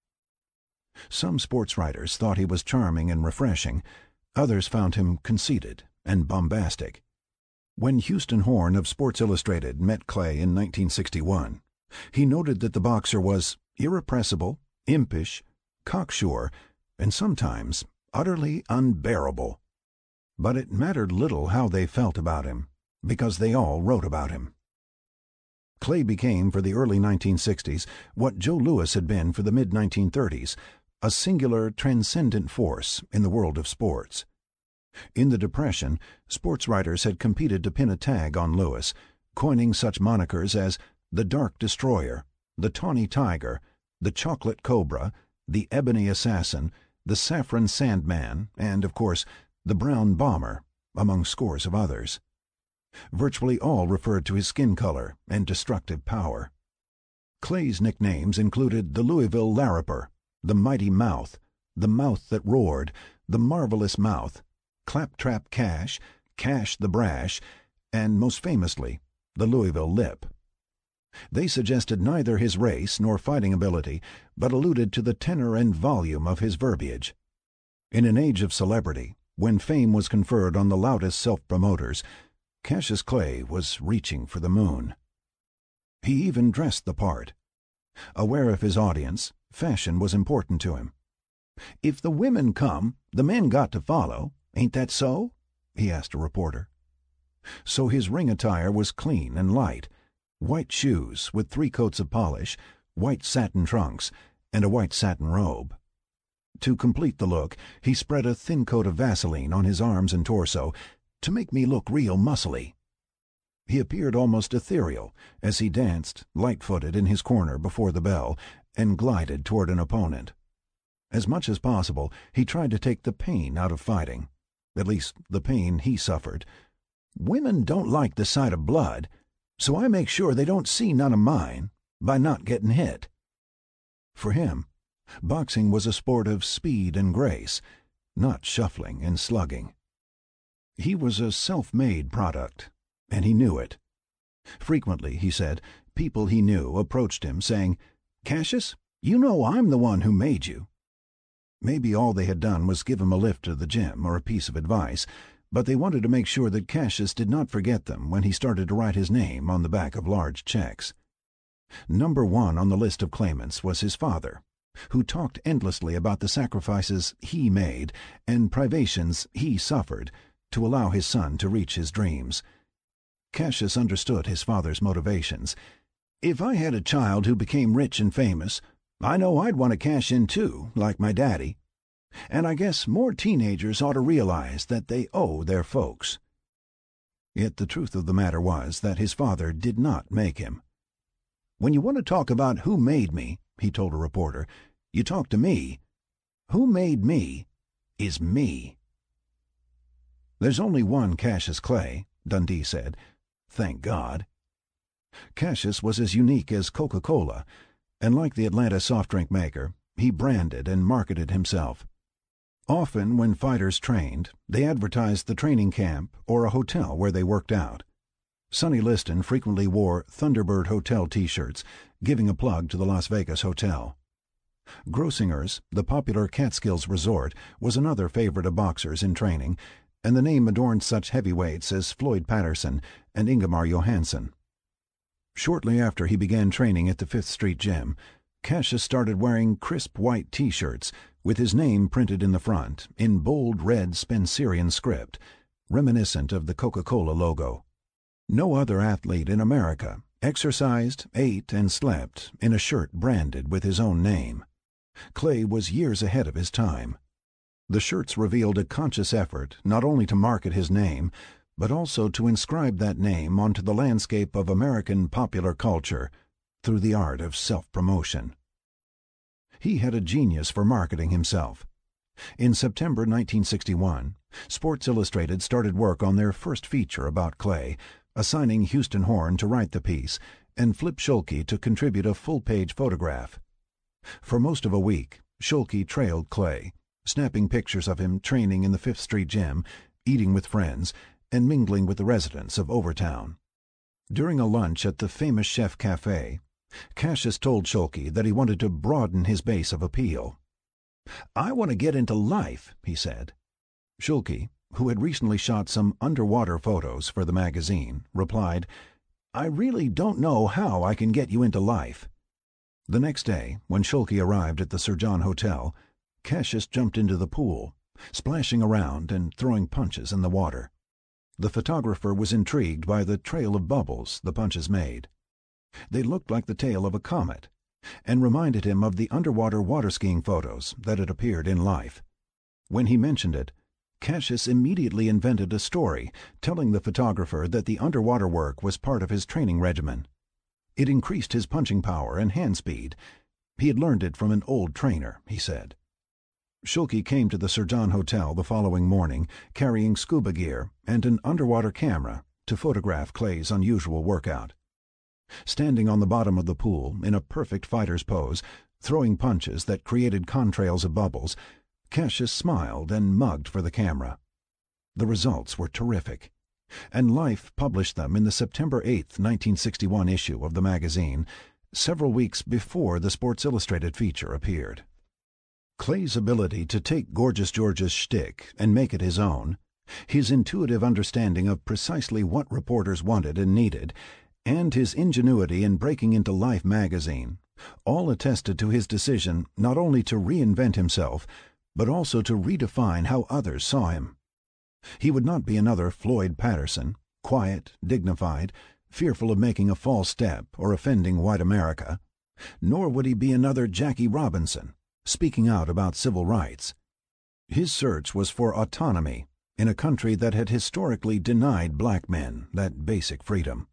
Some sports writers thought he was charming and refreshing. Others found him conceited and bombastic. When Houston Horn of Sports Illustrated met Clay in 1961, he noted that the boxer was irrepressible, impish, cocksure, and sometimes utterly unbearable. But it mattered little how they felt about him, because they all wrote about him. Clay became, for the early 1960s, what Joe Louis had been for the mid-1930s, a singular, transcendent force in the world of sports. In the Depression, sports writers had competed to pin a tag on Louis, coining such monikers as the Dark Destroyer, the Tawny Tiger, the Chocolate Cobra, the Ebony Assassin, the Saffron Sandman, and, of course, the Brown Bomber, among scores of others. Virtually all referred to his skin color and destructive power. Clay's nicknames included the Louisville Larriper, the Mighty Mouth, the Mouth That Roared, the Marvelous Mouth, Claptrap Cash, Cash the Brash, and, most famously, the Louisville Lip. They suggested neither his race nor fighting ability, but alluded to the tenor and volume of his verbiage. In an age of celebrity, when fame was conferred on the loudest self-promoters, Cassius Clay was reaching for the moon. He even dressed the part. Aware of his audience, fashion was important to him. "If the women come, the men got to follow. Ain't that so?" he asked a reporter. So his ring attire was clean and light, white shoes with 3 coats of polish, white satin trunks, and a white satin robe. To complete the look, he spread a thin coat of Vaseline on his arms and torso to make me look real muscly. He appeared almost ethereal as he danced, light-footed, in his corner before the bell and glided toward an opponent. As much as possible, he tried to take the pain out of fighting, at least the pain he suffered. "Women don't like the sight of blood, so I make sure they don't see none of mine by not getting hit." For him, boxing was a sport of speed and grace, not shuffling and slugging. He was a self-made product, and he knew it. Frequently, he said, people he knew approached him saying, "Cassius, you know I'm the one who made you." Maybe all they had done was give him a lift to the gym or a piece of advice, but they wanted to make sure that Cassius did not forget them when he started to write his name on the back of large checks. Number 1 on the list of claimants was his father, who talked endlessly about the sacrifices he made and privations he suffered to allow his son to reach his dreams. Cassius understood his father's motivations. "If I had a child who became rich and famous, I know I'd want to cash in too, like my daddy. And I guess more teenagers ought to realize that they owe their folks." Yet the truth of the matter was that his father did not make him. "When you want to talk about who made me," he told a reporter, "you talk to me. Who made me is me." "There's only one Cassius Clay," Dundee said. "Thank God." Cassius was as unique as Coca-Cola, and like the Atlanta soft drink maker, he branded and marketed himself. Often when fighters trained, they advertised the training camp or a hotel where they worked out. Sonny Liston frequently wore Thunderbird Hotel T-shirts, giving a plug to the Las Vegas hotel. Grossinger's, the popular Catskills resort, was another favorite of boxers in training, and the name adorned such heavyweights as Floyd Patterson and Ingemar Johansson. Shortly after he began training at the Fifth Street Gym, Cassius started wearing crisp white T-shirts with his name printed in the front in bold red Spencerian script, reminiscent of the Coca-Cola logo. No other athlete in America exercised, ate, and slept in a shirt branded with his own name. Clay was years ahead of his time. The shirts revealed a conscious effort not only to market his name, but also to inscribe that name onto the landscape of American popular culture through the art of self-promotion. He had a genius for marketing himself. In September 1961, Sports Illustrated started work on their first feature about Clay, assigning Houston Horn to write the piece and Flip Schulke to contribute a full-page photograph. For most of a week, Schulke trailed Clay, snapping pictures of him training in the Fifth Street Gym, eating with friends, and mingling with the residents of Overtown. During a lunch at the famous Chef Cafe, Cassius told Schulke that he wanted to broaden his base of appeal. "I want to get into life," he said. Schulke, who had recently shot some underwater photos for the magazine, replied, "I really don't know how I can get you into life." The next day, when Schulke arrived at the Sir John Hotel, Cassius jumped into the pool, splashing around and throwing punches in the water. The photographer was intrigued by the trail of bubbles the punches made. They looked like the tail of a comet, and reminded him of the underwater water-skiing photos that had appeared in Life. When he mentioned it, Cassius immediately invented a story telling the photographer that the underwater work was part of his training regimen. It increased his punching power and hand speed. He had learned it from an old trainer, he said. Schulke came to the Sir John Hotel the following morning carrying scuba gear and an underwater camera to photograph Clay's unusual workout. Standing on the bottom of the pool in a perfect fighter's pose, throwing punches that created contrails of bubbles, Cassius smiled and mugged for the camera. The results were terrific, and Life published them in the September 8, 1961 issue of the magazine, several weeks before the Sports Illustrated feature appeared. Clay's ability to take Gorgeous George's shtick and make it his own, his intuitive understanding of precisely what reporters wanted and needed, and his ingenuity in breaking into Life magazine, all attested to his decision not only to reinvent himself, but also to redefine how others saw him. He would not be another Floyd Patterson, quiet, dignified, fearful of making a false step or offending white America, nor would he be another Jackie Robinson, speaking out about civil rights. His search was for autonomy in a country that had historically denied black men that basic freedom.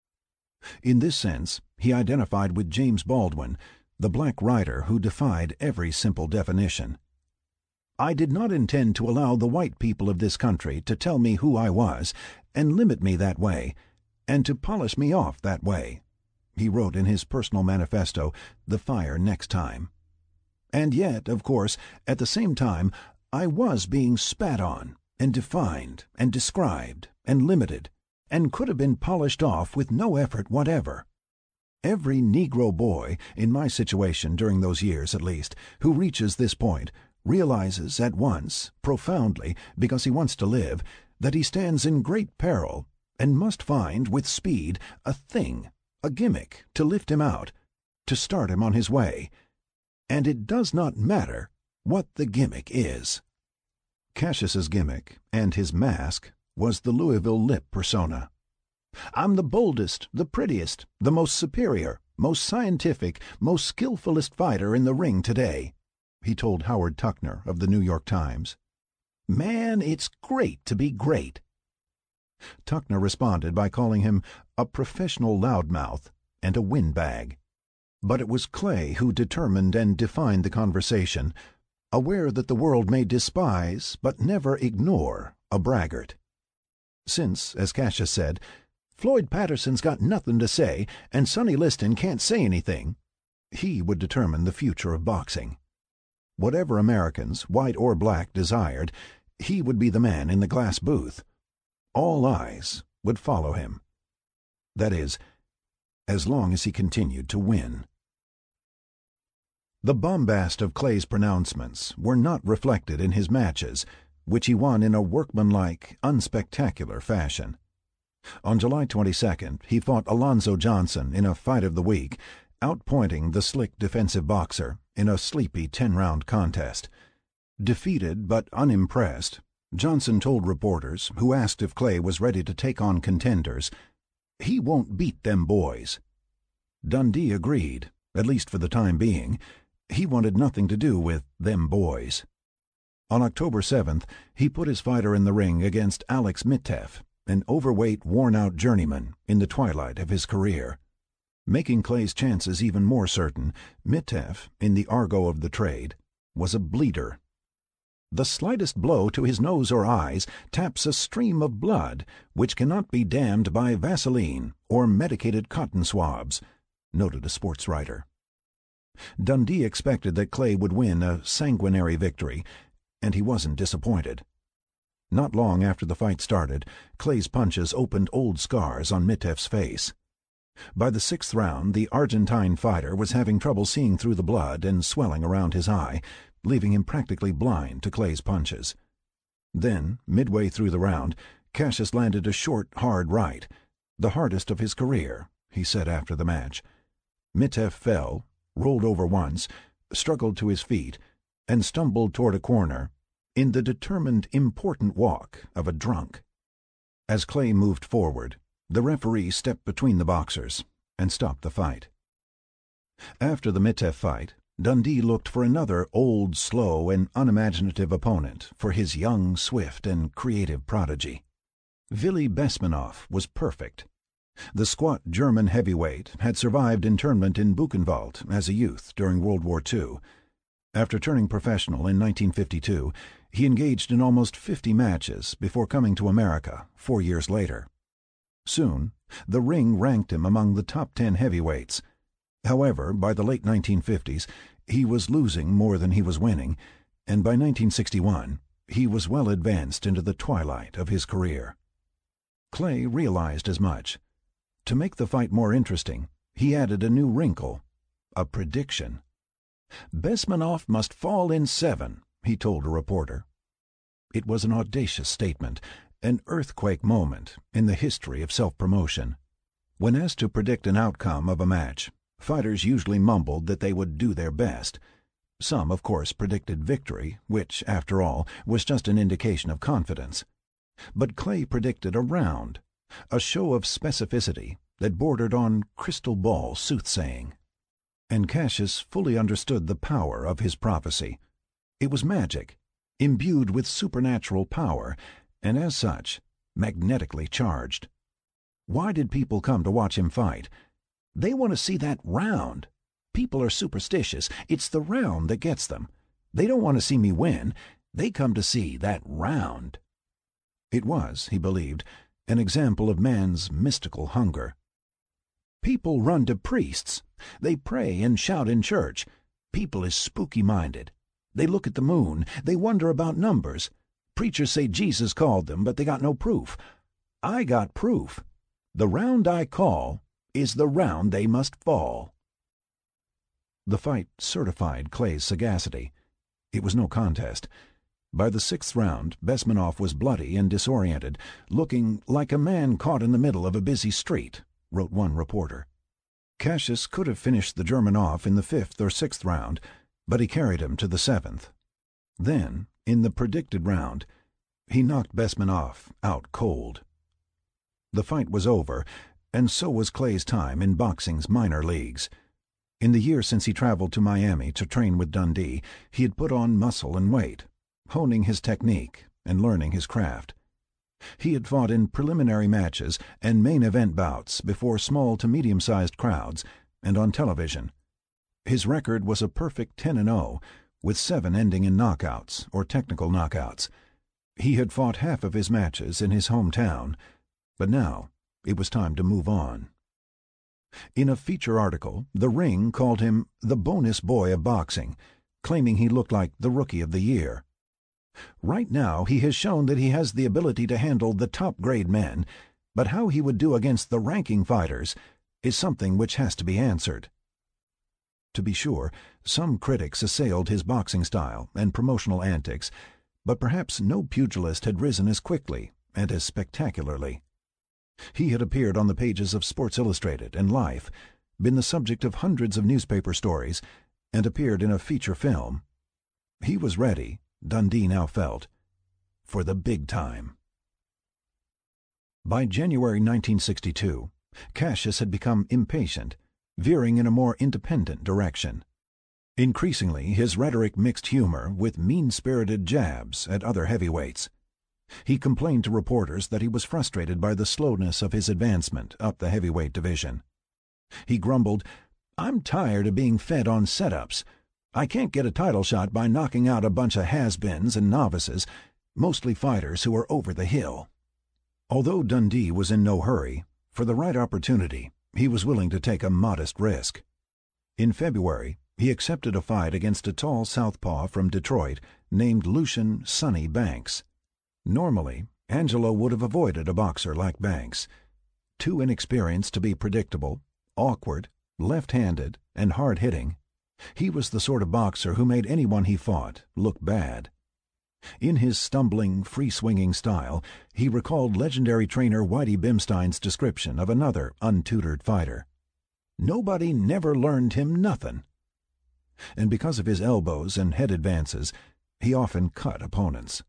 In this sense, he identified with James Baldwin, the black writer who defied every simple definition. "I did not intend to allow the white people of this country to tell me who I was and limit me that way, and to polish me off that way," he wrote in his personal manifesto, The Fire Next Time. And yet, of course, at the same time, I was being spat on and defined and described and limited, and could have been polished off with no effort whatever. Every Negro boy, in my situation during those years at least, who reaches this point, realizes at once, profoundly, because he wants to live, that he stands in great peril and must find, with speed, a thing, a gimmick, to lift him out, to start him on his way. And it does not matter what the gimmick is. Cassius's gimmick, and his mask, was the Louisville Lip persona. "I'm the boldest, the prettiest, the most superior, most scientific, most skillfulest fighter in the ring today," he told Howard Tuckner of the New York Times. "Man, it's great to be great." Tuckner responded by calling him a professional loudmouth and a windbag. But it was Clay who determined and defined the conversation, aware that the world may despise but never ignore a braggart. Since, as Cassius said, Floyd Patterson's got nothing to say and Sonny Liston can't say anything, he would determine the future of boxing. Whatever Americans, white or black, desired, he would be the man in the glass booth. All eyes would follow him. That is, as long as he continued to win. The bombast of Clay's pronouncements were not reflected in his matches, which he won in a workmanlike, unspectacular fashion. On July 22nd, he fought Alonzo Johnson in a fight of the week, outpointing the slick defensive boxer in a sleepy 10-round contest. Defeated but unimpressed, Johnson told reporters, who asked if Clay was ready to take on contenders, "He won't beat them boys." Dundee agreed, at least for the time being. He wanted nothing to do with them boys. On October 7th, he put his fighter in the ring against Alex Mitteff, an overweight, worn-out journeyman in the twilight of his career. Making Clay's chances even more certain, Mitteff, in the argot of the trade, was a bleeder. The slightest blow to his nose or eyes taps a stream of blood which cannot be dammed by Vaseline or medicated cotton swabs, noted a sports writer. Dundee expected that Clay would win a sanguinary victory, and he wasn't disappointed. Not long after the fight started, Clay's punches opened old scars on Mitteff's face. By the 6th round, the Argentine fighter was having trouble seeing through the blood and swelling around his eye, leaving him practically blind to Clay's punches. Then, midway through the round, Cassius landed a short, hard right, the hardest of his career, he said after the match. Mitteff fell, rolled over once, struggled to his feet, and stumbled toward a corner in the determined, important walk of a drunk. As Clay moved forward, the referee stepped between the boxers and stopped the fight. After the Mitteff fight, Dundee looked for another old, slow, and unimaginative opponent for his young, swift, and creative prodigy. Willi Besmanoff was perfect. The squat German heavyweight had survived internment in Buchenwald as a youth during World War II. After turning professional in 1952, he engaged in almost 50 matches before coming to America 4 years later. Soon, the ring ranked him among the top 10 heavyweights. However, by the late 1950s, he was losing more than he was winning, and by 1961, he was well advanced into the twilight of his career. Clay realized as much. To make the fight more interesting, he added a new wrinkle, a prediction. Besmanoff must fall in 7, he told a reporter. It was an audacious statement, an earthquake moment in the history of self-promotion. When asked to predict an outcome of a match, fighters usually mumbled that they would do their best. Some, of course, predicted victory, which, after all, was just an indication of confidence. But Clay predicted a round, a show of specificity that bordered on crystal ball soothsaying. And Cassius fully understood the power of his prophecy. It was magic, imbued with supernatural power, and as such, magnetically charged. Why did people come to watch him fight? They want to see that round. People are superstitious. It's the round that gets them. They don't want to see me win. They come to see that round. It was, he believed, an example of man's mystical hunger. People run to priests. They pray and shout in church. People is spooky-minded. They look at the moon. They wonder about numbers. Preachers say Jesus called them, but they got no proof. I got proof. The round I call is the round they must fall. The fight certified Clay's sagacity. It was no contest. By the 6th round, Besmanoff was bloody and disoriented, looking like a man caught in the middle of a busy street, wrote one reporter. Cassius could have finished the German off in the 5th or 6th round, but he carried him to the 7th. Then, in the predicted round, he knocked Besmanoff out cold. The fight was over, and so was Clay's time in boxing's minor leagues. In the year since he traveled to Miami to train with Dundee, he had put on muscle and weight, honing his technique and learning his craft. He had fought in preliminary matches and main event bouts before small to medium-sized crowds and on television. His record was a perfect 10-0, with 7 ending in knockouts or technical knockouts. He had fought half of his matches in his hometown, but now it was time to move on. In a feature article, The Ring called him the bonus boy of boxing, claiming he looked like the Rookie of the Year. Right now he has shown that he has the ability to handle the top-grade men, but how he would do against the ranking fighters is something which has to be answered. To be sure, some critics assailed his boxing style and promotional antics, but perhaps no pugilist had risen as quickly and as spectacularly. He had appeared on the pages of Sports Illustrated and Life, been the subject of hundreds of newspaper stories, and appeared in a feature film. He was ready, Dundee now felt, for the big time. By January 1962, Cassius had become impatient, veering in a more independent direction. Increasingly, his rhetoric mixed humor with mean-spirited jabs at other heavyweights. He complained to reporters that he was frustrated by the slowness of his advancement up the heavyweight division. He grumbled, "I'm tired of being fed on setups. I can't get a title shot by knocking out a bunch of has-beens and novices, mostly fighters who are over the hill." Although Dundee was in no hurry, for the right opportunity, he was willing to take a modest risk. In February, he accepted a fight against a tall southpaw from Detroit named Lucian "Sonny" Banks. Normally, Angelo would have avoided a boxer like Banks. Too inexperienced to be predictable, awkward, left-handed, and hard-hitting, he was the sort of boxer who made anyone he fought look bad. In his stumbling, free-swinging style, he recalled legendary trainer Whitey Bimstein's description of another untutored fighter. "Nobody never learned him nothin'." And because of his elbows and head advances, he often cut opponents.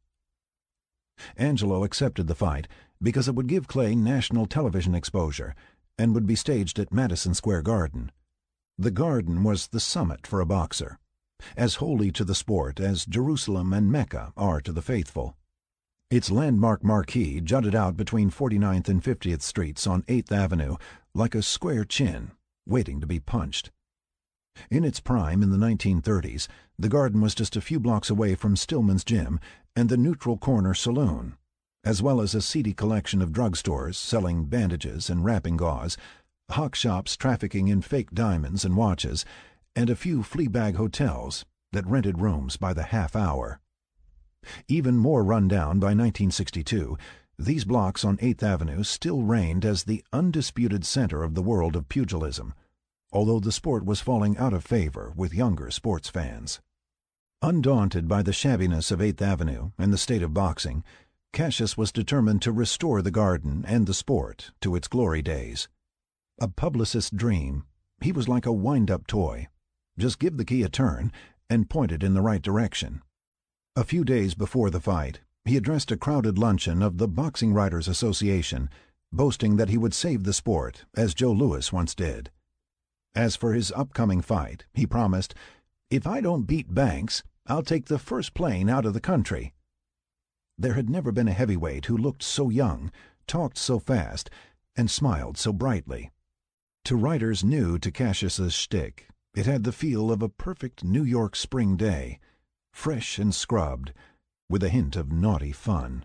Angelo accepted the fight because it would give Clay national television exposure and would be staged at Madison Square Garden. The Garden was the summit for a boxer, as holy to the sport as Jerusalem and Mecca are to the faithful. Its landmark marquee jutted out between 49th and 50th Streets on 8th Avenue like a square chin, waiting to be punched. In its prime in the 1930s, the Garden was just a few blocks away from Stillman's Gym and the Neutral Corner Saloon, as well as a seedy collection of drugstores selling bandages and wrapping gauze, hock shops trafficking in fake diamonds and watches, and a few flea-bag hotels that rented rooms by the half hour. Even more run down by 1962, these blocks on 8th Avenue still reigned as the undisputed center of the world of pugilism, although the sport was falling out of favor with younger sports fans. Undaunted by the shabbiness of 8th Avenue and the state of boxing, Cassius was determined to restore the Garden and the sport to its glory days. A publicist's dream, he was like a wind-up toy. Just give the key a turn and point it in the right direction. A few days before the fight, he addressed a crowded luncheon of the Boxing Writers Association, boasting that he would save the sport, as Joe Louis once did. As for his upcoming fight, he promised, "If I don't beat Banks, I'll take the first plane out of the country." There had never been a heavyweight who looked so young, talked so fast, and smiled so brightly. To writers new to Cassius's shtick, it had the feel of a perfect New York spring day, fresh and scrubbed, with a hint of naughty fun.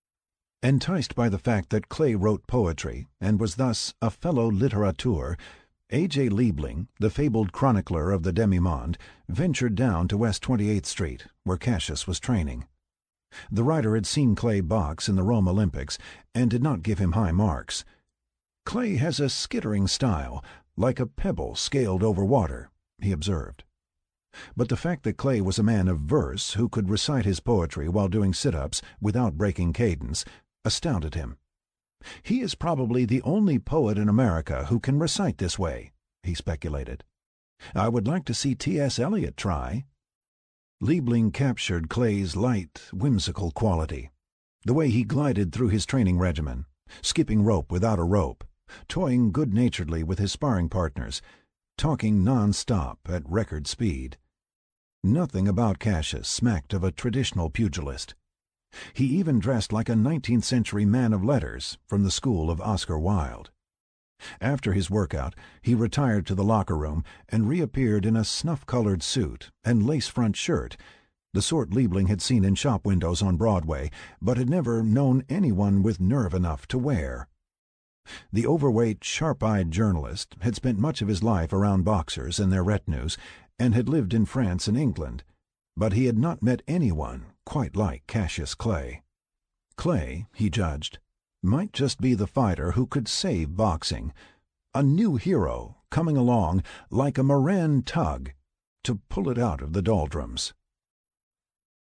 Enticed by the fact that Clay wrote poetry and was thus a fellow litterateur, A.J. Liebling, the fabled chronicler of the demi-monde, ventured down to West 28th Street, where Cassius was training. The writer had seen Clay box in the Rome Olympics and did not give him high marks. "Clay has a skittering style, like a pebble scaled over water," he observed. But the fact that Clay was a man of verse who could recite his poetry while doing sit-ups without breaking cadence astounded him. "He is probably the only poet in America who can recite this way," he speculated. "I would like to see T.S. Eliot try." Liebling captured Clay's light, whimsical quality, the way he glided through his training regimen, skipping rope without a rope, toying good-naturedly with his sparring partners, talking non-stop at record speed. Nothing about Cassius smacked of a traditional pugilist. He even dressed like a 19th-century man of letters from the school of Oscar Wilde. After his workout, he retired to the locker room and reappeared in a snuff-colored suit and lace-front shirt, the sort Liebling had seen in shop windows on Broadway, but had never known anyone with nerve enough to wear. The overweight, sharp-eyed journalist had spent much of his life around boxers and their retinues, and had lived in France and England, but he had not met anyone quite like Cassius Clay. Clay, he judged, might just be the fighter who could save boxing, a new hero coming along like a Moran tug to pull it out of the doldrums.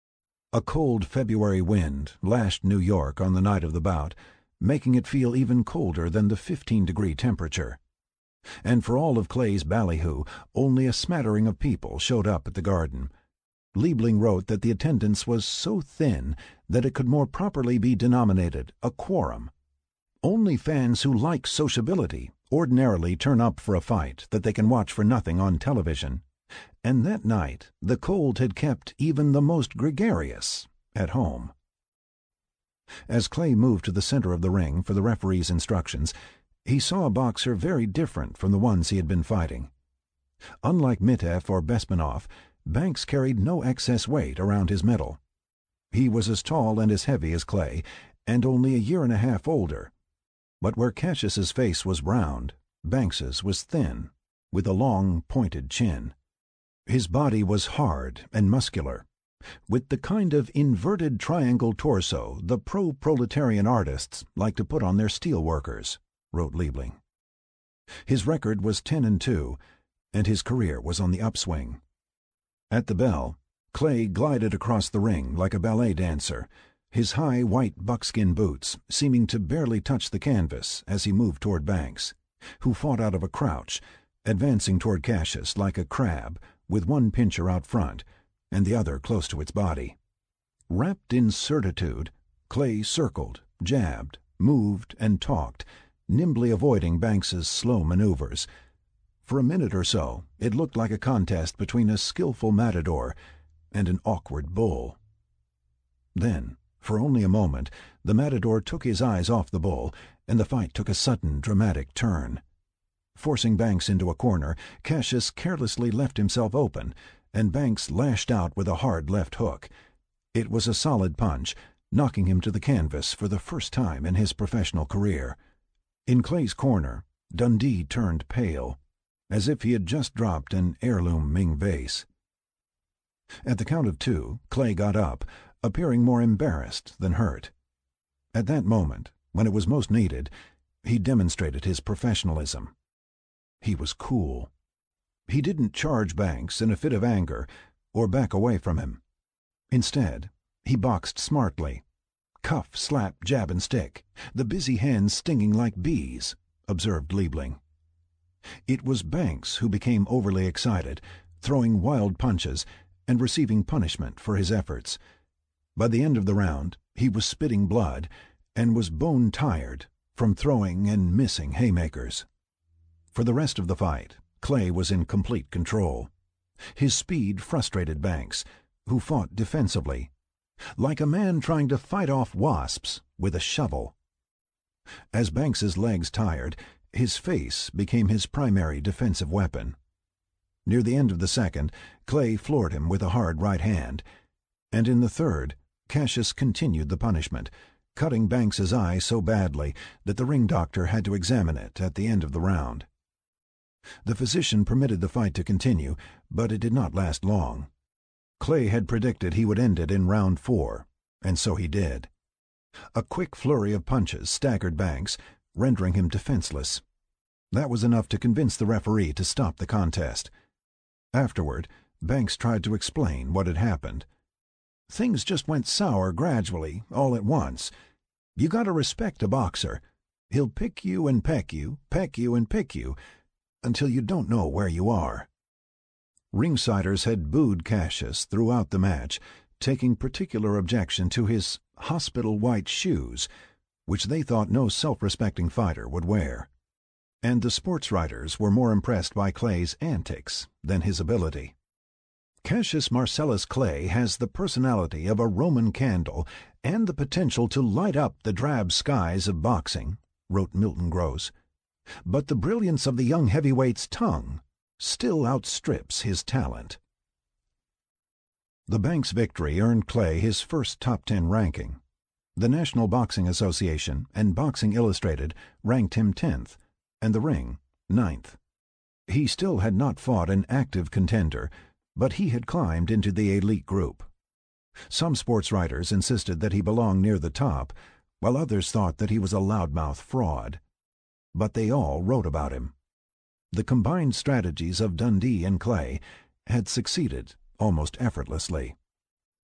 A cold February wind lashed New York on the night of the bout, making it feel even colder than the 15-degree temperature. And for all of Clay's ballyhoo, only a smattering of people showed up at the Garden. Liebling wrote that the attendance was so thin that it could more properly be denominated a quorum. Only fans who like sociability ordinarily turn up for a fight that they can watch for nothing on television. And that night the cold had kept even the most gregarious at home. As Clay moved to the center of the ring for the referee's instructions, he saw a boxer very different from the ones he had been fighting. Unlike Mitev or Besmanov, Banks carried no excess weight around his middle. He was as tall and as heavy as Clay, and only a year and a half older. But where Cassius's face was round, Banks's was thin, with a long, pointed chin. His body was hard and muscular, with the kind of inverted triangle torso the pro-proletarian artists like to put on their steelworkers, wrote Liebling. His record was 10-2, and his career was on the upswing. At the bell, Clay glided across the ring like a ballet dancer, his high white buckskin boots seeming to barely touch the canvas as he moved toward Banks, who fought out of a crouch, advancing toward Cassius like a crab, with one pincher out front and the other close to its body. Wrapped in certitude, Clay circled, jabbed, moved, and talked, nimbly avoiding Banks's slow maneuvers. For a minute or so, it looked like a contest between a skillful matador and an awkward bull. Then, for only a moment, the matador took his eyes off the bull, and the fight took a sudden, dramatic turn. Forcing Banks into a corner, Cassius carelessly left himself open, and Banks lashed out with a hard left hook. It was a solid punch, knocking him to the canvas for the first time in his professional career. In Clay's corner, Dundee turned pale, as if he had just dropped an heirloom Ming vase. At the count of 2, Clay got up, appearing more embarrassed than hurt. At that moment, when it was most needed, he demonstrated his professionalism. He was cool. He didn't charge Banks in a fit of anger or back away from him. Instead, he boxed smartly. Cuff, slap, jab, and stick, the busy hands stinging like bees, observed Liebling. It was Banks who became overly excited, throwing wild punches and receiving punishment for his efforts. By the end of the round, he was spitting blood and was bone-tired from throwing and missing haymakers. For the rest of the fight, Clay was in complete control. His speed frustrated Banks, who fought defensively, like a man trying to fight off wasps with a shovel. As Banks's legs tired, his face became his primary defensive weapon. Near the end of the second, Clay floored him with a hard right hand, and in the third, Cassius continued the punishment, cutting Banks's eye so badly that the ring doctor had to examine it at the end of the round. The physician permitted the fight to continue, but it did not last long. Clay had predicted he would end it in round 4, and so he did. A quick flurry of punches staggered Banks, rendering him defenseless. That was enough to convince the referee to stop the contest. Afterward, Banks tried to explain what had happened. Things just went sour gradually, all at once. You gotta respect a boxer. He'll pick you and peck you and pick you, until you don't know where you are. Ringsiders had booed Cassius throughout the match, taking particular objection to his hospital white shoes, which they thought no self-respecting fighter would wear. And the sports writers were more impressed by Clay's antics than his ability. Cassius Marcellus Clay has the personality of a Roman candle and the potential to light up the drab skies of boxing, wrote Milton Gross. But the brilliance of the young heavyweight's tongue still outstrips his talent. The Banks victory earned Clay his first top 10 ranking. The National Boxing Association and Boxing Illustrated ranked him 10th, and the Ring 9th. He still had not fought an active contender, but he had climbed into the elite group. Some sports writers insisted that he belonged near the top, while others thought that he was a loudmouth fraud. But they all wrote about him. The combined strategies of Dundee and Clay had succeeded almost effortlessly.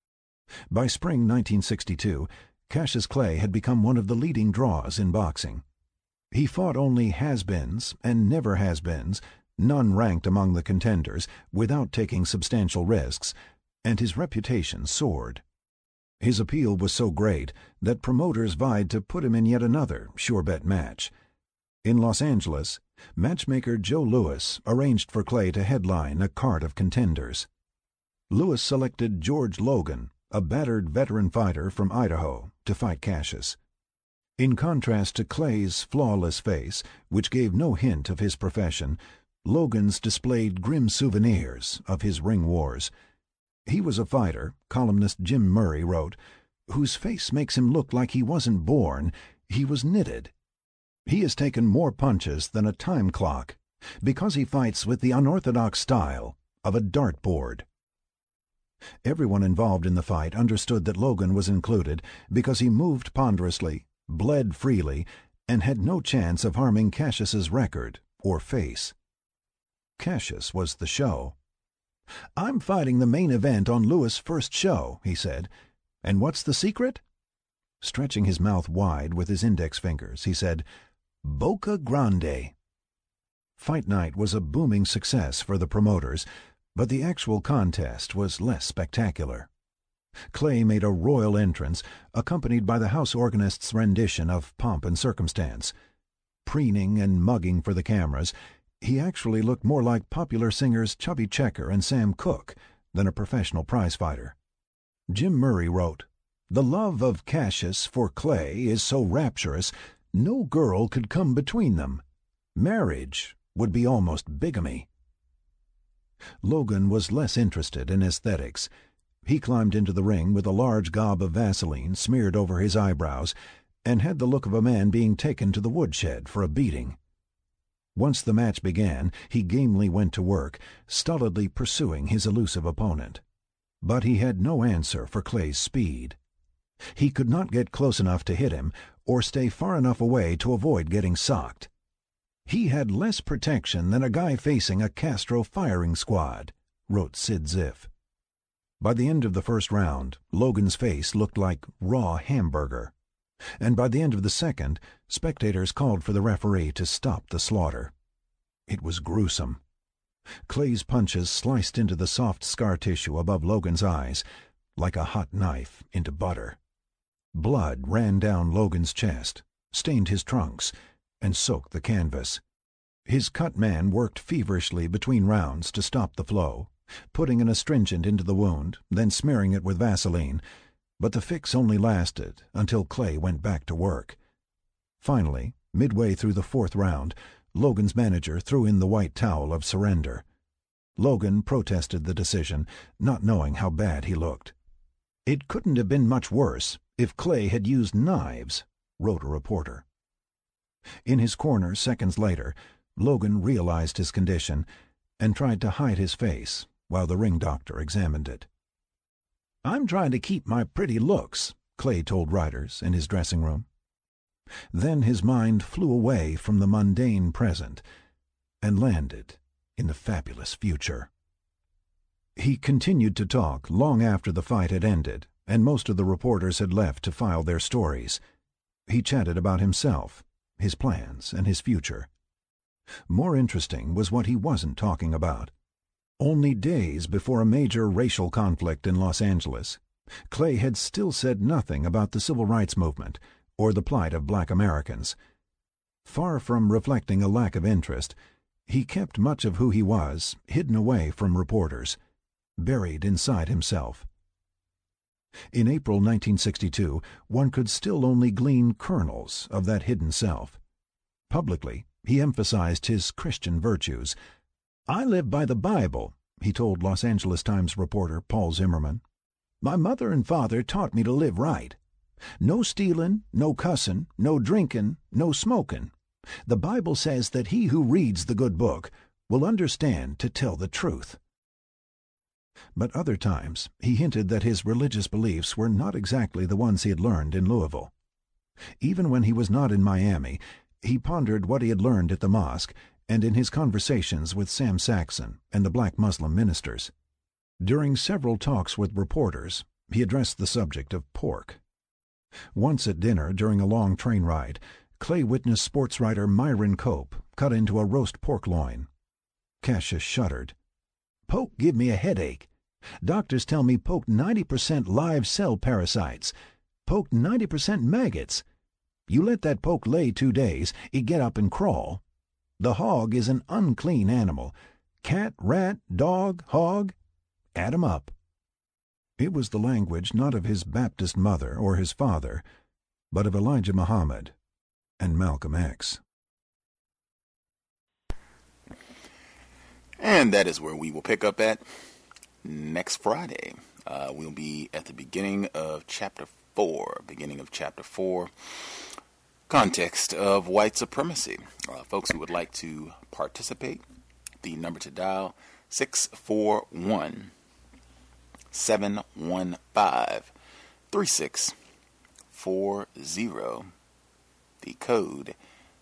By spring 1962, Cassius Clay had become one of the leading draws in boxing. He fought only has-beens and never-has-beens, none ranked among the contenders, without taking substantial risks, and his reputation soared. His appeal was so great that promoters vied to put him in yet another sure-bet match. In Los Angeles, matchmaker Joe Louis arranged for Clay to headline a card of contenders. Louis selected George Logan, a battered veteran fighter from Idaho, to fight Cassius. In contrast to Clay's flawless face, which gave no hint of his profession, Logan's displayed grim souvenirs of his ring wars. He was a fighter, columnist Jim Murray wrote, whose face makes him look like he wasn't born, he was knitted. He has taken more punches than a time clock, because he fights with the unorthodox style of a dartboard. Everyone involved in the fight understood that Logan was included because he moved ponderously, bled freely, and had no chance of harming Cassius's record or face. Cassius was the show. "I'm fighting the main event on Louis' first show," he said. "And what's the secret?" Stretching his mouth wide with his index fingers, he said, "Boca Grande." Fight night was a booming success for the promoters, but the actual contest was less spectacular. Clay made a royal entrance, accompanied by the house organist's rendition of Pomp and Circumstance. Preening and mugging for the cameras, he actually looked more like popular singers Chubby Checker and Sam Cooke than a professional prizefighter. Jim Murray wrote, "The love of Cassius for Clay is so rapturous, no girl could come between them. Marriage would be almost bigamy." Logan was less interested in aesthetics. He climbed into the ring with a large gob of Vaseline smeared over his eyebrows and had the look of a man being taken to the woodshed for a beating. Once the match began, he gamely went to work, stolidly pursuing his elusive opponent. But he had no answer for Clay's speed. He could not get close enough to hit him or stay far enough away to avoid getting socked. "He had less protection than a guy facing a Castro firing squad," wrote Sid Ziff. By the end of the first round, Logan's face looked like raw hamburger, and by the end of the second, spectators called for the referee to stop the slaughter. It was gruesome. Clay's punches sliced into the soft scar tissue above Logan's eyes like a hot knife into butter. Blood ran down Logan's chest, stained his trunks, and soaked the canvas. His cut man worked feverishly between rounds to stop the flow, putting an astringent into the wound, then smearing it with Vaseline, but the fix only lasted until Clay went back to work. Finally, midway through the fourth round, Logan's manager threw in the white towel of surrender. Logan protested the decision, not knowing how bad he looked. "It couldn't have been much worse if Clay had used knives," wrote a reporter. In his corner seconds later, Logan realized his condition and tried to hide his face while the ring doctor examined it. "I'm trying to keep my pretty looks," Clay told writers in his dressing room. Then his mind flew away from the mundane present and landed in the fabulous future. He continued to talk long after the fight had ended and most of the reporters had left to file their stories. He chatted about himself, his plans, and his future. More interesting was what he wasn't talking about. Only days before a major racial conflict in Los Angeles, Clay had still said nothing about the civil rights movement or the plight of black Americans. Far from reflecting a lack of interest, he kept much of who he was hidden away from reporters, buried inside himself. In April 1962, one could still only glean kernels of that hidden self. Publicly, he emphasized his Christian virtues. "I live by the Bible," he told Los Angeles Times reporter Paul Zimmerman. "My mother and father taught me to live right. No stealing, no cussin', no drinkin', no smokin'. The Bible says that he who reads the good book will understand to tell the truth." But other times he hinted that his religious beliefs were not exactly the ones he had learned in Louisville. Even when he was not in Miami, he pondered what he had learned at the mosque and in his conversations with Sam Saxon and the black Muslim ministers. During several talks with reporters, He addressed the subject of pork. Once at dinner during a long train ride, Clay witnessed sports writer Myron Cope cut into a roast pork loin. Cassius shuddered. "Poke give me a headache. Doctors tell me poke 90% live cell parasites. Poke 90% maggots. You let that poke lay 2 days, it get up and crawl. The hog is an unclean animal. Cat, rat, dog, hog, add 'em up." It was the language not of his Baptist mother or his father, but of Elijah Muhammad and Malcolm X. And that is where we will pick up at next Friday. We'll be at the beginning of Chapter 4. Context of white supremacy. Folks who would like to participate, the number to dial, 641-715-3640. The code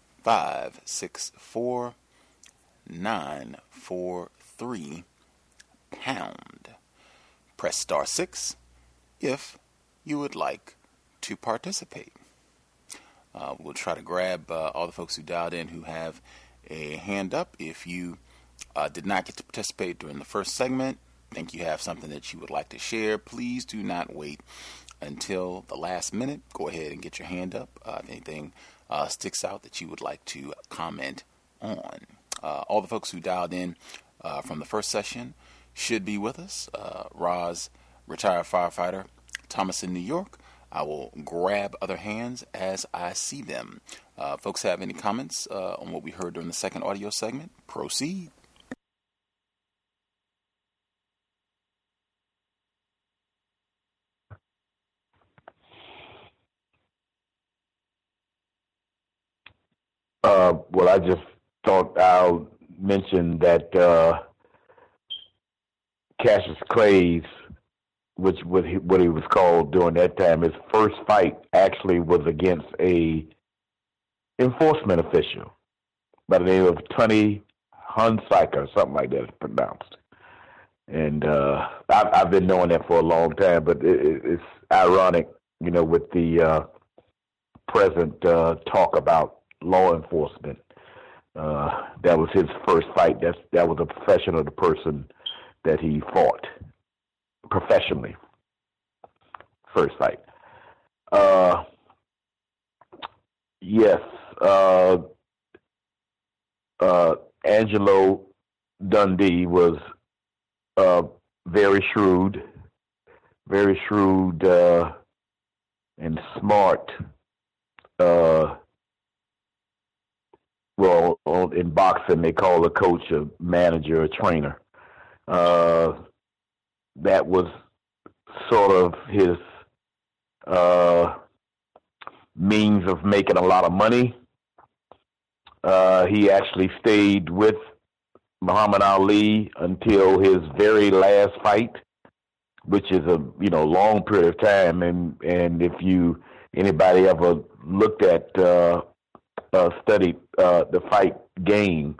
564943 pound. Press star 6 if you would like to participate. We'll try to grab all the folks who dialed in who have a hand up. If you did not get to participate during the first segment, think you have something that you would like to share, please do not wait until the last minute. Go ahead and get your hand up. If anything sticks out that you would like to comment on. All the folks who dialed in from the first session should be with us. Roz, retired firefighter, Thomas in New York. I will grab other hands as I see them. Folks have any comments on what we heard during the second audio segment? Proceed. Well, I just thought I'll mention that Cassius Clay's, what he was called during that time, his first fight actually was against a enforcement official by the name of Tony Hunsaker, or something like that it's pronounced. And I've been knowing that for a long time, but it's ironic, with the present talk about law enforcement. That was his first fight. That was a profession of the person that he fought professionally. First fight. Yes. Angelo Dundee was very shrewd and smart. Well, in boxing, they call a coach a manager, a trainer. That was sort of his means of making a lot of money. He actually stayed with Muhammad Ali until his very last fight, which is a long period of time. And if anybody ever looked at studied the fight game,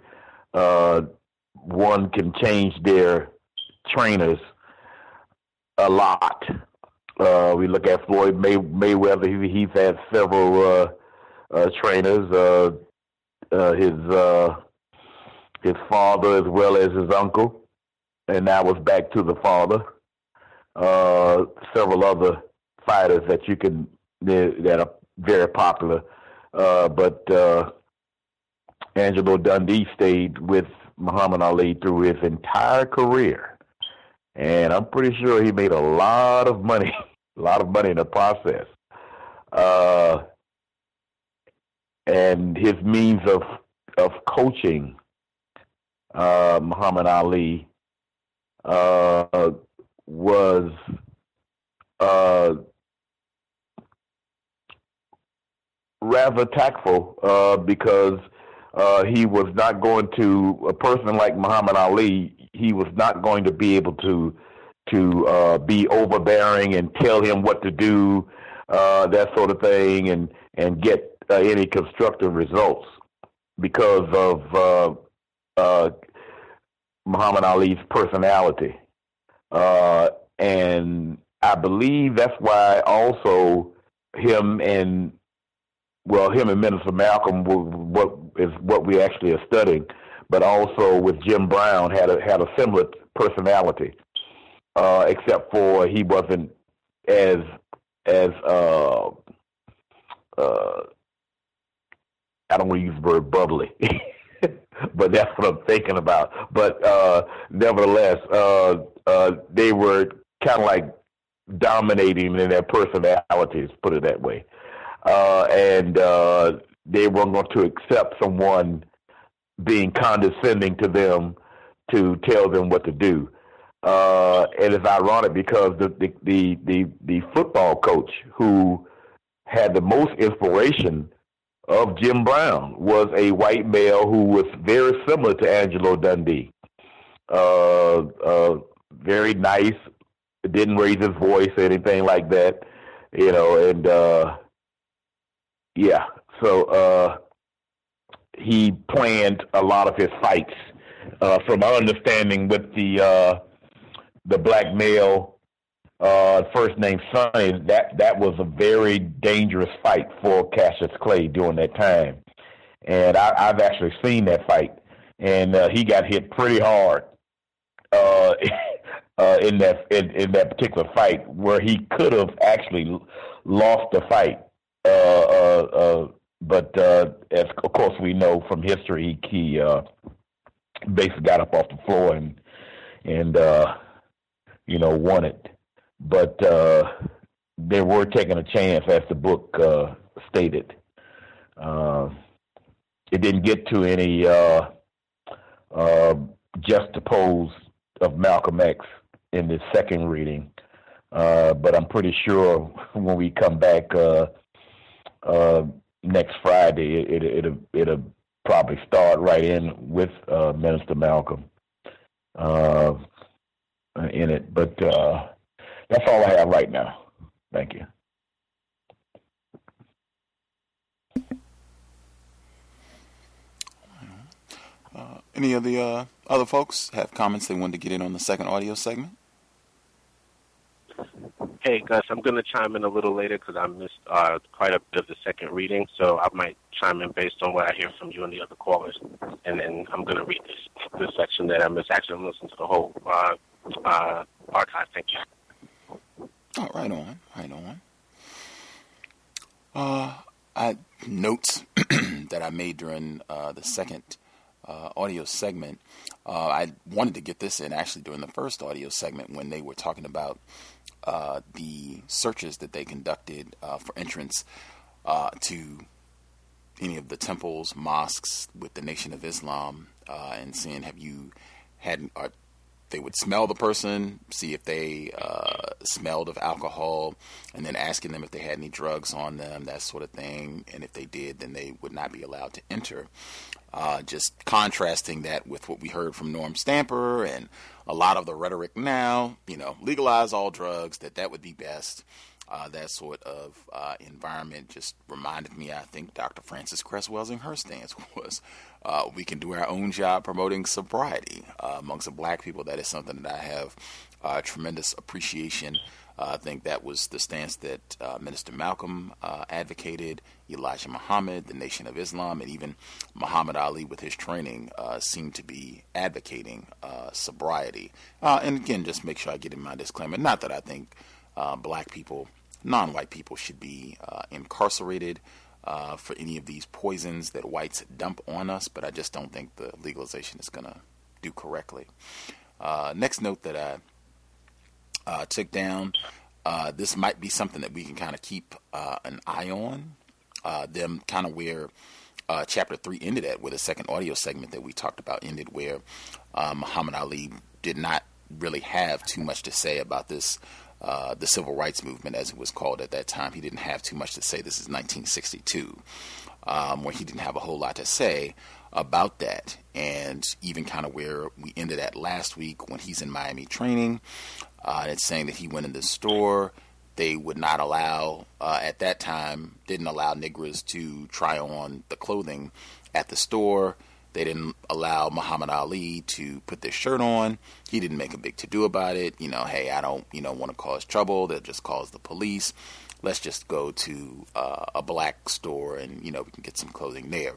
one can change their trainers a lot. We look at Floyd Mayweather. He's had several trainers. His father as well as his uncle, and that was back to the father. Several other fighters that that are very popular. But Angelo Dundee stayed with Muhammad Ali through his entire career. And I'm pretty sure he made a lot of money in the process. And his means of coaching Muhammad Ali was rather tactful, because he was not going to, a person like Muhammad Ali, he was not going to be able to be overbearing and tell him what to do, that sort of thing, and get any constructive results because of Muhammad Ali's personality. And I believe that's why also him and Minister Malcolm, what we actually are studying, but also with Jim Brown had a similar personality, except for he wasn't as I don't want to use the word bubbly, but that's what I'm thinking about. But nevertheless, they were kind of like dominating in their personalities, put it that way. And they weren't going to accept someone being condescending to them to tell them what to do. And it's ironic because the football coach who had the most inspiration of Jim Brown was a white male who was very similar to Angelo Dundee. Very nice, didn't raise his voice or anything like that, and yeah. So he planned a lot of his fights. From my understanding with the black male, first name Sonny, that was a very dangerous fight for Cassius Clay during that time. And I've actually seen that fight. And he got hit pretty hard in that particular fight, where he could have actually lost the fight. But as of course we know from history, he basically got up off the floor and won it. But they were taking a chance, as the book stated. It didn't get to any juxtapose of Malcolm X in the second reading, but I'm pretty sure when we come back next Friday, it'll probably start right in with Minister Malcolm in it. But that's all I have right now. Thank you. Any of the other folks have comments they wanted to get in on the second audio segment? Hey, Gus, I'm going to chime in a little later because I missed quite a bit of the second reading, so I might chime in based on what I hear from you and the other callers, and then I'm going to read this section that I missed. Actually, I'm listening to the whole archive. Thank you. Oh, right on. Notes that I made during the second audio segment. I wanted to get this in actually during the first audio segment when they were talking about the searches that they conducted for entrance to any of the temples, mosques with the Nation of Islam, and seeing they would smell the person, see if they smelled of alcohol, and then asking them if they had any drugs on them, that sort of thing. And if they did, then they would not be allowed to enter. Just contrasting that with what we heard from Norm Stamper and a lot of the rhetoric now, legalize all drugs, that would be best. That sort of environment just reminded me, I think, Dr. Frances Cress Welsing, her stance was, we can do our own job promoting sobriety amongst the black people. That is something that I have tremendous appreciation. I think that was the stance that Minister Malcolm advocated, Elijah Muhammad, the Nation of Islam, and even Muhammad Ali with his training seemed to be advocating sobriety. And again, just make sure I get in my disclaimer, not that I think black people, non-white people should be incarcerated for any of these poisons that whites dump on us, but I just don't think the legalization is going to do correctly. Next note that I took down, this might be something that we can kind of keep an eye on, them kind of where Chapter 3 ended at, where the second audio segment that we talked about ended, where Muhammad Ali did not really have too much to say about this, the civil rights movement, as it was called at that time. He didn't have too much to say. This is 1962, where he didn't have a whole lot to say about that. And even kind of where we ended at last week when he's in Miami training, it's saying that he went in the store. They would not allow, at that time, didn't allow Negroes to try on the clothing at the store. They didn't allow Muhammad Ali to put their shirt on. He didn't make a big to-do about it. Hey, I don't, want to cause trouble. They'll just call the police. Let's just go to a black store and, we can get some clothing there.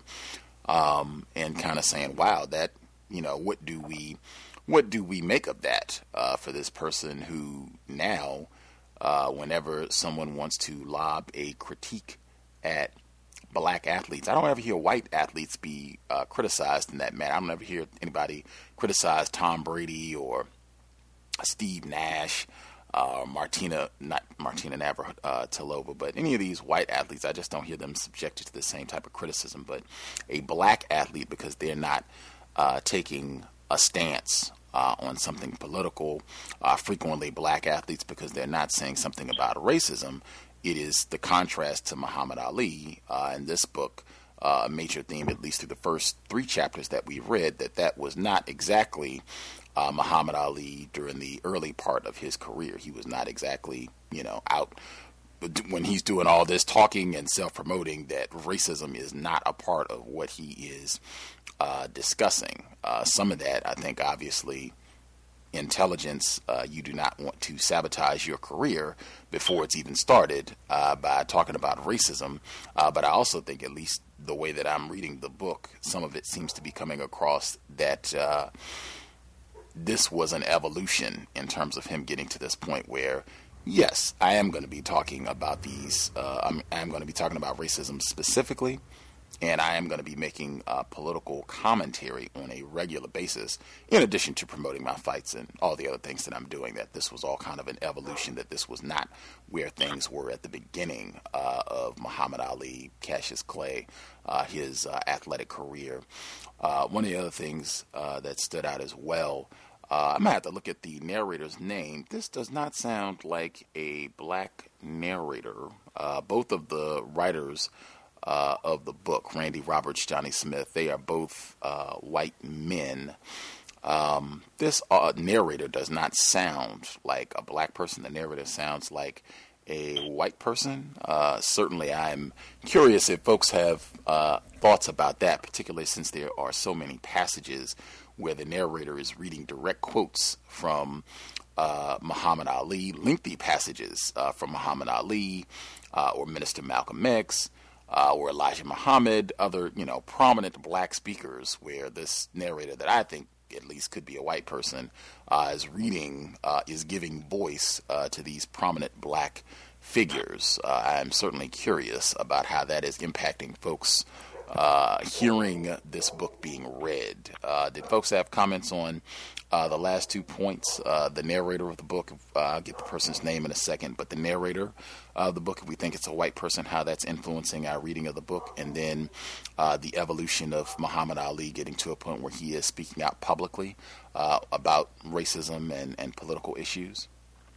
And kind of saying, wow, that, what do we make of that for this person who now, whenever someone wants to lob a critique at black athletes, I don't ever hear white athletes be criticized in that manner. I don't ever hear anybody criticize Tom Brady or Steve Nash, not Martina Navratilova, but any of these white athletes, I just don't hear them subjected to the same type of criticism. But a black athlete, because they're not taking a stance on something political, frequently black athletes, because they're not saying something about racism, it is the contrast to Muhammad Ali in this book, a major theme, at least through the first 3 chapters that we read, that was not exactly Muhammad Ali during the early part of his career. He was not exactly, out when he's doing all this talking and self-promoting, that racism is not a part of what he is discussing. Some of that, I think, obviously, intelligence, you do not want to sabotage your career before it's even started by talking about racism. But I also think, at least the way that I'm reading the book, some of it seems to be coming across that this was an evolution in terms of him getting to this point where, yes, I am going to be talking about these. I'm going to be talking about racism specifically, and I am going to be making political commentary on a regular basis, in addition to promoting my fights and all the other things that I'm doing. That this was all kind of an evolution, that this was not where things were at the beginning of Muhammad Ali, Cassius Clay, his athletic career. One of the other things that stood out as well, I might have to look at the narrator's name. This does not sound like a black narrator. Both of the writers of the book, Randy Roberts, Johnny Smith, they are both white men. This narrator does not sound like a black person. The narrator sounds like a white person. Certainly, I'm curious if folks have thoughts about that, particularly since there are so many passages where the narrator is reading direct quotes from Muhammad Ali, lengthy passages from Muhammad Ali or Minister Malcolm X, or Elijah Muhammad, other, prominent black speakers, where this narrator, that I think at least could be a white person, is giving voice to these prominent black figures. I'm certainly curious about how that is impacting folks hearing this book being read. Did folks have comments on the last 2 points? The narrator of the book, I'll get the person's name in a second, but the narrator of the book, if we think it's a white person, how that's influencing our reading of the book, and then the evolution of Muhammad Ali getting to a point where he is speaking out publicly about racism and political issues.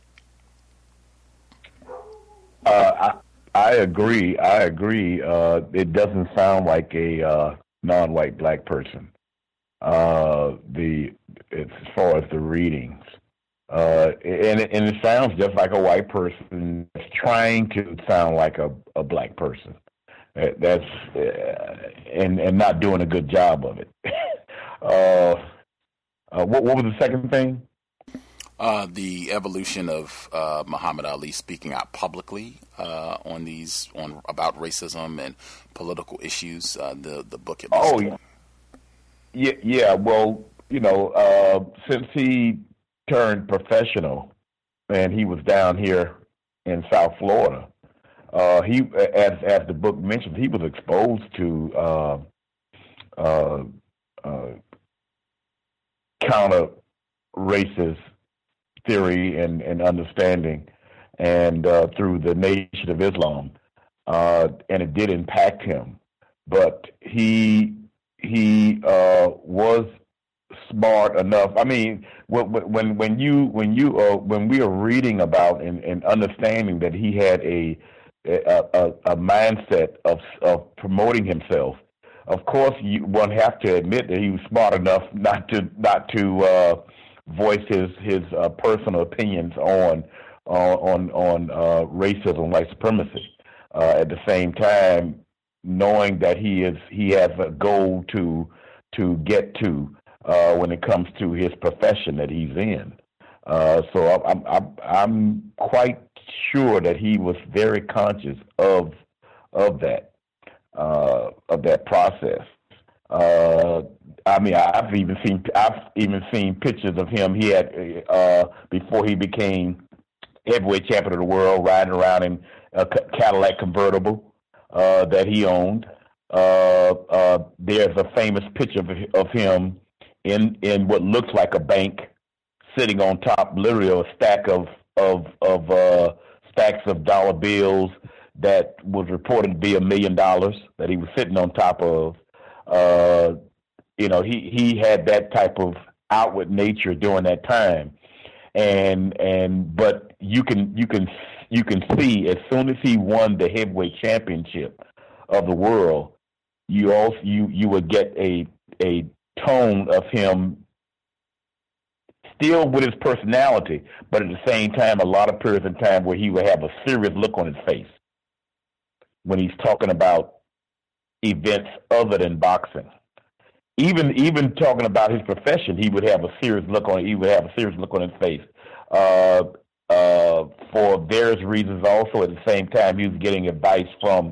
I agree. It doesn't sound like a non-white black person. As far as the readings, and it sounds just like a white person that's trying to sound like a black person. That's and not doing a good job of it. What was the second thing? The evolution of Muhammad Ali speaking out publicly on about racism and political issues. The book. Yeah. Well, since he turned professional and he was down here in South Florida, he, as the book mentions, he was exposed to counter racist theory and understanding, and through the Nation of Islam, and it did impact him. But he was smart enough. I mean, when we are reading about and understanding that he had a mindset of promoting himself, of course, one have to admit that he was smart enough not to voice his personal opinions on racism, white supremacy. At the same time, knowing that he has a goal to to get to when it comes to his profession that he's in. So I'm quite sure that he was very conscious of that process. I mean, I've even seen pictures of him. He had before he became heavyweight champion of the world, riding around in a Cadillac convertible that he owned. There's a famous picture of him in what looks like a bank, sitting on top, literally a stack of stacks of dollar bills that was reported to be $1 million that he was sitting on top of. He had that type of outward nature during that time, but you can see as soon as he won the heavyweight championship of the world, you would get a tone of him still with his personality, but at the same time, a lot of periods of time where he would have a serious look on his face when he's talking about events other than boxing. Even talking about his profession, he would have a serious look on. He would have a serious look on his face. For various reasons, also at the same time, he was getting advice from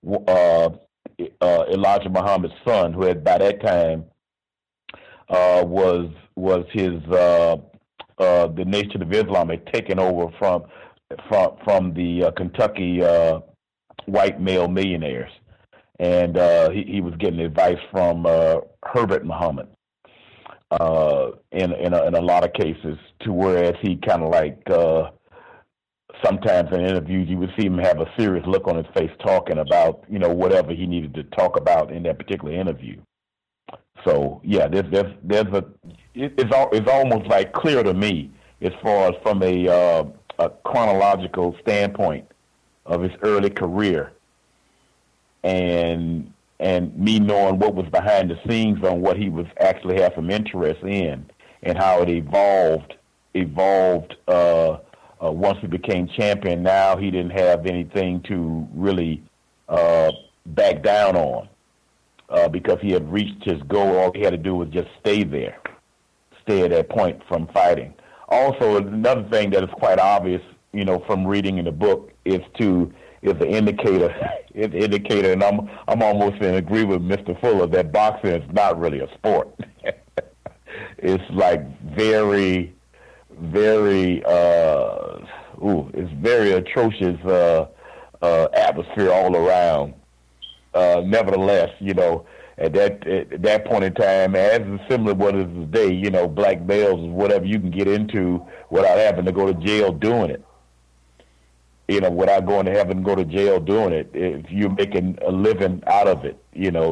Elijah Muhammad's son, who had by that time was his the Nation of Islam had taken over from the Kentucky white male millionaires, and he was getting advice from Herbert Muhammad in a lot of cases, to whereas he kind of like sometimes in interviews you would see him have a serious look on his face talking about whatever he needed to talk about in that particular interview. So yeah, it's almost like clear to me as far as from a chronological standpoint of his early career, and me knowing what was behind the scenes on what he was actually had some interest in, and how it evolved once he became champion. Now he didn't have anything to really back down on. Because he had reached his goal, all he had to do was just stay at that point from fighting. Also, another thing that is quite obvious, from reading in the book is the indicator, and I'm almost in agreement with Mr. Fuller that boxing is not really a sport. It's like very, very, it's very atrocious atmosphere all around. Nevertheless, at that point in time, as similar to what is today, black belts is whatever you can get into without having to go to jail doing it. Without going to having to go to jail doing it. If you're making a living out of it,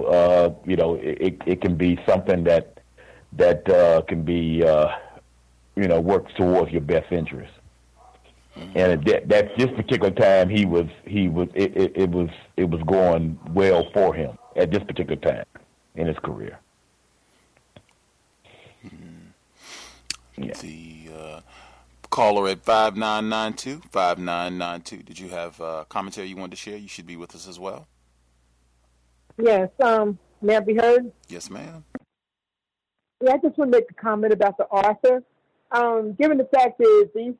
it can be something that can be, works towards your best interest. And at this particular time, it was going well for him at this particular time in his career. Yeah. The caller at 5992. Did you have commentary you wanted to share? You should be with us as well. Yes. May I be heard? Yes, ma'am. Yeah, I just want to make a comment about the author. Given the fact that these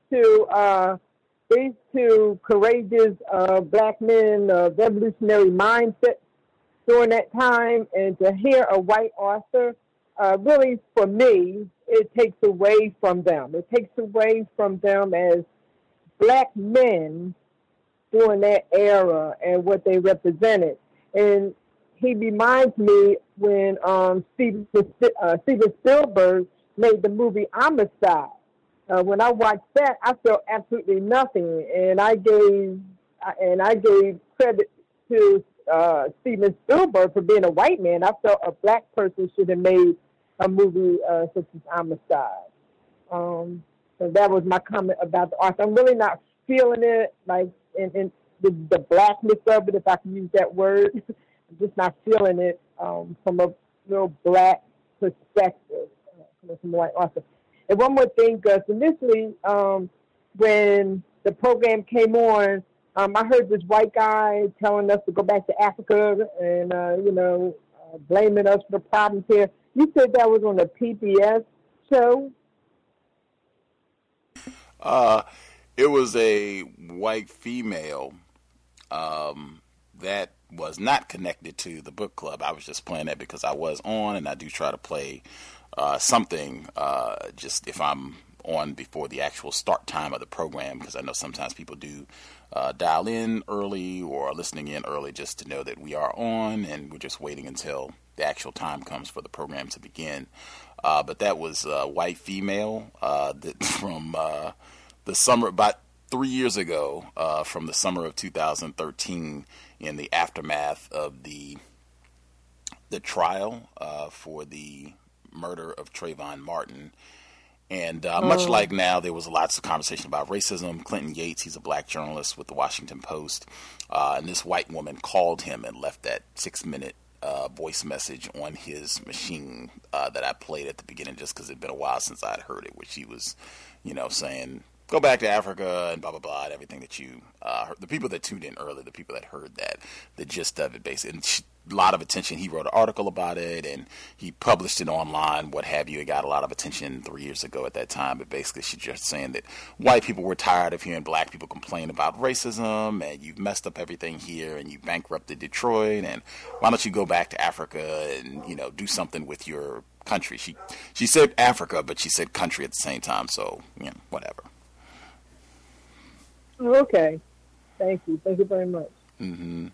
two courageous black men of revolutionary mindset during that time, and to hear a white author, really for me, it takes away from them. It takes away from them as black men during that era and what they represented. And he reminds me when Steven Spielberg made the movie Amistad. When I watched that, I felt absolutely nothing, and I gave credit to Steven Spielberg for being a white man. I felt a black person should have made a movie such as Amistad. So that was my comment about the art. I'm really not feeling it, like in the blackness of it, if I can use that word. I'm just not feeling it from a real black perspective, from a white author. And one more thing, Gus, initially when the program came on, I heard this white guy telling us to go back to Africa and, blaming us for the problems here. You said that was on the PBS show? It was a white female that was not connected to the book club. I was just playing that because I was on, and I do try to play something just if I'm on before the actual start time of the program, because I know sometimes people do dial in early or are listening in early just to know that we are on, and we're just waiting until the actual time comes for the program to begin. But that was white female from the summer, about 3 years ago, from the summer of 2013, in the aftermath of the trial for the murder of Trayvon Martin. And much like now, there was lots of conversation about racism. Clinton Yates, he's a black journalist with the Washington Post, and this white woman called him and left that 6-minute voice message on his machine that I played at the beginning just because it had been a while since I'd heard it, which she was, saying, go back to Africa and blah, blah, blah, and everything that you heard. The people that tuned in early, the people that heard that, the gist of it, basically. And a lot of attention. He wrote an article about it, and he published it online, what have you. It got a lot of attention 3 years ago at that time. But basically, she's just saying that white people were tired of hearing black people complain about racism, and you've messed up everything here, and you bankrupted Detroit, and why don't you go back to Africa and, do something with your country. She said Africa, but she said country at the same time, so, whatever. Okay. Thank you. Thank you very much. Mm-hmm.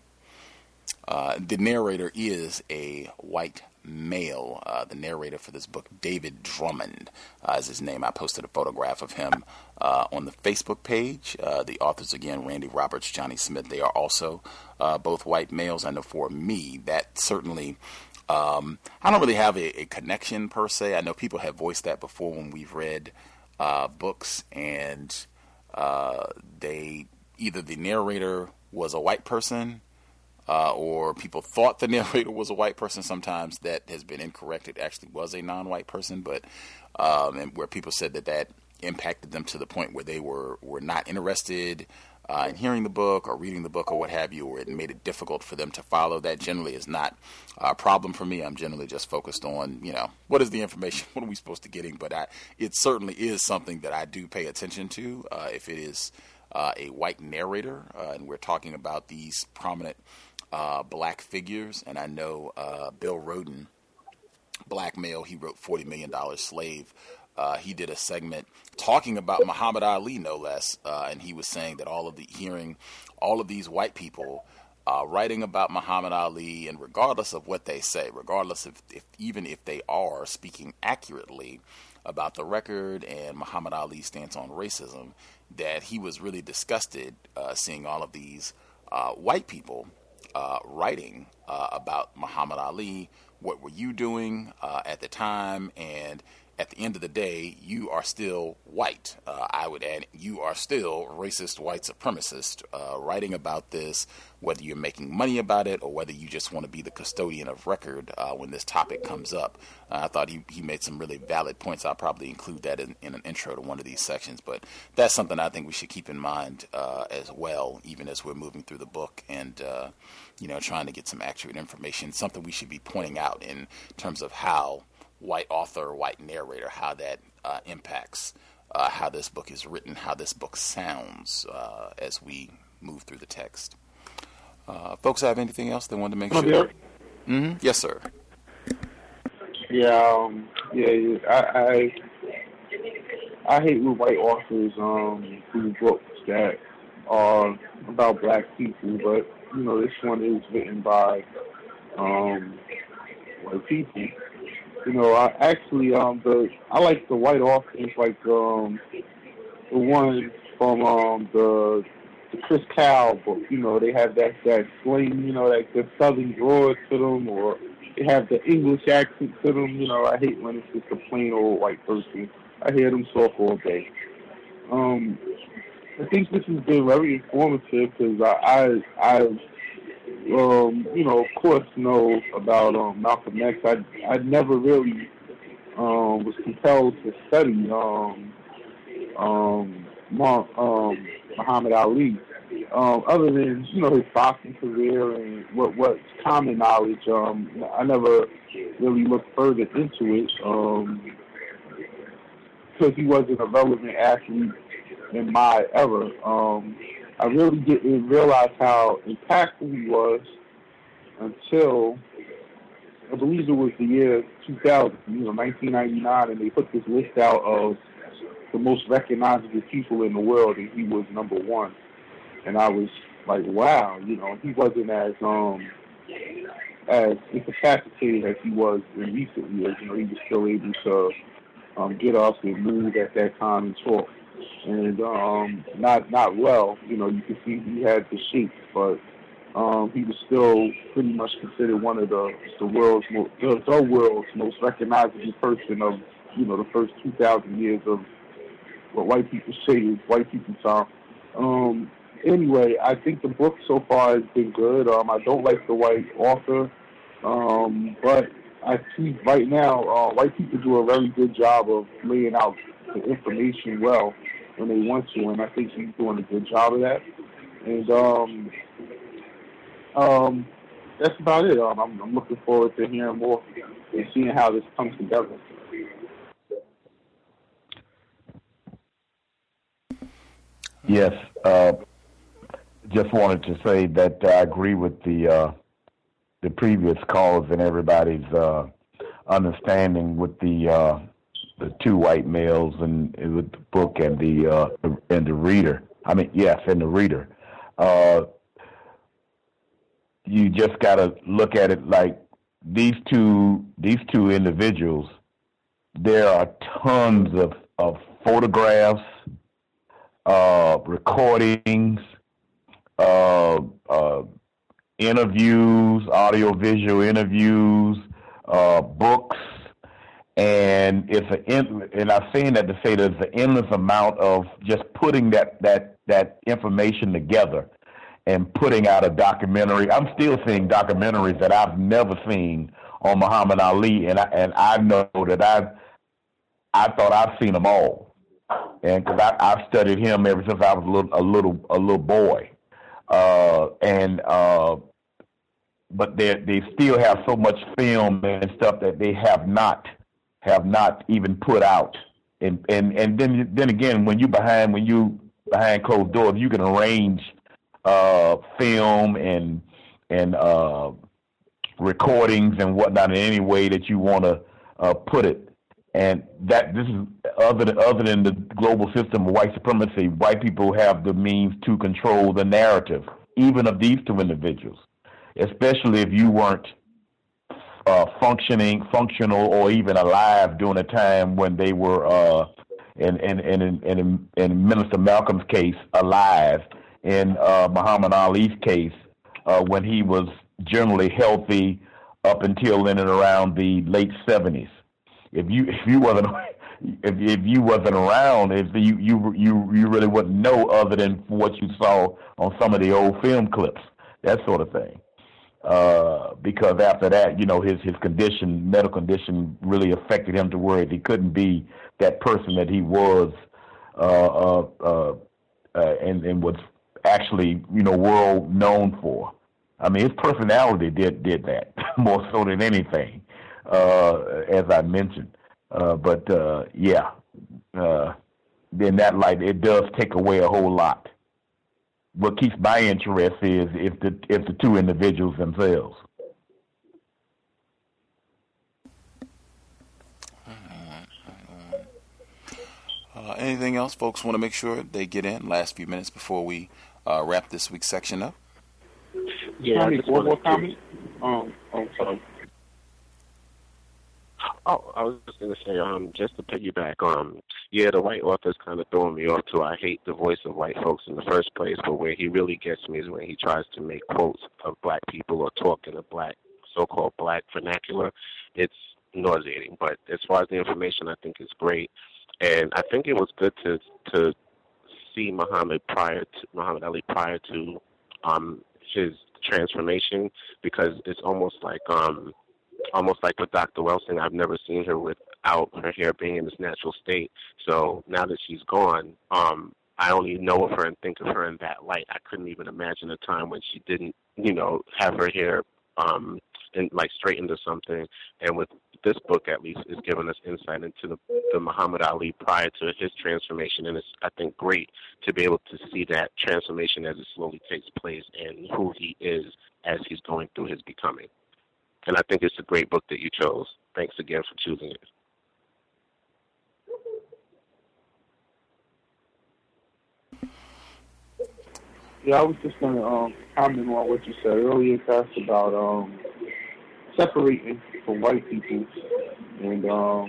The narrator is a white male. The narrator for this book, David Drummond, is his name. I posted a photograph of him on the Facebook page. The authors, again, Randy Roberts, Johnny Smith, they are also both white males. I know for me, that certainly, I don't really have a connection per se. I know people have voiced that before when we've read books, and they either the narrator was a white person, or people thought the narrator was a white person. Sometimes that has been incorrect. It actually was a non-white person, but and where people said that impacted them to the point where they were not interested in hearing the book or reading the book or what have you, or it made it difficult for them to follow. That generally is not a problem for me. I'm generally just focused on, what is the information? What are we supposed to get in? But it certainly is something that I do pay attention to if it is a white narrator, and we're talking about these prominent black figures. And I know Bill Rhoden, black male, he wrote $40 Million Slave. He did a segment talking about Muhammad Ali, no less, and he was saying that hearing all of these white people writing about Muhammad Ali, and regardless of what they say, regardless if even if they are speaking accurately about the record and Muhammad Ali's stance on racism, that he was really disgusted seeing all of these white people writing about Muhammad Ali. What were you doing at the time? And at the end of the day, you are still white. I would add, you are still racist white supremacist, writing about this, whether you're making money about it or whether you just want to be the custodian of record when this topic comes up. I thought he made some really valid points. I'll probably include that in an intro to one of these sections, but that's something I think we should keep in mind as well, even as we're moving through the book and trying to get some accurate information, something we should be pointing out in terms of how white author, white narrator, how that impacts how this book is written, how this book sounds as we move through the text. Folks have anything else they wanted to make sure? Mm-hmm. Yes, sir. Yeah, I hate when white authors do books that are about black people, but this one is written by white people. I actually I like the white authors, like the one from the Chris Kyle book. They have that slang, that the southern drawl to them, or they have the English accent to them. I hate when it's just a plain old white person. I hear them talk all day. I think this has been very informative because I've of course, know about Malcolm X. I never really was compelled to study Muhammad Ali. other than, his boxing career and what's common knowledge, I never really looked further into it because he wasn't a relevant athlete in my era. I really didn't realize how impactful he was until I believe it was the year 2000, 1999, and they put this list out of the most recognizable people in the world, and he was number one. And I was like, wow, he wasn't as incapacitated as he was in recent years. He was still able to get up and move at that time and talk. And not well, you can see he had the shape, but he was still pretty much considered one of the world's most recognizable person of, the first 2,000 years of what white people say is white people time. Anyway, I think the book so far has been good. I don't like the white author, but I see right now white people do a very good job of laying out the information well when they want to, and I think he's doing a good job of that. And that's about it. I'm looking forward to hearing more and seeing how this comes together. Yes, just wanted to say that I agree with the previous callers and everybody's understanding with the two white males and with the book and the reader. I mean, yes, and the reader. You just got to look at it like these two individuals. There are tons of photographs, recordings, interviews, audio-visual interviews, books, and and I've seen that to say there's an endless amount of just putting that information together and putting out a documentary. I'm still seeing documentaries that I've never seen on Muhammad Ali, and I know that I thought I've seen them all, and because I've studied him ever since I was a little boy, but they still have so much film and stuff that they have not even put out, and then again when you behind closed doors, you can arrange film and recordings and whatnot in any way that you want to put it. And that this is other than the global system of white supremacy, white people have the means to control the narrative, even of these two individuals, especially if you weren't functional, or even alive during a time when they were in Minister Malcolm's case, alive. In Muhammad Ali's case, when he was generally healthy up until in and around the late 70s. If you wasn't around, if you really wouldn't know other than what you saw on some of the old film clips, that sort of thing. Because after that, his medical condition really affected him to where he couldn't be that person that he was, and was actually, world known for. I mean, his personality did that more so than anything, as I mentioned. But in that light, it does take away a whole lot. What keeps my interest is if the two individuals themselves. Anything else folks want to make sure they get in? Last few minutes before we wrap this week's section up. Yeah, I just one more comment. Sorry. Oh, I was just going to say, just to piggyback, the white author's kind of throwing me off too. I hate the voice of white folks in the first place, but where he really gets me is when he tries to make quotes of black people or talk in a so-called black vernacular. It's nauseating, but as far as the information, I think it's great. And I think it was good to see Muhammad Ali prior to his transformation, because it's almost like with Dr. Welsing, I've never seen her without her hair being in its natural state. So now that she's gone, I only know of her and think of her in that light. I couldn't even imagine a time when she didn't, have her hair and like straightened or something. And with this book, at least, is giving us insight into the Muhammad Ali prior to his transformation. And it's, I think, great to be able to see that transformation as it slowly takes place and who he is as he's going through his becoming. And I think it's a great book that you chose. Thanks again for choosing it. Yeah, I was just going to comment on what you said earlier, Cass, about separating from white people. And,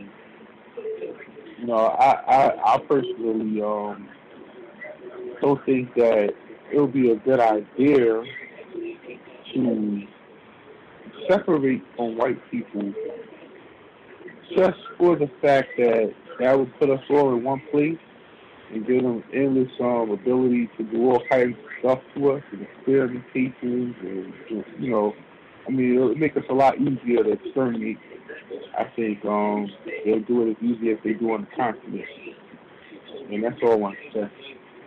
I personally don't think that it would be a good idea to separate from white people just for the fact that would put us all in one place and give them endless ability to do all kinds of stuff to us and experimentations and, it would make us a lot easier to exterminate. I think they'll do it as easy as they do on the continent. And that's all I want to say.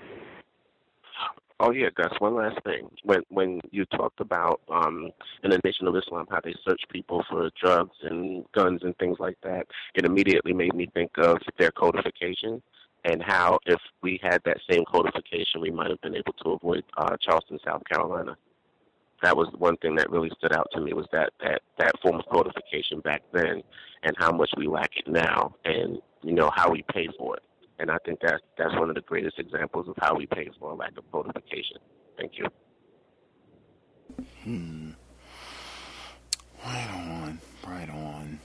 Oh, yeah, Gus, one last thing. When you talked about in the Nation of Islam, how they search people for drugs and guns and things like that, it immediately made me think of their codification and how if we had that same codification, we might have been able to avoid Charleston, South Carolina. That was one thing that really stood out to me, was that form of codification back then and how much we lack it now and, how we pay for it. And I think that's one of the greatest examples of how we pay for a lack of codification. Thank you. Right on.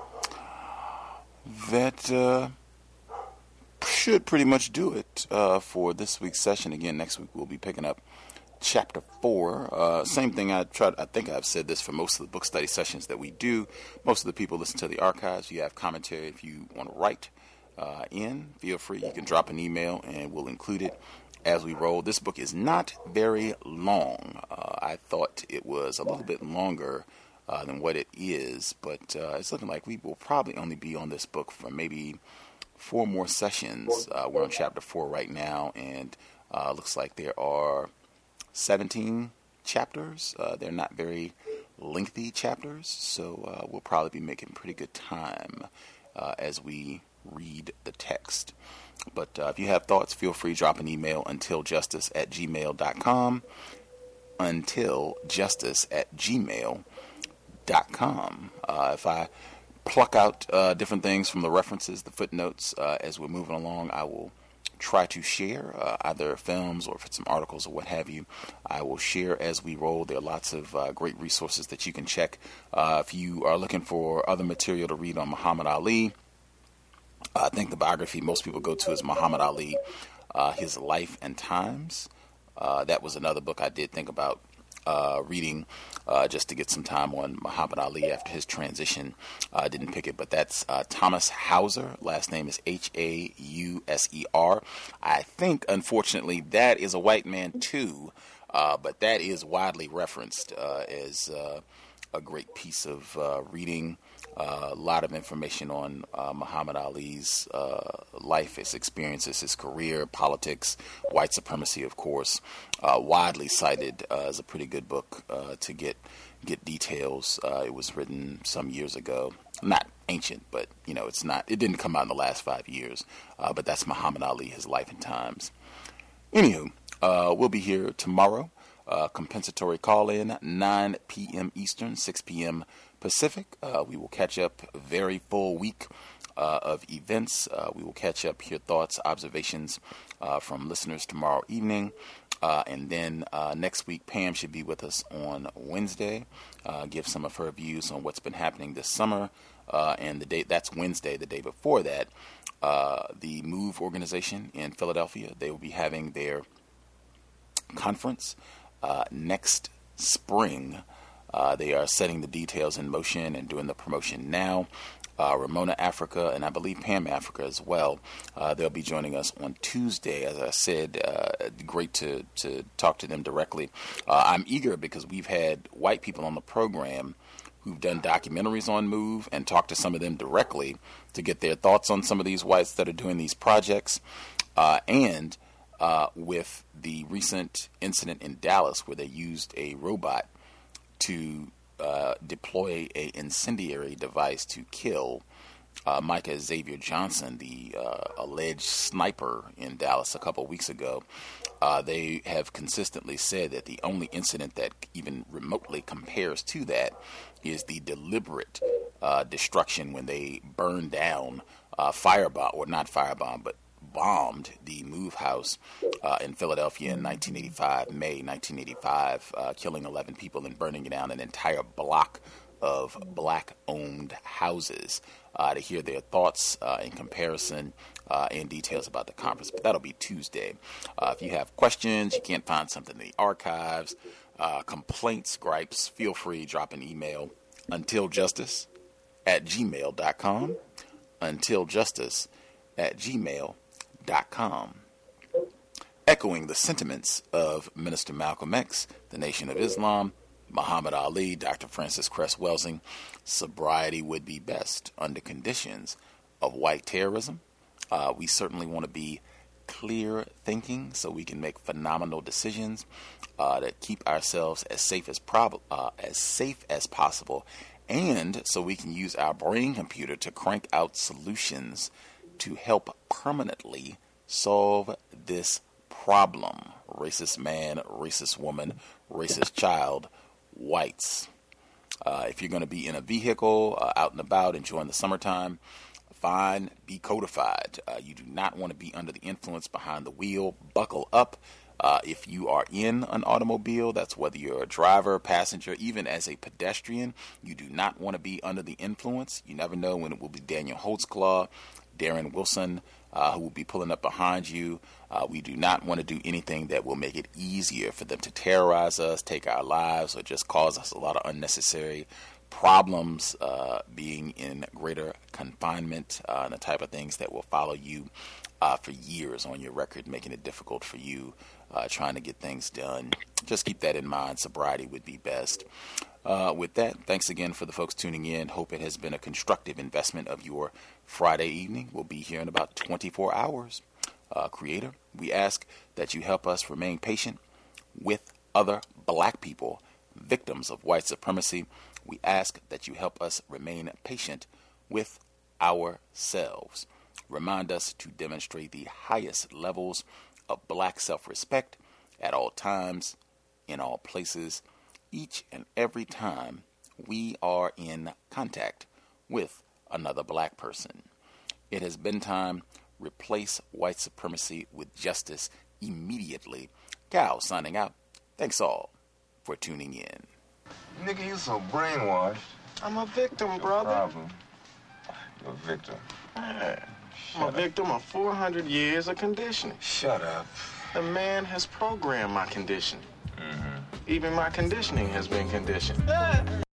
That should pretty much do it for this week's session. Again, next week we'll be picking up Chapter 4. Same thing I think I've said this for most of the book study sessions that we do. Most of the people listen to the archives. You have commentary. If you want to write in, feel free. You can drop an email and we'll include it as we roll. This book is not very long. I thought it was a little bit longer than what it is, but it's looking like we will probably only be on this book for maybe 4 more sessions. We're on Chapter 4 right now, and looks like there are 17 chapters. They're not very lengthy chapters, so we'll probably be making pretty good time as we read the text. But if you have thoughts, feel free to drop an email untiljustice@gmail.com. untiljustice@gmail.com. If I pluck out different things from the references, the footnotes, as we're moving along, I will try to share either films or some articles or what have you. I will share as we roll. There are lots of great resources that you can check. If you are looking for other material to read on Muhammad Ali, I think the biography most people go to is Muhammad Ali, His Life and Times. That was another book I did think about reading just to get some time on Muhammad Ali after his transition. I didn't pick it, but that's Thomas Hauser. Last name is Hauser. I think, unfortunately, that is a white man too, but that is widely referenced as a great piece of reading. A lot of information on Muhammad Ali's life, his experiences, his career, politics, white supremacy, of course. Widely cited as a pretty good book to get details. It was written some years ago. Not ancient, but it didn't come out in the last 5 years. But that's Muhammad Ali, His Life and Times. Anywho, we'll be here tomorrow. Compensatory call-in, 9 p.m. Eastern, 6 p.m. Pacific. We will catch up a very full week of events. We will catch up, hear thoughts, observations from listeners tomorrow evening. And then next week, Pam should be with us on Wednesday, give some of her views on what's been happening this summer. And that's Wednesday, the day before that, the MOVE organization in Philadelphia, they will be having their conference next spring. They are setting the details in motion and doing the promotion now. Ramona Africa, and I believe Pam Africa as well. They'll be joining us on Tuesday. As I said, great to talk to them directly. I'm eager because we've had white people on the program who've done documentaries on MOVE and talked to some of them directly to get their thoughts on some of these whites that are doing these projects. And with the recent incident in Dallas where they used a robot to deploy a incendiary device to kill Micah Xavier Johnson, the alleged sniper in Dallas a couple weeks ago. They have consistently said that the only incident that even remotely compares to that is the deliberate destruction when they burned down bombed the Move House in Philadelphia in May 1985, killing 11 people and burning down an entire block of black-owned houses. To hear their thoughts in comparison and details about the conference, but that'll be Tuesday. If you have questions, you can't find something in the archives, complaints, gripes, feel free, drop an email, untiljustice@gmail.com, untiljustice@gmail.com. Echoing the sentiments of Minister Malcolm X, the Nation of Islam, Muhammad Ali, Dr. Francis Cress Welsing, sobriety would be best under conditions of white terrorism. We certainly want to be clear thinking so we can make phenomenal decisions that keep ourselves as safe as possible, and so we can use our brain computer to crank out solutions to help permanently solve this problem. Racist man, racist woman, racist child, whites. If you're going to be in a vehicle, out and about, enjoying the summertime, fine, be codified. You do not want to be under the influence behind the wheel. Buckle up. If you are in an automobile, that's whether you're a driver, passenger, even as a pedestrian, you do not want to be under the influence. You never know when it will be Daniel Holtzclaw, Darren Wilson, who will be pulling up behind you. We do not want to do anything that will make it easier for them to terrorize us, take our lives, or just cause us a lot of unnecessary problems, being in greater confinement, and the type of things that will follow you for years on your record, making it difficult for you trying to get things done. Just keep that in mind. Sobriety would be best. With that, thanks again for the folks tuning in. Hope it has been a constructive investment of your Friday evening. We'll be here in about 24 hours. Creator, we ask that you help us remain patient with other black people, victims of white supremacy. We ask that you help us remain patient with ourselves. Remind us to demonstrate the highest levels of black self-respect at all times, in all places, each and every time we are in contact with another black person. It has been time. Replace white supremacy with justice immediately. Cal signing out. Thanks all for tuning in. Nigga, you so brainwashed. I'm a victim, brother. Problem. You're a victim. I'm a victim of 400 years of conditioning. Shut up. The man has programmed my conditioning. Even my conditioning has been conditioned.